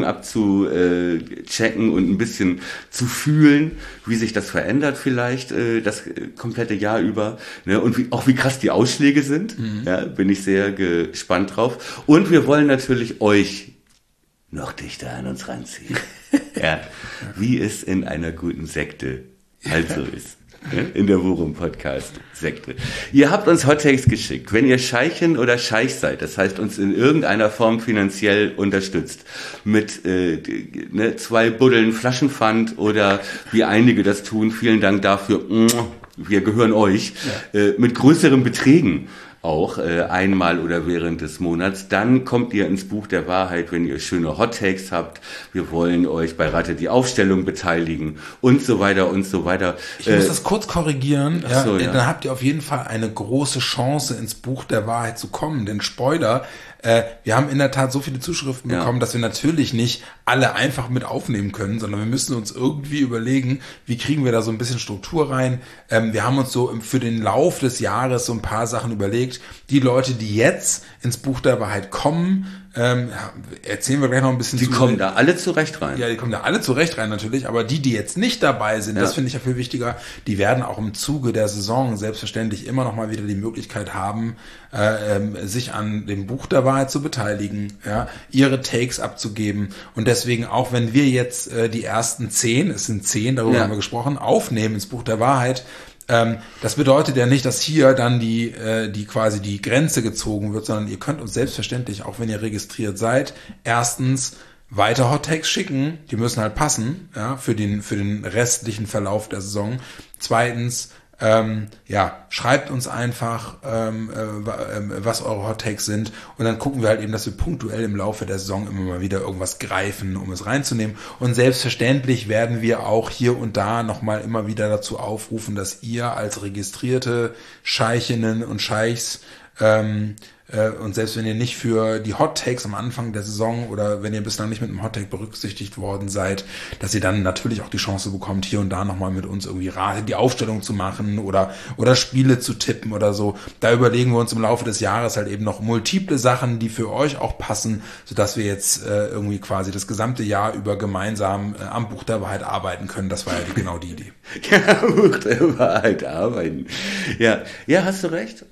[SPEAKER 3] abzuchecken und ein bisschen zu fühlen, wie sich das verändert vielleicht äh, das komplette Jahr über. Ne? Und wie, auch wie krass die Ausschläge sind. Mhm. Ja, bin ich sehr gespannt drauf. Und wir wollen natürlich euch noch dichter an uns ranziehen. Ja, wie es in einer guten Sekte halt so ist. In der Worum-Podcast-Sekte. Ihr habt uns Hottakes geschickt. Wenn ihr Scheichin oder Scheich seid, das heißt uns in irgendeiner Form finanziell unterstützt, mit äh, ne, zwei Buddeln Flaschenpfand oder wie einige das tun, vielen Dank dafür, wir gehören euch, ja. äh, mit größeren Beträgen auch äh, einmal oder während des Monats, dann kommt ihr ins Buch der Wahrheit, wenn ihr schöne Hot-Takes habt. Wir wollen euch bei Rate die Aufstellung beteiligen und so weiter und so weiter.
[SPEAKER 2] Ich äh, muss das kurz korrigieren. Ja,
[SPEAKER 3] so, ja.
[SPEAKER 2] Dann habt ihr auf jeden Fall eine große Chance, ins Buch der Wahrheit zu kommen. Denn Spoiler, äh, wir haben in der Tat so viele Zuschriften ja. bekommen, dass wir natürlich nicht alle einfach mit aufnehmen können, sondern wir müssen uns irgendwie überlegen, wie kriegen wir da so ein bisschen Struktur rein. Ähm, wir haben uns so für den Lauf des Jahres so ein paar Sachen überlegt. Die Leute, die jetzt ins Buch der Wahrheit kommen, ähm, erzählen wir gleich noch ein bisschen
[SPEAKER 3] die
[SPEAKER 2] zu.
[SPEAKER 3] Die kommen da alle zurecht rein.
[SPEAKER 2] Ja, die kommen da alle zurecht rein natürlich, aber die, die jetzt nicht dabei sind, ja. das finde ich ja viel wichtiger, die werden auch im Zuge der Saison selbstverständlich immer noch mal wieder die Möglichkeit haben, äh, ähm, sich an dem Buch der Wahrheit zu beteiligen, ja, ihre Takes abzugeben und deswegen auch, wenn wir jetzt äh, die ersten zehn, es sind zehn, darüber ja. haben wir gesprochen, aufnehmen ins Buch der Wahrheit. Ähm, das bedeutet ja nicht, dass hier dann die, äh, die quasi die Grenze gezogen wird, sondern ihr könnt uns selbstverständlich, auch wenn ihr registriert seid, erstens weiter Hot-Takes schicken, die müssen halt passen, ja, für den, für den restlichen Verlauf der Saison. Zweitens, ähm, ja, schreibt uns einfach, ähm, äh, was eure Hot Takes sind und dann gucken wir halt eben, dass wir punktuell im Laufe der Saison immer mal wieder irgendwas greifen, um es reinzunehmen und selbstverständlich werden wir auch hier und da nochmal immer wieder dazu aufrufen, dass ihr als registrierte Scheichinnen und Scheichs ähm, und selbst wenn ihr nicht für die Hot Takes am Anfang der Saison oder wenn ihr bislang nicht mit einem Hot Take berücksichtigt worden seid, dass ihr dann natürlich auch die Chance bekommt, hier und da nochmal mit uns irgendwie Rate die Aufstellung zu machen oder oder Spiele zu tippen oder so. Da überlegen wir uns im Laufe des Jahres halt eben noch multiple Sachen, die für euch auch passen, sodass wir jetzt äh, irgendwie quasi das gesamte Jahr über gemeinsam äh, am Buch der Wahrheit arbeiten können. Das war ja die, genau die Idee.
[SPEAKER 3] Ja, Buch der Wahrheit arbeiten. Ja, ja, hast du recht.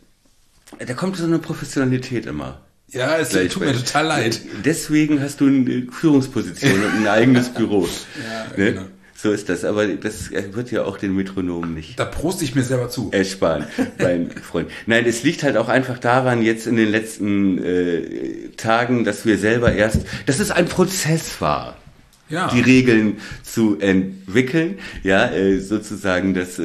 [SPEAKER 3] Da kommt so eine Professionalität immer.
[SPEAKER 2] Ja, es tut mir total leid.
[SPEAKER 3] Deswegen hast du eine Führungsposition und ein eigenes Büro.
[SPEAKER 2] Ja,
[SPEAKER 3] ne?
[SPEAKER 2] Genau.
[SPEAKER 3] So ist das. Aber das wird ja auch den Metronomen nicht.
[SPEAKER 2] Da proste ich mir selber zu.
[SPEAKER 3] Ersparen, mein Freund. Nein, es liegt halt auch einfach daran, jetzt in den letzten äh, Tagen, dass wir selber erst, dass es ein Prozess war. Ja. Die Regeln zu entwickeln, ja, äh, sozusagen das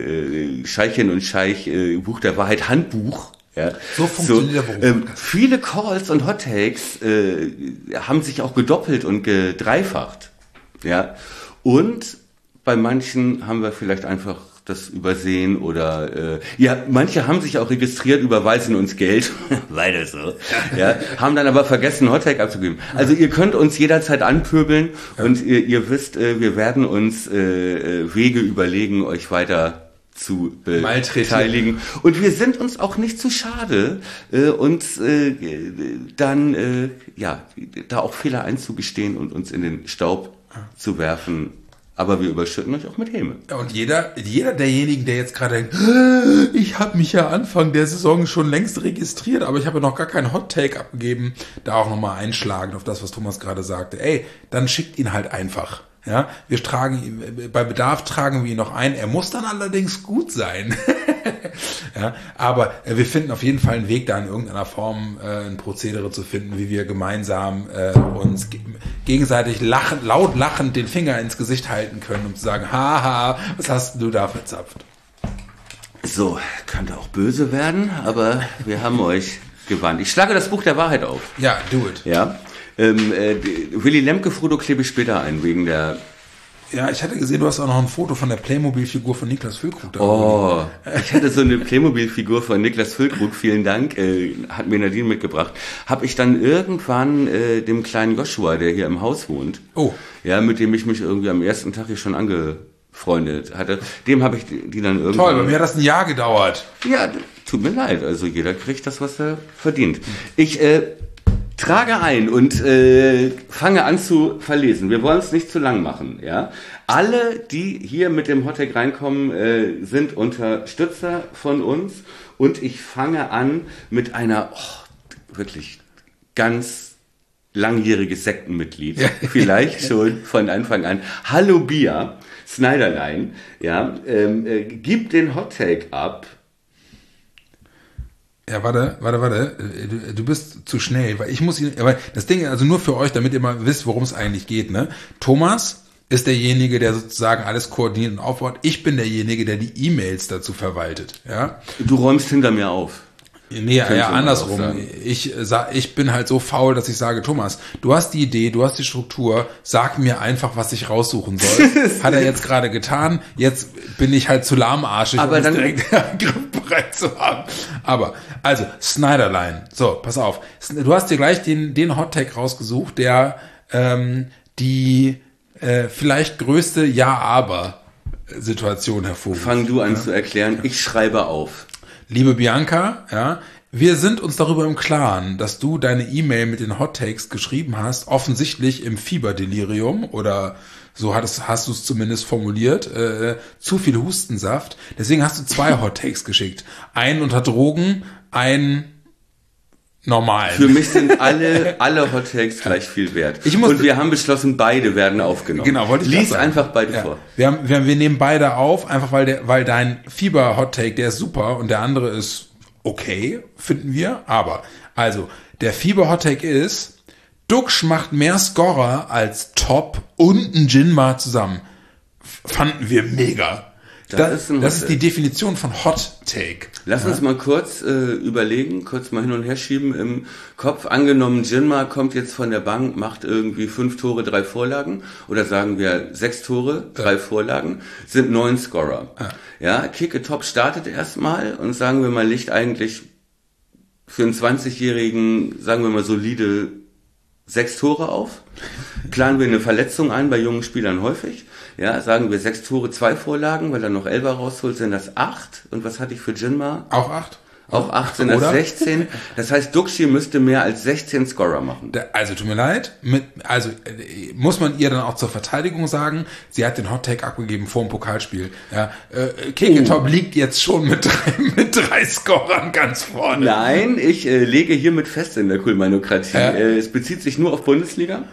[SPEAKER 3] äh, Scheichin und Scheich äh, Buch der Wahrheit Handbuch. Ja,
[SPEAKER 2] so funktioniert
[SPEAKER 3] so,
[SPEAKER 2] der Beruf.
[SPEAKER 3] Ähm, viele Calls und Hot Takes äh, haben sich auch gedoppelt und gedreifacht. Ja. Und bei manchen haben wir vielleicht einfach das übersehen oder äh, ja, manche haben sich auch registriert, überweisen uns Geld, weiter so, ja, haben dann aber vergessen, Hottag abzugeben. Also ihr könnt uns jederzeit anpöbeln ja. und ihr, ihr wisst, äh, wir werden uns äh, Wege überlegen, euch weiter zu äh, beteiligen. Und wir sind uns auch nicht zu schade, äh, uns äh, dann äh, ja da auch Fehler einzugestehen und uns in den Staub zu werfen. Aber wir überschütten euch auch mit Häme.
[SPEAKER 2] Und jeder, jeder derjenigen, der jetzt gerade denkt, ich habe mich ja Anfang der Saison schon längst registriert, aber ich habe noch gar keinen Hot-Take abgegeben, da auch nochmal einschlagen auf das, was Thomas gerade sagte. Ey, dann schickt ihn halt einfach. Ja, wir tragen, bei Bedarf tragen wir ihn noch ein. Er muss dann allerdings gut sein. Ja, aber äh, wir finden auf jeden Fall einen Weg, da in irgendeiner Form äh, ein Prozedere zu finden, wie wir gemeinsam äh, uns ge- gegenseitig lachen, laut lachend den Finger ins Gesicht halten können, um zu sagen, haha, was hast du da verzapft?
[SPEAKER 3] So, könnte auch böse werden, aber wir haben euch gewarnt. Ich schlage das Buch der Wahrheit auf.
[SPEAKER 2] Ja, do it.
[SPEAKER 3] Ja. Ähm, äh, Willy Lemke, Frodo klebe ich später ein, wegen der...
[SPEAKER 2] Ja, ich hatte gesehen, du hast auch noch ein Foto von der Playmobil-Figur von Niklas Füllkrug da.
[SPEAKER 3] Oh, ich hatte so eine Playmobil-Figur von Niklas Füllkrug, vielen Dank, äh, hat mir Nadine mitgebracht. Habe ich dann irgendwann äh, dem kleinen Joshua, der hier im Haus wohnt,
[SPEAKER 2] oh.
[SPEAKER 3] ja, mit dem ich mich irgendwie am ersten Tag hier schon angefreundet hatte, dem habe ich die, die dann irgendwann...
[SPEAKER 2] Toll, bei mir hat das ein Jahr gedauert.
[SPEAKER 3] Ja, tut mir leid, also jeder kriegt das, was er verdient. Ich, äh, trage ein und äh, fange an zu verlesen. Wir wollen es nicht zu lang machen. Ja, alle, die hier mit dem Hottag reinkommen, äh, sind Unterstützer von uns. Und ich fange an mit einer oh, wirklich ganz langjähriges Sektenmitglied. Ja. Vielleicht schon von Anfang an. Hallo Bia, Snyderlein, ja, ähm, äh, gib den Hottag ab.
[SPEAKER 2] Ja, warte, warte, warte. Du, du bist zu schnell, weil ich muss ihn, aber das Ding, also nur für euch, damit ihr mal wisst, worum es eigentlich geht, ne? Thomas ist derjenige, der sozusagen alles koordiniert und aufbaut. Ich bin derjenige, der die E-Mails dazu verwaltet, ja?
[SPEAKER 3] Du räumst hinter mir auf.
[SPEAKER 2] Nee, ja, ja andersrum. Ich, ich bin halt so faul, dass ich sage, Thomas, du hast die Idee, du hast die Struktur, sag mir einfach, was ich raussuchen soll. Hat er jetzt gerade getan, jetzt bin ich halt zu lahmarschig,
[SPEAKER 3] um es
[SPEAKER 2] direkt griffbereit zu haben. Aber, also, Snyderlein, so, pass auf. Du hast dir gleich den, den Hot-Tag rausgesucht, der ähm, die äh, vielleicht größte Ja-Aber-Situation hervorruft.
[SPEAKER 3] Fang du an
[SPEAKER 2] ja?
[SPEAKER 3] zu erklären, ich schreibe auf.
[SPEAKER 2] Liebe Bianca, ja, wir sind uns darüber im Klaren, dass du deine E-Mail mit den Hot Takes geschrieben hast, offensichtlich im Fieberdelirium oder so hattest, hast du es zumindest formuliert, äh, zu viel Hustensaft. Deswegen hast du zwei Hot Takes geschickt. Einen unter Drogen, einen normal.
[SPEAKER 3] Für mich sind alle alle Hot Takes gleich viel wert.
[SPEAKER 2] Ich muss,
[SPEAKER 3] und wir haben beschlossen, beide werden aufgenommen.
[SPEAKER 2] Genau, wollte ich
[SPEAKER 3] Lies
[SPEAKER 2] sagen.
[SPEAKER 3] einfach beide
[SPEAKER 2] ja.
[SPEAKER 3] vor.
[SPEAKER 2] Wir, haben, wir, wir nehmen beide auf, einfach weil der, weil dein Fieber-Hot Take, der ist super und der andere ist okay, finden wir. Aber, also, der Fieber-Hot Take ist, Duxch macht mehr Scorer als Top und ein Jinma zusammen. Fanden wir mega. Das, das, ist, das ist die Definition von Hot Take.
[SPEAKER 3] Lass ja. uns mal kurz äh, überlegen, kurz mal hin und her schieben im Kopf. Angenommen, Jinma kommt jetzt von der Bank, macht irgendwie fünf Tore, drei Vorlagen. Oder sagen wir sechs Tore, drei ja. Vorlagen, sind neun Scorer. Ja, ja Kick it Top startet erstmal und sagen wir mal, liegt eigentlich für einen zwanzigjährigen, sagen wir mal, solide sechs Tore auf. Planen wir eine Verletzung ein, bei jungen Spielern häufig. Ja, sagen wir sechs Tore, zwei Vorlagen, weil er noch Elfer rausholt, sind das acht. Und was hatte ich für Jinma?
[SPEAKER 2] Auch acht.
[SPEAKER 3] Auch acht sind das Oder? sechzehn. Das heißt, Duxch müsste mehr als sechzehn Scorer machen.
[SPEAKER 2] Also tut mir leid. Mit, also äh, muss man ihr dann auch zur Verteidigung sagen, sie hat den Hot Take abgegeben vor dem Pokalspiel. Ja, äh, Kick it Top liegt jetzt schon mit drei, mit drei Scorern ganz vorne.
[SPEAKER 3] Nein, ich äh, lege hiermit fest in der Kulmanokratie. Äh? Äh, es bezieht sich nur auf Bundesliga.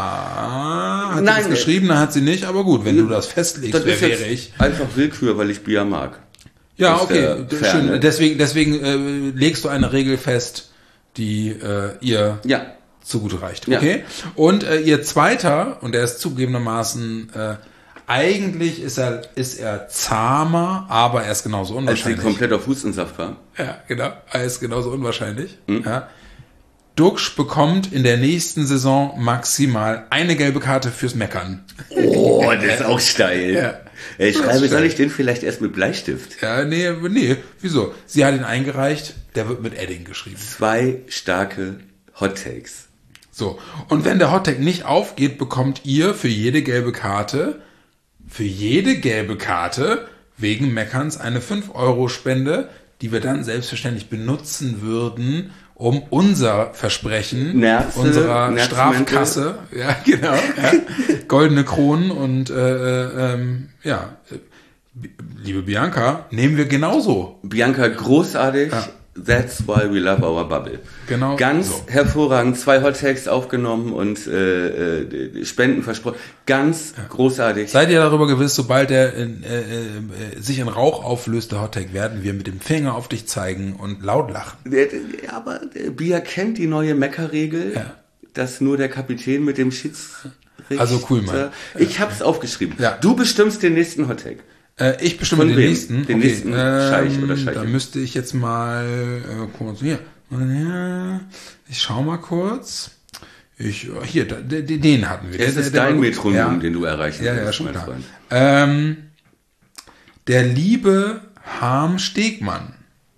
[SPEAKER 2] Ah, hat Nein, sie das geschrieben, hat sie nicht. Aber gut, wenn äh, du das festlegst, das wer wäre ich?
[SPEAKER 3] Einfach Willkür, weil ich Bia mag.
[SPEAKER 2] Ja, okay, schön. Deswegen, deswegen äh, legst du eine Regel fest, die äh, ihr
[SPEAKER 3] ja.
[SPEAKER 2] zugute reicht. Okay. Ja. Und äh, ihr zweiter, und der ist zugegebenermaßen, äh, eigentlich ist er ist er zahmer, aber er ist genauso unwahrscheinlich.
[SPEAKER 3] Als sie komplett auf Hustensaft war.
[SPEAKER 2] Ja, genau. Er ist genauso unwahrscheinlich. Mhm. Ja. Duxch bekommt in der nächsten Saison maximal eine gelbe Karte fürs Meckern.
[SPEAKER 3] Oh, das ist auch steil. Ja. Ich schreibe, soll ich den vielleicht erst mit Bleistift?
[SPEAKER 2] Ja, nee, nee, wieso? Sie hat ihn eingereicht, der wird mit Edding geschrieben.
[SPEAKER 3] Zwei starke Hot Takes.
[SPEAKER 2] So, und wenn der Hot Take nicht aufgeht, bekommt ihr für jede gelbe Karte, für jede gelbe Karte wegen Meckerns eine fünf Euro Spende, die wir dann selbstverständlich benutzen würden, um unser Versprechen
[SPEAKER 3] Nerze,
[SPEAKER 2] unserer Strafkasse, ja genau, ja, goldene Kronen und äh, ähm, ja, liebe Bianca, nehmen wir genauso.
[SPEAKER 3] Bianca, großartig. Ja. That's why we love our bubble.
[SPEAKER 2] Genau.
[SPEAKER 3] Ganz
[SPEAKER 2] so.
[SPEAKER 3] hervorragend. Zwei Hot Takes aufgenommen und äh, äh, Spenden versprochen. Ganz ja. großartig.
[SPEAKER 2] Seid ihr darüber gewiss, sobald der äh, äh, sich in Rauch auflöst, der Hot Take, werden wir mit dem Finger auf dich zeigen und laut lachen.
[SPEAKER 3] Aber Bia kennt die neue Meckerregel, ja. dass nur der Kapitän mit dem Schiedsrichter...
[SPEAKER 2] Also cool, Mann.
[SPEAKER 3] Ich hab's aufgeschrieben.
[SPEAKER 2] Ja.
[SPEAKER 3] Du bestimmst den nächsten Hot Take.
[SPEAKER 2] Äh, ich bestimme den
[SPEAKER 3] wem?
[SPEAKER 2] nächsten.
[SPEAKER 3] Den
[SPEAKER 2] okay.
[SPEAKER 3] nächsten Scheich oder Scheich.
[SPEAKER 2] Da müsste ich jetzt mal äh, guck hier. Ich schau mal kurz. Ich, hier, da, den hatten wir.
[SPEAKER 3] Es ist dein Metronom, ja, den du erreichen
[SPEAKER 2] ja, ja, schon klar. Ähm, der liebe Harm Stegmann.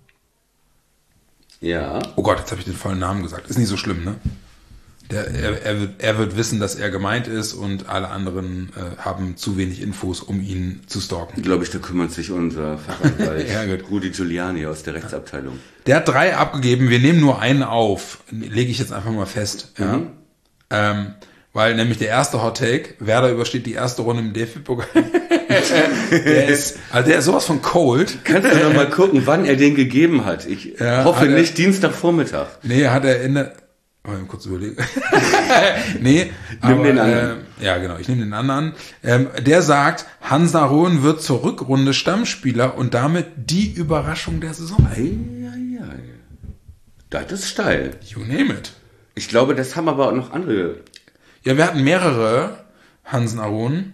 [SPEAKER 3] Ja.
[SPEAKER 2] Oh Gott, jetzt habe ich den vollen Namen gesagt. Ist nicht so schlimm, ne? Der, er, er, wird, er wird wissen, dass er gemeint ist und alle anderen äh, haben zu wenig Infos, um ihn zu stalken.
[SPEAKER 3] Glaube ich, da kümmert sich unser Fachanwalt ja, Rudi Giuliani aus der Rechtsabteilung.
[SPEAKER 2] Der hat drei abgegeben, wir nehmen nur einen auf. Lege ich jetzt einfach mal fest. Mhm. Ja. Ähm, weil nämlich der erste Hot Take, Werder übersteht die erste Runde im D F B-Pokal. der ist, also der ist sowas von cold.
[SPEAKER 3] Kannst du noch mal gucken, wann er den gegeben hat? Ich ja, hoffe nicht er, Dienstagvormittag.
[SPEAKER 2] Nee, hat er in der... Mal kurz überlegen. nee,
[SPEAKER 3] nimm
[SPEAKER 2] aber,
[SPEAKER 3] den anderen.
[SPEAKER 2] Äh, ja, genau, ich nehme den anderen. Ähm, der sagt, Hans Aron wird zur Rückrunde Stammspieler und damit die Überraschung der Saison.
[SPEAKER 3] Ei, ei, ei. Das ist steil.
[SPEAKER 2] You name it.
[SPEAKER 3] Ich glaube, das haben aber auch noch andere.
[SPEAKER 2] Ja, wir hatten mehrere Hansen Aron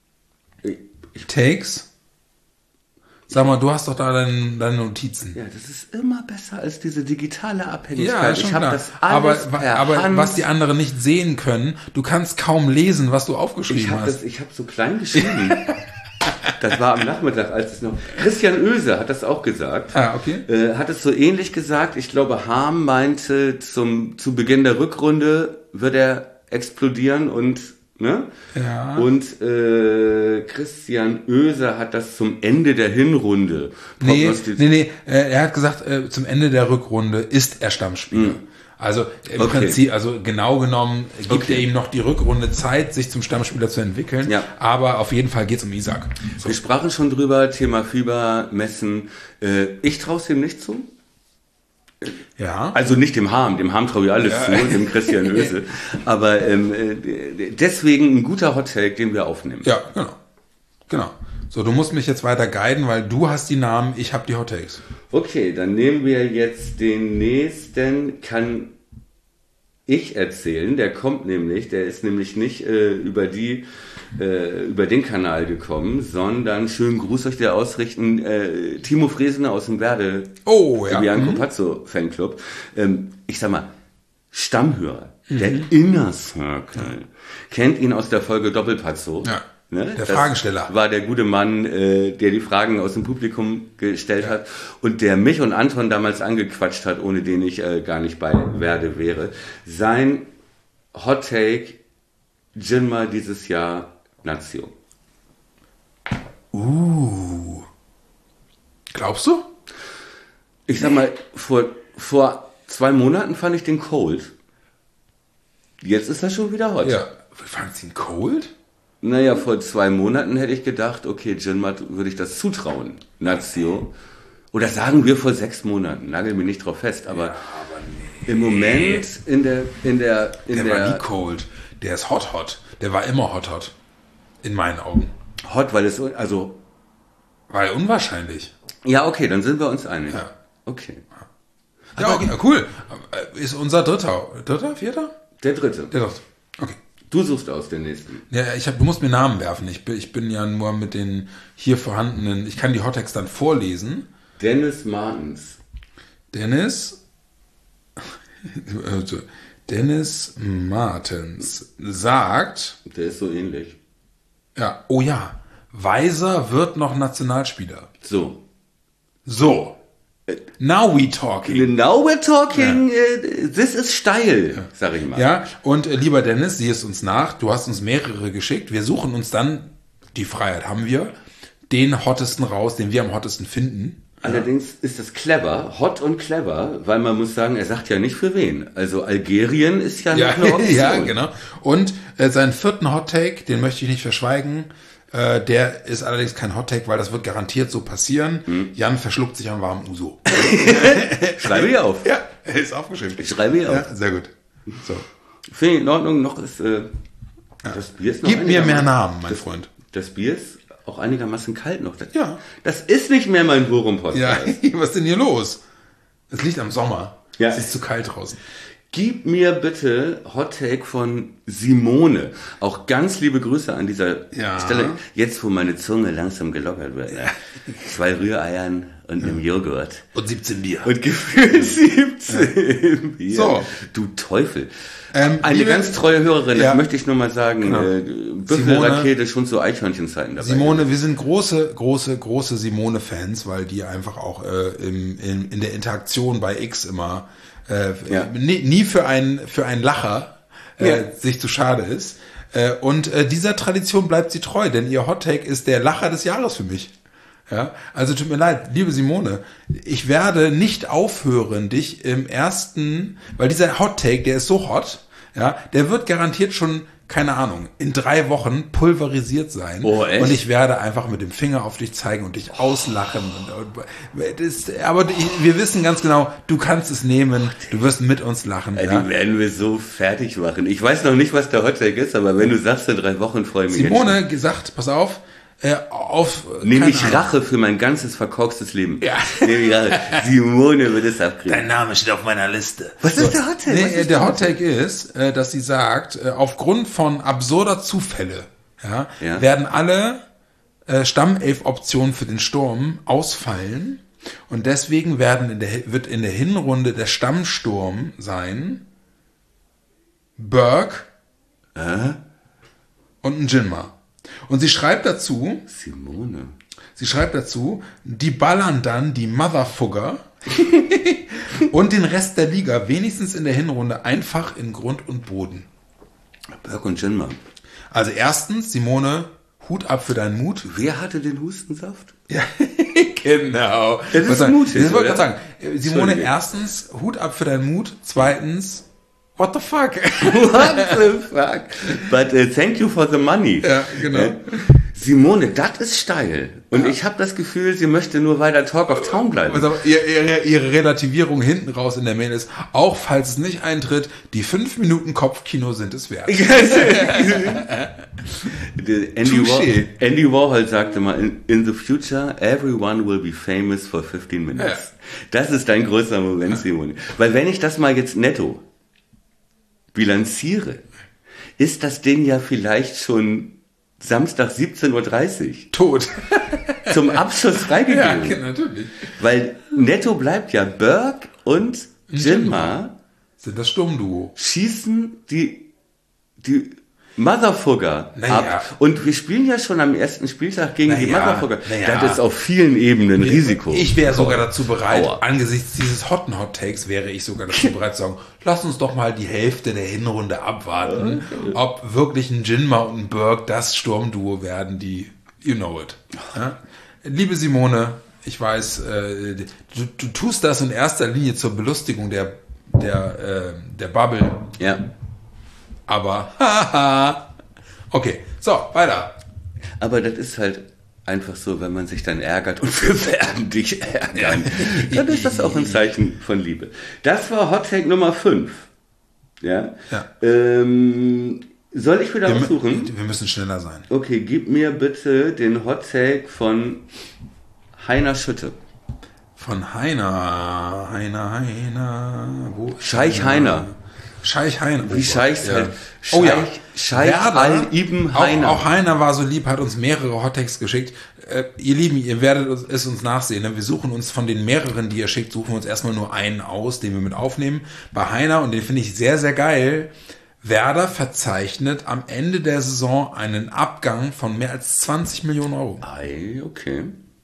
[SPEAKER 2] Takes. Sag mal, du hast doch da deine, deine Notizen.
[SPEAKER 3] Ja, das ist immer besser als diese digitale Abhängigkeit.
[SPEAKER 2] Ja, schon
[SPEAKER 3] ich habe
[SPEAKER 2] klar.
[SPEAKER 3] das alles
[SPEAKER 2] aber,
[SPEAKER 3] per
[SPEAKER 2] aber
[SPEAKER 3] Hand.
[SPEAKER 2] Was die anderen nicht sehen können, du kannst kaum lesen, was du aufgeschrieben
[SPEAKER 3] ich hab
[SPEAKER 2] hast.
[SPEAKER 3] Das, ich habe so klein geschrieben. Das war am Nachmittag, als es noch... Christian Oeser hat das auch gesagt.
[SPEAKER 2] Ah, okay.
[SPEAKER 3] Äh, hat es so ähnlich gesagt. Ich glaube, Harm meinte, zum, zu Beginn der Rückrunde wird er explodieren und... Ne?
[SPEAKER 2] Ja.
[SPEAKER 3] Und äh, Christian Oeser hat das zum Ende der Hinrunde
[SPEAKER 2] nee, nee, nee, er hat gesagt, äh, zum Ende der Rückrunde ist er Stammspieler. Mhm. Also im
[SPEAKER 3] okay.
[SPEAKER 2] Prinzip, also genau genommen gibt
[SPEAKER 3] okay.
[SPEAKER 2] er ihm noch die Rückrunde Zeit, sich zum Stammspieler zu entwickeln.
[SPEAKER 3] Ja.
[SPEAKER 2] Aber auf jeden Fall geht's um Isak.
[SPEAKER 3] So. Wir sprachen schon drüber, Thema Fieber, Messen. Äh, ich traue es ihm nicht zu.
[SPEAKER 2] Ja.
[SPEAKER 3] Also nicht dem Harm, dem Harm traue ich alles ja. zu, dem Christian Oeser. Aber ähm, deswegen ein guter Hottake, den wir aufnehmen.
[SPEAKER 2] Ja, genau. Genau. So, du musst mich jetzt weiter guiden, weil du hast die Namen, ich habe die Hottakes.
[SPEAKER 3] Okay, dann nehmen wir jetzt den nächsten, kann ich erzählen. Der kommt nämlich, der ist nämlich nicht äh, über die äh, über den Kanal gekommen, sondern schönen Gruß euch der ausrichten, äh, Timo Fresener aus dem Werde
[SPEAKER 2] oh, ja.
[SPEAKER 3] Bianco
[SPEAKER 2] mhm.
[SPEAKER 3] Pazzo Fanclub. Ähm, ich sag mal, Stammhörer, mhm. der Inner Circle, kennt ihn aus der Folge Doppelpazzo.
[SPEAKER 2] Ja.
[SPEAKER 3] Ne?
[SPEAKER 2] Der
[SPEAKER 3] das
[SPEAKER 2] Fragensteller.
[SPEAKER 3] War der gute Mann, äh, der die Fragen aus dem Publikum gestellt ja. hat und der mich und Anton damals angequatscht hat, ohne den ich äh, gar nicht bei Werde wäre. Sein Hot Take, Jinma dieses Jahr Lazio.
[SPEAKER 2] Uh. Glaubst du?
[SPEAKER 3] Ich sag mal, vor, vor zwei Monaten fand ich den cold. Jetzt ist er schon wieder hot.
[SPEAKER 2] Ja. Fandst du ihn cold?
[SPEAKER 3] Naja, vor zwei Monaten hätte ich gedacht, okay, Jinma würde ich das zutrauen. Lazio. Oder sagen wir vor sechs Monaten. Nagel mich nicht drauf fest, aber, ja, aber nee. Im Moment in der, in der, in
[SPEAKER 2] der,
[SPEAKER 3] der.
[SPEAKER 2] Der war nie cold. Der ist hot hot. Der war immer hot hot. In meinen Augen.
[SPEAKER 3] Hot, weil es, also.
[SPEAKER 2] Weil unwahrscheinlich.
[SPEAKER 3] Ja, okay, dann sind wir uns einig.
[SPEAKER 2] Ja.
[SPEAKER 3] Okay.
[SPEAKER 2] Ja, okay, cool. Ist unser dritter, dritter, vierter?
[SPEAKER 3] Der dritte.
[SPEAKER 2] Der dritte. Okay.
[SPEAKER 3] Du suchst aus den nächsten.
[SPEAKER 2] Ja, ich hab, du musst mir Namen werfen. Ich bin, ich bin ja nur mit den hier vorhandenen, ich kann die Hottacks dann vorlesen.
[SPEAKER 3] Dennis Martens.
[SPEAKER 2] Dennis? Also, Dennis Martens sagt...
[SPEAKER 3] Der ist so ähnlich.
[SPEAKER 2] Ja, oh ja, Weiser wird noch Nationalspieler.
[SPEAKER 3] So.
[SPEAKER 2] So. Now we talking.
[SPEAKER 3] Now we're talking, ja. This is steil, ja. Sag ich mal.
[SPEAKER 2] Ja, und äh, lieber Dennis, sieh es uns nach, du hast uns mehrere geschickt, wir suchen uns dann, die Freiheit haben wir, den hottesten raus, den wir am hottesten finden.
[SPEAKER 3] Allerdings ist das clever, hot und clever, weil man muss sagen, er sagt ja nicht für wen. Also Algerien ist ja,
[SPEAKER 2] ja
[SPEAKER 3] noch eine Option.
[SPEAKER 2] Ja, genau. Und äh, seinen vierten Hottake, den möchte ich nicht verschweigen, äh, der ist allerdings kein Hottake, weil das wird garantiert so passieren. Hm. Jan verschluckt sich am warmen Uso.
[SPEAKER 3] Schreibe ich auf.
[SPEAKER 2] Ja, ist aufgeschrieben.
[SPEAKER 3] Ich schreibe ich auf.
[SPEAKER 2] Ja, sehr gut. So.
[SPEAKER 3] Finde ich in Ordnung. Noch ist äh, das Bier ist noch
[SPEAKER 2] Gib mir mehr Namen, mein
[SPEAKER 3] das,
[SPEAKER 2] Freund.
[SPEAKER 3] Das Bier ist auch einigermaßen kalt noch. Das,
[SPEAKER 2] ja.
[SPEAKER 3] Das ist nicht mehr mein Borum-Podcast.
[SPEAKER 2] Ja, was ist denn hier los? Es liegt am Sommer.
[SPEAKER 3] Ja.
[SPEAKER 2] Es ist zu kalt draußen.
[SPEAKER 3] Gib mir bitte Hottake von Simone. Auch ganz liebe Grüße an dieser
[SPEAKER 2] ja.
[SPEAKER 3] Stelle. Jetzt, wo meine Zunge langsam gelockert wird. Ja. Zwei Rühreiern und einem Joghurt.
[SPEAKER 2] Und siebzehn Bier.
[SPEAKER 3] Und gefühlt siebzehn Bier.
[SPEAKER 2] So.
[SPEAKER 3] Du Teufel.
[SPEAKER 2] Ähm,
[SPEAKER 3] Eine
[SPEAKER 2] liebe,
[SPEAKER 3] ganz treue Hörerin,
[SPEAKER 2] ja,
[SPEAKER 3] das möchte ich nur mal sagen.
[SPEAKER 2] Genau.
[SPEAKER 3] Äh, Büffelrakete schon zu Eichhörnchenzeiten dabei.
[SPEAKER 2] Simone, wir sind große, große, große Simone-Fans, weil die einfach auch äh, im, in, in der Interaktion bei X immer äh,
[SPEAKER 3] ja.
[SPEAKER 2] nie, nie für einen für einen Lacher äh, ja. sich zu schade ist. Äh, und äh, dieser Tradition bleibt sie treu, denn ihr Hottake ist der Lacher des Jahres für mich. Ja, also tut mir leid, liebe Simone, ich werde nicht aufhören, dich im ersten, weil dieser Hottake, der ist so hot, ja, der wird garantiert schon, keine Ahnung, in drei Wochen pulverisiert sein.
[SPEAKER 3] Oh, echt?
[SPEAKER 2] Und ich werde einfach mit dem Finger auf dich zeigen und dich auslachen. Und, und, das, aber wir wissen ganz genau, du kannst es nehmen, du wirst mit uns lachen.
[SPEAKER 3] Ja,
[SPEAKER 2] ja.
[SPEAKER 3] Die werden wir so fertig machen. Ich weiß noch nicht, was der Hottake ist, aber wenn du sagst, in drei Wochen freue ich mich.
[SPEAKER 2] Simone gesagt, pass auf, Äh, auf
[SPEAKER 3] Nehme ich Rache für mein ganzes verkorkstes Leben.
[SPEAKER 2] Ja.
[SPEAKER 3] Nehme ich Rache. Simone wird es abkriegen.
[SPEAKER 2] Dein Name steht auf meiner Liste.
[SPEAKER 3] Was so. ist der Hottake?
[SPEAKER 2] Nee, der, der Hottake ist, äh, dass sie sagt, äh, aufgrund von absurder Zufälle ja,
[SPEAKER 3] ja.
[SPEAKER 2] werden alle äh, Stammelf-Optionen für den Sturm ausfallen und deswegen werden in der, wird in der Hinrunde der Stammsturm sein Burke
[SPEAKER 3] äh?
[SPEAKER 2] und ein Jinma. Und sie schreibt dazu,
[SPEAKER 3] Simone,
[SPEAKER 2] sie schreibt dazu, die ballern dann die Motherfugger und den Rest der Liga wenigstens in der Hinrunde einfach in Grund und Boden.
[SPEAKER 3] Burke und Jinma.
[SPEAKER 2] Also erstens, Simone, Hut ab für deinen Mut.
[SPEAKER 3] Wer hatte den Hustensaft?
[SPEAKER 2] Ja, genau.
[SPEAKER 3] Das ist mutig.
[SPEAKER 2] Das wollte ich sagen. Simone, erstens, Hut ab für deinen Mut. Zweitens, what the fuck?
[SPEAKER 3] What the fuck? But uh, thank you for the money.
[SPEAKER 2] Ja, genau.
[SPEAKER 3] Äh, Simone, das ist steil. Und ja. ich habe das Gefühl, sie möchte nur weiter Talk of Town bleiben.
[SPEAKER 2] Also ihre, ihre, ihre Relativierung hinten raus in der Mail ist, auch falls es nicht eintritt, die fünf Minuten Kopfkino sind es wert.
[SPEAKER 3] Andy, War, Andy Warhol sagte mal, in, in the future, everyone will be famous for fifteen minutes. Ja. Das ist dein größter Moment, Simone. Weil wenn ich das mal jetzt netto bilanziere, ist das Ding ja vielleicht schon Samstag siebzehn Uhr dreißig.
[SPEAKER 2] Tot.
[SPEAKER 3] Zum Abschluss freigegeben.
[SPEAKER 2] Ja, natürlich.
[SPEAKER 3] Weil netto bleibt ja Burke und Jinma
[SPEAKER 2] sind das Sturmduo.
[SPEAKER 3] Schießen die, die Motherfugger
[SPEAKER 2] naja.
[SPEAKER 3] ab. Und wir spielen ja schon am ersten Spieltag gegen naja. die Motherfugger.
[SPEAKER 2] Naja.
[SPEAKER 3] Das ist auf vielen Ebenen ein Risiko.
[SPEAKER 2] Ich wäre sogar dazu bereit,
[SPEAKER 3] Aua.
[SPEAKER 2] angesichts dieses hotten Hot Takes wäre ich sogar dazu bereit zu sagen, lass uns doch mal die Hälfte der Hinrunde abwarten, ob wirklich ein Jinma und ein Burke das Sturmduo werden, die, you know it. Ja? Liebe Simone, ich weiß, äh, du, du tust das in erster Linie zur Belustigung der, der, äh, der Bubble.
[SPEAKER 3] Ja.
[SPEAKER 2] Aber, haha. Okay, so, weiter.
[SPEAKER 3] Aber das ist halt einfach so, wenn man sich dann ärgert und wir werden dich ärgern, dann ist das auch ein Zeichen von Liebe. Das war Hot Take Nummer fünf. Ja.
[SPEAKER 2] ja.
[SPEAKER 3] Ähm, soll ich wieder
[SPEAKER 2] wir
[SPEAKER 3] aussuchen?
[SPEAKER 2] Wir müssen schneller sein.
[SPEAKER 3] Okay, gib mir bitte den Hot Take von Heiner Schütte.
[SPEAKER 2] Von Heiner, Heiner, Heiner. Wo
[SPEAKER 3] Scheich Heiner.
[SPEAKER 2] Scheich Heiner.
[SPEAKER 3] Wie Scheich
[SPEAKER 2] ja.
[SPEAKER 3] halt.
[SPEAKER 2] Oh ja.
[SPEAKER 3] Scheich Al-Ibn Heiner.
[SPEAKER 2] Auch, auch Heiner war so lieb, hat uns mehrere Hottakes geschickt. Äh, ihr Lieben, ihr werdet es uns nachsehen. Ne? Wir suchen uns von den mehreren, die ihr schickt, suchen wir uns erstmal nur einen aus, den wir mit aufnehmen. Bei Heiner, und den finde ich sehr, sehr geil, Werder verzeichnet am Ende der Saison einen Abgang von mehr als zwanzig Millionen Euro.
[SPEAKER 3] Ei, okay.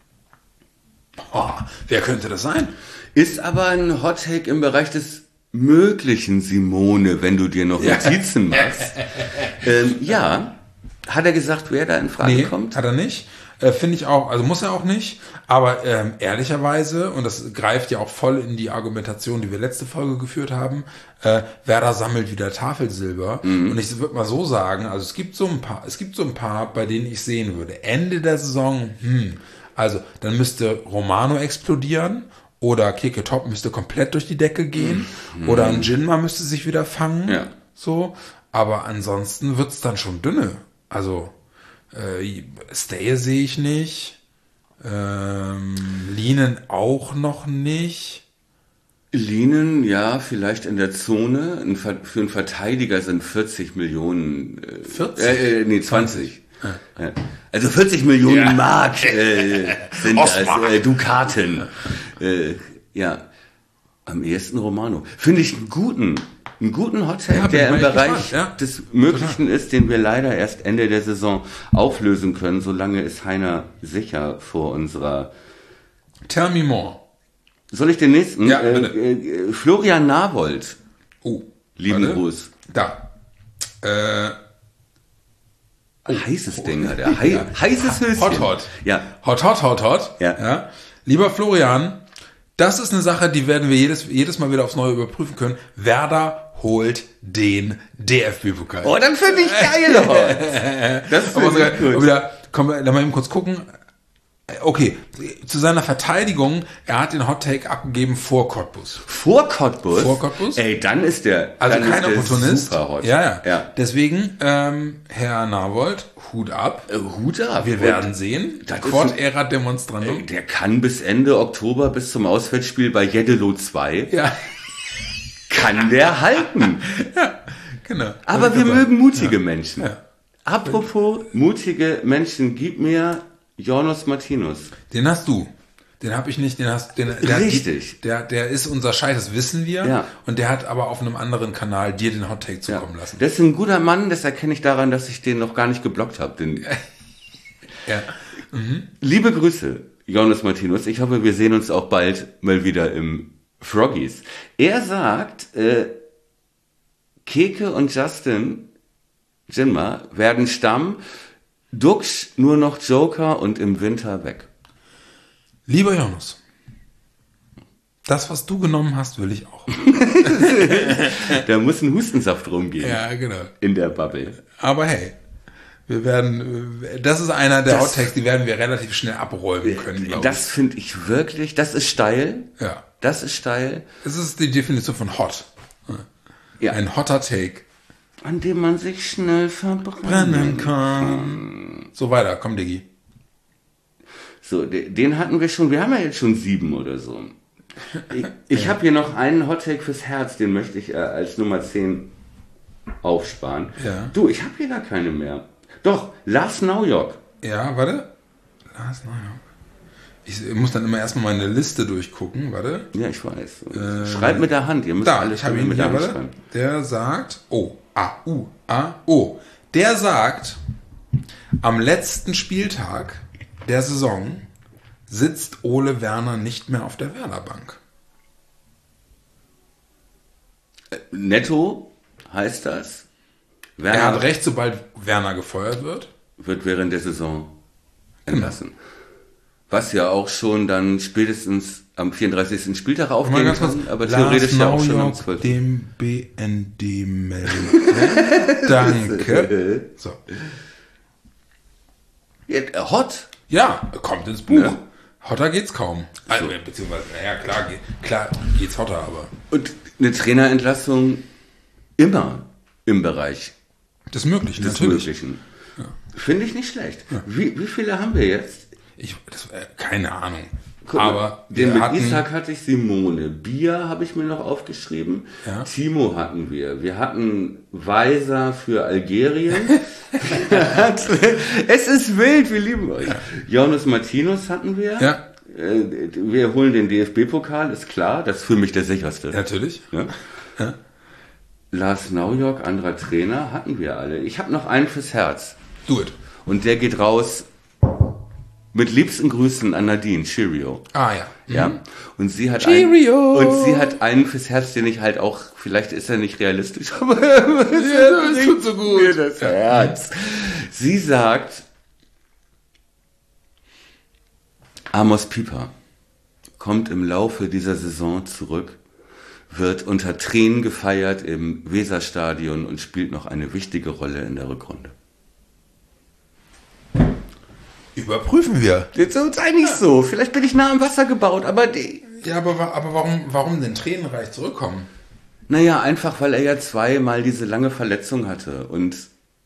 [SPEAKER 2] Oh, wer könnte das sein?
[SPEAKER 3] Ist aber ein Hottake im Bereich des Möglichen, Simone, wenn du dir noch Notizen ja. machst. ähm, ja, hat er gesagt, wer da in Frage
[SPEAKER 2] nee,
[SPEAKER 3] kommt?
[SPEAKER 2] Hat er nicht. Äh, Finde ich auch, also muss er auch nicht. Aber ähm, ehrlicherweise, und das greift ja auch voll in die Argumentation, die wir letzte Folge geführt haben, äh, Werder sammelt wieder Tafelsilber. Mhm. Und ich würde mal so sagen, also es gibt so ein paar, es gibt so ein paar, bei denen ich sehen würde, Ende der Saison, hm, also dann müsste Romano explodieren. Oder Keke Top müsste komplett durch die Decke gehen. Mhm. Oder ein Jinma müsste sich wieder fangen.
[SPEAKER 3] Ja.
[SPEAKER 2] So. Aber ansonsten wird's dann schon dünne. Also, äh, Stay sehe ich nicht. Ähm, Linen auch noch nicht.
[SPEAKER 3] Linen, ja, vielleicht in der Zone. Für einen Verteidiger sind vierzig Millionen. Äh,
[SPEAKER 2] vierzig?
[SPEAKER 3] Äh, nee, zwanzig. Ja. Also vierzig Millionen ja. Mark äh, sind das, äh, Dukaten. Äh, ja, am ehesten Romano. Finde ich einen guten, einen guten Hottake, ja, der im Bereich ja. des Möglichen Total. ist, den wir leider erst Ende der Saison auflösen können. Solange ist Heiner sicher vor unserer...
[SPEAKER 2] Tell me more.
[SPEAKER 3] Soll ich den nächsten?
[SPEAKER 2] Ja,
[SPEAKER 3] äh, äh, Florian Nahbold.
[SPEAKER 2] Oh.
[SPEAKER 3] Lieben
[SPEAKER 2] warte.
[SPEAKER 3] Gruß.
[SPEAKER 2] Da. Äh...
[SPEAKER 3] Oh, heißes Ding hat er. He ja. Heißes Höschen.
[SPEAKER 2] Hot, hot.
[SPEAKER 3] Ja.
[SPEAKER 2] Hot, hot, hot, hot.
[SPEAKER 3] Ja.
[SPEAKER 2] ja. Lieber Florian, das ist eine Sache, die werden wir jedes, jedes Mal wieder aufs Neue überprüfen können. Werder holt den D F B-Pokal.
[SPEAKER 3] Oh, dann finde ich geil, Hot. Das ist aber
[SPEAKER 2] gut. Wieder, komm, lass mal eben kurz gucken. Okay, zu seiner Verteidigung, er hat den Hot-Take abgegeben vor Cottbus.
[SPEAKER 3] Vor Cottbus?
[SPEAKER 2] Vor Cottbus.
[SPEAKER 3] Ey, dann ist der
[SPEAKER 2] Also
[SPEAKER 3] dann
[SPEAKER 2] kein
[SPEAKER 3] ist der
[SPEAKER 2] Opportunist.
[SPEAKER 3] Super hot.
[SPEAKER 2] Ja, ja,
[SPEAKER 3] ja.
[SPEAKER 2] Deswegen, ähm, Herr Nahbold, Hut ab.
[SPEAKER 3] Äh, Hut ab.
[SPEAKER 2] Wir werden sehen. Quod erat demonstrandum.
[SPEAKER 3] Äh, der kann bis Ende Oktober, bis zum Auswärtsspiel bei Jeddelo zwei,
[SPEAKER 2] ja.
[SPEAKER 3] kann der halten.
[SPEAKER 2] Ja, genau.
[SPEAKER 3] Aber wir
[SPEAKER 2] dabei.
[SPEAKER 3] mögen mutige
[SPEAKER 2] ja.
[SPEAKER 3] Menschen.
[SPEAKER 2] Ja.
[SPEAKER 3] Apropos mutige Menschen, gib mir Jonas Martinus.
[SPEAKER 2] Den hast du. Den habe ich nicht. Den hast den, der
[SPEAKER 3] Richtig.
[SPEAKER 2] Hat, der, der ist unser Scheiß, das wissen wir.
[SPEAKER 3] Ja.
[SPEAKER 2] Und der hat aber auf einem anderen Kanal dir den Hot-Take zukommen ja. lassen.
[SPEAKER 3] Das ist ein guter Mann, das erkenne ich daran, dass ich den noch gar nicht geblockt habe. Den
[SPEAKER 2] ja. Mhm.
[SPEAKER 3] Liebe Grüße, Jonas Martinus. Ich hoffe, wir sehen uns auch bald mal wieder im Froggies. Er sagt, äh, Keke und Justin Jinma werden Stamm, Duxch nur noch Joker und im Winter weg.
[SPEAKER 2] Lieber Jonas, das, was du genommen hast, will ich auch.
[SPEAKER 3] Da muss ein Hustensaft rumgehen.
[SPEAKER 2] Ja, genau.
[SPEAKER 3] In der Bubble.
[SPEAKER 2] Aber hey, wir werden, das ist einer der Hot-Takes, die werden wir relativ schnell abräumen können, glaube ich.
[SPEAKER 3] Das finde ich wirklich, das ist steil.
[SPEAKER 2] Ja.
[SPEAKER 3] Das ist steil.
[SPEAKER 2] Das ist die Definition von Hot. Ja. Ein hotter Take.
[SPEAKER 3] An dem man sich schnell verbrennen kann.
[SPEAKER 2] So weiter, komm Diggi.
[SPEAKER 3] So, den hatten wir schon, wir haben ja jetzt schon sieben oder so. Ich, ich ja. habe hier noch einen Hottake fürs Herz, den möchte ich äh, als Nummer zehn aufsparen.
[SPEAKER 2] Ja.
[SPEAKER 3] Du, ich habe hier gar keine mehr. Doch, Lars Naujok.
[SPEAKER 2] Ja, warte. Lars Naujok. Ich muss dann immer erstmal meine Liste durchgucken, warte.
[SPEAKER 3] Ja, ich weiß. Äh, Schreib mit der Hand, ihr müsst
[SPEAKER 2] da,
[SPEAKER 3] alles
[SPEAKER 2] ich habe ihn mit der Hand schreiben. Der sagt, oh, A, U, A, O. Der sagt, am letzten Spieltag der Saison sitzt Ole Werner nicht mehr auf der Werder-Bank.
[SPEAKER 3] Netto heißt das.
[SPEAKER 2] Werner er hat recht, sobald Werner gefeuert wird.
[SPEAKER 3] Wird während der Saison entlassen. Genau. Was ja auch schon dann spätestens am vierunddreißigsten Spieltag aufgehen kann, aber theoretisch ja auch schon am zwölften
[SPEAKER 2] dem B N D melden. Danke. So.
[SPEAKER 3] Ja, hot.
[SPEAKER 2] Ja, kommt ins Buch.
[SPEAKER 3] Ja.
[SPEAKER 2] Hotter geht's kaum. Also, beziehungsweise, naja, klar, klar geht's hotter, aber...
[SPEAKER 3] Und eine Trainerentlassung immer im Bereich
[SPEAKER 2] des Möglichen,
[SPEAKER 3] des
[SPEAKER 2] natürlich.
[SPEAKER 3] Möglichen. Ja. Finde ich nicht schlecht. Ja. Wie, wie viele haben wir jetzt?
[SPEAKER 2] Ich, das, äh, keine Ahnung.
[SPEAKER 3] Guck
[SPEAKER 2] aber
[SPEAKER 3] mal, den mit
[SPEAKER 2] hatten,
[SPEAKER 3] Isaac hatte ich Simone. Bia habe ich mir noch aufgeschrieben.
[SPEAKER 2] Ja.
[SPEAKER 3] Timo hatten wir. Wir hatten Weiser für Algerien. Es ist wild, wir lieben euch. Ja. Jonas Martinus hatten wir.
[SPEAKER 2] Ja.
[SPEAKER 3] Wir holen den D F B-Pokal, ist klar. Das ist für mich der sicherste.
[SPEAKER 2] Natürlich.
[SPEAKER 3] Ja.
[SPEAKER 2] Ja.
[SPEAKER 3] Lars Naujok, anderer Trainer, hatten wir alle. Ich habe noch einen fürs Herz.
[SPEAKER 2] Do it.
[SPEAKER 3] Und der geht raus mit liebsten Grüßen an Nadine, Cheerio.
[SPEAKER 2] Ah ja. Mhm.
[SPEAKER 3] Ja. Und sie hat
[SPEAKER 2] Cheerio.
[SPEAKER 3] einen, und sie hat einen fürs Herz, den ich halt auch, vielleicht ist er nicht realistisch, aber
[SPEAKER 2] ja, das tut so gut.
[SPEAKER 3] Mir das Herz. Sie sagt, Amos Pieper kommt im Laufe dieser Saison zurück, wird unter Tränen gefeiert im Weserstadion und spielt noch eine wichtige Rolle in der Rückrunde.
[SPEAKER 2] Überprüfen wir.
[SPEAKER 3] Jetzt sei nicht so. Vielleicht bin ich nah am Wasser gebaut, aber... Die
[SPEAKER 2] ja, aber, aber warum, warum denn tränenreich zurückkommen?
[SPEAKER 3] Naja, einfach, weil er ja zweimal diese lange Verletzung hatte und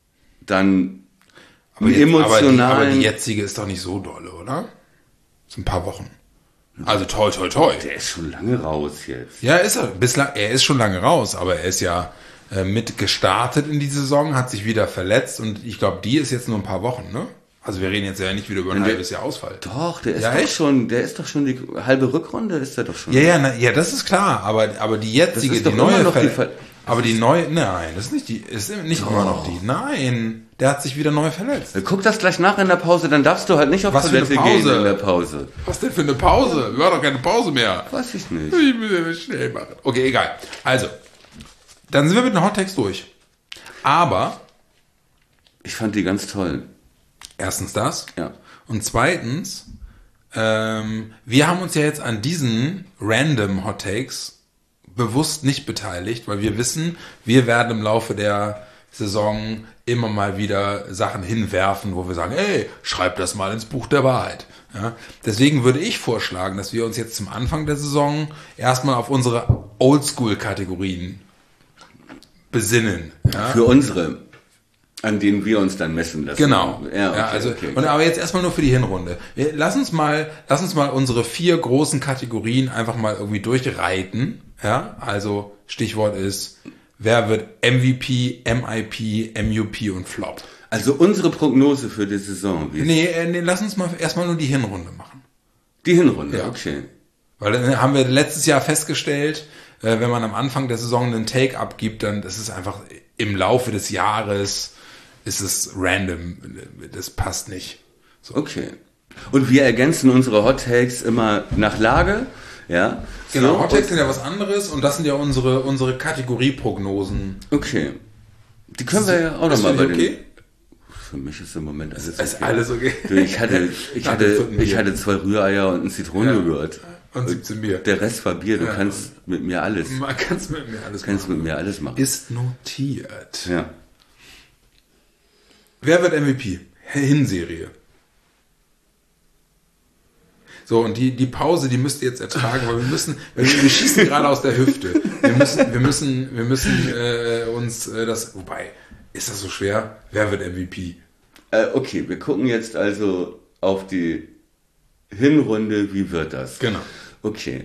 [SPEAKER 3] dann
[SPEAKER 2] aber jetzt,
[SPEAKER 3] emotionalen...
[SPEAKER 2] Aber die, aber die jetzige ist doch nicht so dolle, oder? So ein paar Wochen. Also toi, toi, toi.
[SPEAKER 3] Der ist schon lange raus jetzt.
[SPEAKER 2] Ja, ist er. Bislang, er ist schon lange raus, aber er ist ja äh, mit gestartet in die Saison, hat sich wieder verletzt und ich glaube, die ist jetzt nur ein paar Wochen, ne? Also wir reden jetzt ja nicht wieder über ein
[SPEAKER 3] der,
[SPEAKER 2] halbes Jahr Ausfall.
[SPEAKER 3] Doch, der ist
[SPEAKER 2] ja,
[SPEAKER 3] doch
[SPEAKER 2] echt?
[SPEAKER 3] schon, der ist doch schon die halbe Rückrunde ist er doch schon.
[SPEAKER 2] Ja, ja, na, ja, das ist klar, aber aber die jetzige,
[SPEAKER 3] das ist
[SPEAKER 2] die
[SPEAKER 3] doch
[SPEAKER 2] neue
[SPEAKER 3] noch
[SPEAKER 2] Ver-
[SPEAKER 3] die Ver-
[SPEAKER 2] aber die neue, nein, das ist nicht die, ist nicht
[SPEAKER 3] oh.
[SPEAKER 2] immer noch die. Nein, der hat sich wieder neu verletzt.
[SPEAKER 3] Guck das gleich nach in der Pause, dann darfst du halt nicht auf
[SPEAKER 2] Was
[SPEAKER 3] Toilette
[SPEAKER 2] für eine Pause?
[SPEAKER 3] gehen in der Pause.
[SPEAKER 2] Was denn für eine Pause? Wir haben doch keine Pause mehr.
[SPEAKER 3] Weiß ich nicht.
[SPEAKER 2] Ich muss ja das schnell machen. Okay, egal. Also, dann sind wir mit den Hottakes durch. Aber
[SPEAKER 3] ich fand die ganz toll.
[SPEAKER 2] Erstens das.
[SPEAKER 3] Ja.
[SPEAKER 2] Und zweitens, ähm, wir haben uns ja jetzt an diesen random Hot Takes bewusst nicht beteiligt, weil wir wissen, wir werden im Laufe der Saison immer mal wieder Sachen hinwerfen, wo wir sagen, ey, schreib das mal ins Buch der Wahrheit. Ja? Deswegen würde ich vorschlagen, dass wir uns jetzt zum Anfang der Saison erstmal auf unsere Oldschool-Kategorien besinnen. Ja?
[SPEAKER 3] Für unsere, an denen wir uns dann messen lassen.
[SPEAKER 2] Genau.
[SPEAKER 3] Ja, okay,
[SPEAKER 2] ja, also,
[SPEAKER 3] okay, okay.
[SPEAKER 2] Und aber jetzt erstmal nur für die Hinrunde. Wir, lass uns mal, lass uns mal unsere vier großen Kategorien einfach mal irgendwie durchreiten. Ja, also Stichwort ist, wer wird M V P, M I P, M U P und Flop?
[SPEAKER 3] Also unsere Prognose für die Saison. Wie
[SPEAKER 2] Nee, äh, nee, lass uns mal erstmal nur die Hinrunde machen.
[SPEAKER 3] Die Hinrunde,
[SPEAKER 2] Ja.
[SPEAKER 3] okay.
[SPEAKER 2] Weil dann haben wir letztes Jahr festgestellt, äh, wenn man am Anfang der Saison einen Take abgibt, dann ist es einfach im Laufe des Jahres ist es random. Das passt nicht. So.
[SPEAKER 3] Okay. Und wir ergänzen unsere Hot Takes immer nach Lage. Ja.
[SPEAKER 2] Genau,
[SPEAKER 3] So,
[SPEAKER 2] Hot Takes sind ja was anderes und das sind ja unsere, unsere Kategorieprognosen.
[SPEAKER 3] Okay. Die können wir ja auch
[SPEAKER 2] Ist
[SPEAKER 3] nochmal
[SPEAKER 2] für
[SPEAKER 3] bei
[SPEAKER 2] dich
[SPEAKER 3] den...
[SPEAKER 2] okay?
[SPEAKER 3] Für mich ist im Moment alles
[SPEAKER 2] Ist alles okay?
[SPEAKER 3] Du, ich hatte, ich
[SPEAKER 2] Nach dem
[SPEAKER 3] hatte,
[SPEAKER 2] vierten
[SPEAKER 3] ich
[SPEAKER 2] Bier.
[SPEAKER 3] hatte zwei Rühreier und ein Zitronenjoghurt.
[SPEAKER 2] Und siebzehn Bier.
[SPEAKER 3] Der Rest war Bier. Du
[SPEAKER 2] Ja.
[SPEAKER 3] kannst mit mir alles.
[SPEAKER 2] Man kann es mit mir alles
[SPEAKER 3] Du kannst
[SPEAKER 2] machen.
[SPEAKER 3] mit mir alles machen.
[SPEAKER 2] Ist notiert.
[SPEAKER 3] Ja.
[SPEAKER 2] Wer wird M V P? Hinserie. So, und die, die Pause, die müsst ihr jetzt ertragen, weil wir müssen, weil wir, wir schießen gerade aus der Hüfte. Wir müssen, wir müssen, wir müssen äh, uns äh, das, wobei, ist das so schwer? Wer wird M V P?
[SPEAKER 3] Äh, okay, wir gucken jetzt also auf die Hinrunde. Wie wird das?
[SPEAKER 2] Genau.
[SPEAKER 3] Okay.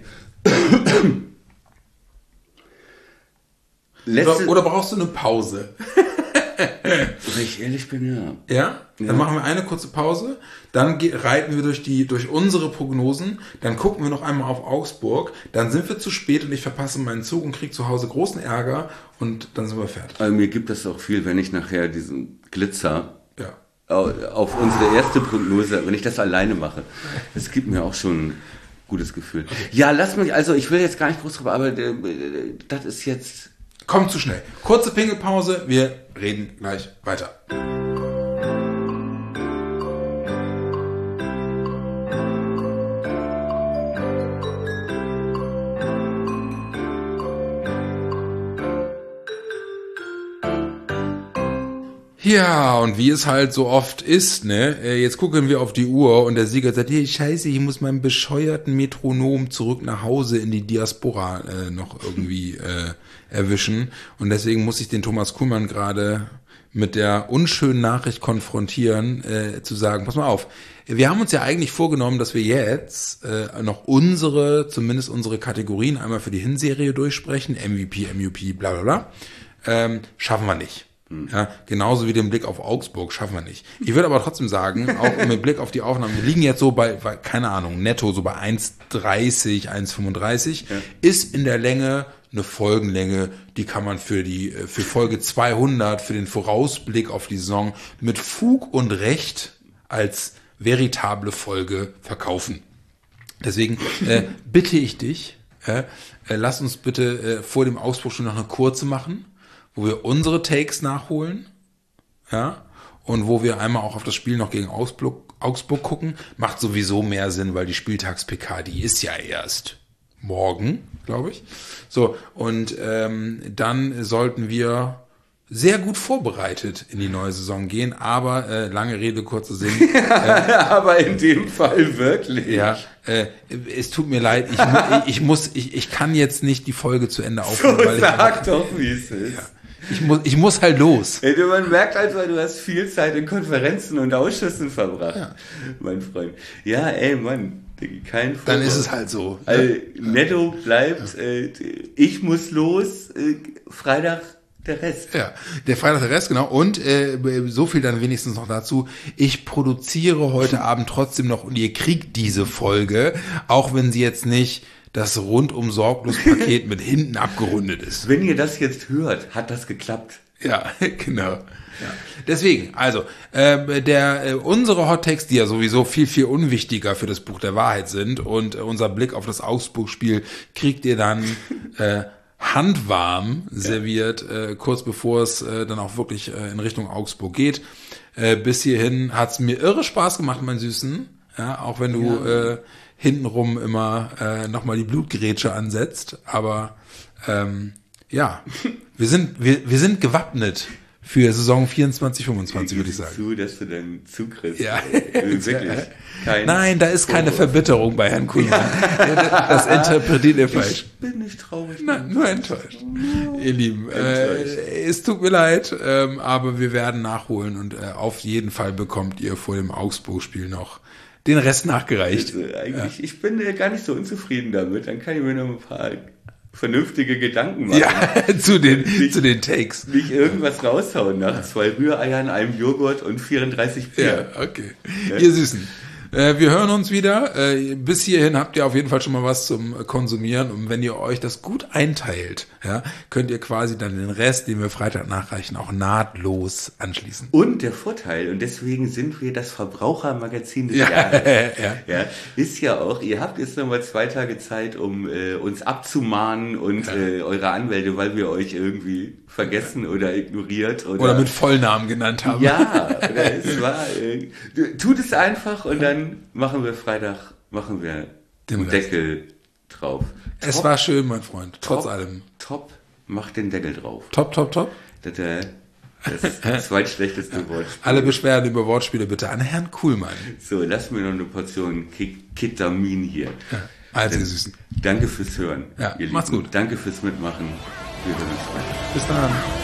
[SPEAKER 2] Oder,
[SPEAKER 3] Letzte,
[SPEAKER 2] oder brauchst du eine Pause?
[SPEAKER 3] wenn ich ehrlich bin, ja.
[SPEAKER 2] Ja? Dann
[SPEAKER 3] Ja.
[SPEAKER 2] machen wir eine kurze Pause, dann ge- reiten wir durch die durch unsere Prognosen, dann gucken wir noch einmal auf Augsburg, dann sind wir zu spät und ich verpasse meinen Zug und kriege zu Hause großen Ärger und dann sind wir fertig.
[SPEAKER 3] Aber mir gibt es auch viel, wenn ich nachher diesen Glitzer
[SPEAKER 2] Ja.
[SPEAKER 3] au- auf unsere erste Prognose, wenn ich das alleine mache, das gibt mir auch schon ein gutes Gefühl. Ja, lass mich, also ich will jetzt gar nicht groß drüber, aber äh, das ist jetzt...
[SPEAKER 2] Kommt zu schnell. Kurze Pinkelpause, wir reden gleich weiter. Ja, und wie es halt so oft ist, ne, äh, jetzt gucken wir auf die Uhr und der Sieger sagt, hey, scheiße, ich muss meinen bescheuerten Metronom zurück nach Hause in die Diaspora äh, noch irgendwie äh, erwischen. Und deswegen muss ich den Thomas Kuhlmann gerade mit der unschönen Nachricht konfrontieren, äh, zu sagen, pass mal auf, wir haben uns ja eigentlich vorgenommen, dass wir jetzt äh, noch unsere, zumindest unsere Kategorien einmal für die Hinserie durchsprechen, M V P, M U P, bla bla bla, ähm, schaffen wir nicht. Hm. Ja, genauso wie den Blick auf Augsburg schaffen wir nicht. Ich würde aber trotzdem sagen, auch mit Blick auf die Aufnahmen, wir liegen jetzt so bei, bei keine Ahnung, netto so bei eins dreißig, eins fünfunddreißig, ja. Ist in der Länge eine Folgenlänge, die kann man für die für Folge zweihundert, für den Vorausblick auf die Saison mit Fug und Recht als veritable Folge verkaufen. Deswegen äh, bitte ich dich, äh, äh, lass uns bitte äh, vor dem Augsburg-Spiel noch eine kurze machen, wo wir unsere Takes nachholen, ja, und wo wir einmal auch auf das Spiel noch gegen Augsburg, Augsburg gucken. Macht sowieso mehr Sinn, weil die Spieltags-P K, die ist ja erst morgen, glaube ich. So, und ähm, dann sollten wir sehr gut vorbereitet in die neue Saison gehen, aber äh, lange Rede, kurzer Sinn. Äh,
[SPEAKER 3] aber in dem Fall wirklich.
[SPEAKER 2] Ja, äh, es tut mir leid, ich, mu- ich muss, ich, ich kann jetzt nicht die Folge zu Ende aufnehmen.
[SPEAKER 3] So,
[SPEAKER 2] weil
[SPEAKER 3] sag
[SPEAKER 2] ich einfach,
[SPEAKER 3] doch, wie es ist.
[SPEAKER 2] Ja, ich muss, ich muss halt los.
[SPEAKER 3] Ey, du, man merkt einfach, du hast viel Zeit in Konferenzen und Ausschüssen verbracht,
[SPEAKER 2] ja.
[SPEAKER 3] Mein Freund. Ja, ey, Mann. Kein
[SPEAKER 2] Dann ist es halt so.
[SPEAKER 3] Also, netto bleibt, äh, ich muss los, äh, Freitag der Rest.
[SPEAKER 2] Ja, der Freitag der Rest, genau. Und äh, so viel dann wenigstens noch dazu. Ich produziere heute Abend trotzdem noch und ihr kriegt diese Folge, auch wenn sie jetzt nicht das rundum sorglos Paket mit hinten abgerundet ist.
[SPEAKER 3] Wenn ihr das jetzt hört, hat das geklappt.
[SPEAKER 2] Ja, genau. Ja. Deswegen, also, äh, der, äh, unsere Hot Takes, die ja sowieso viel, viel unwichtiger für das Buch der Wahrheit sind und äh, unser Blick auf das Augsburg-Spiel kriegt ihr dann äh, handwarm serviert, äh, kurz bevor es äh, dann auch wirklich äh, in Richtung Augsburg geht. Äh, bis hierhin hat's mir irre Spaß gemacht, mein Süßen. Ja, auch wenn du ja. äh, hintenrum immer äh, nochmal die Blutgrätsche ansetzt. Aber ähm, ja, wir sind, wir, wir sind gewappnet für Saison vierundzwanzig, fünfundzwanzig, würde ich sagen.
[SPEAKER 3] Zu, dass du dann zugriffst.
[SPEAKER 2] Ja.
[SPEAKER 3] Also wirklich. Kein
[SPEAKER 2] Nein, da ist keine Verbitterung bei Herrn Kuhlmann. Ja. Das interpretiert ihr falsch.
[SPEAKER 3] Ich bin nicht traurig.
[SPEAKER 2] Nein, nur enttäuscht. Ihr Lieben, äh, es tut mir leid, ähm, aber wir werden nachholen und äh, auf jeden Fall bekommt ihr vor dem Augsburg-Spiel noch den Rest nachgereicht.
[SPEAKER 3] Also eigentlich,
[SPEAKER 2] ja.
[SPEAKER 3] Ich bin äh, gar nicht so unzufrieden damit. Dann kann ich mir noch ein paar vernünftige Gedanken machen.
[SPEAKER 2] Ja, zu den, nicht, zu den Takes.
[SPEAKER 3] Nicht irgendwas raushauen nach ja. zwei Rühreiern, einem Joghurt und vierunddreißig Bier.
[SPEAKER 2] Ja, okay. Ja. Ihr Süßen. Äh, wir hören uns wieder. Äh, bis hierhin habt ihr auf jeden Fall schon mal was zum Konsumieren. Und wenn ihr euch das gut einteilt, ja, könnt ihr quasi dann den Rest, den wir Freitag nachreichen, auch nahtlos anschließen.
[SPEAKER 3] Und der Vorteil, und deswegen sind wir das Verbrauchermagazin des
[SPEAKER 2] ja,
[SPEAKER 3] Jahres,
[SPEAKER 2] ja.
[SPEAKER 3] Ja, ist ja auch, ihr habt jetzt nochmal zwei Tage Zeit, um äh, uns abzumahnen und ja. äh, eure Anwälte, weil wir euch irgendwie vergessen ja. oder ignoriert. Oder,
[SPEAKER 2] oder mit Vollnamen genannt haben.
[SPEAKER 3] Ja, oder es war, äh, tut es einfach und dann machen wir Freitag, machen wir den Deckel drauf.
[SPEAKER 2] Es top, war schön, mein Freund, trotz
[SPEAKER 3] top,
[SPEAKER 2] allem.
[SPEAKER 3] Top, mach den Deckel drauf.
[SPEAKER 2] Top, top, top.
[SPEAKER 3] Das, äh, das zweitschlechteste ja. Wortspiel.
[SPEAKER 2] Alle Beschwerden über Wortspiele bitte an Herrn Kuhlmann.
[SPEAKER 3] So, lass mir noch eine Portion Ketamin hier.
[SPEAKER 2] Ja, also ihr Süßen.
[SPEAKER 3] Danke fürs Hören.
[SPEAKER 2] Ja, macht's gut.
[SPEAKER 3] Danke fürs Mitmachen. Wir hören uns weiter.
[SPEAKER 2] Bis dann.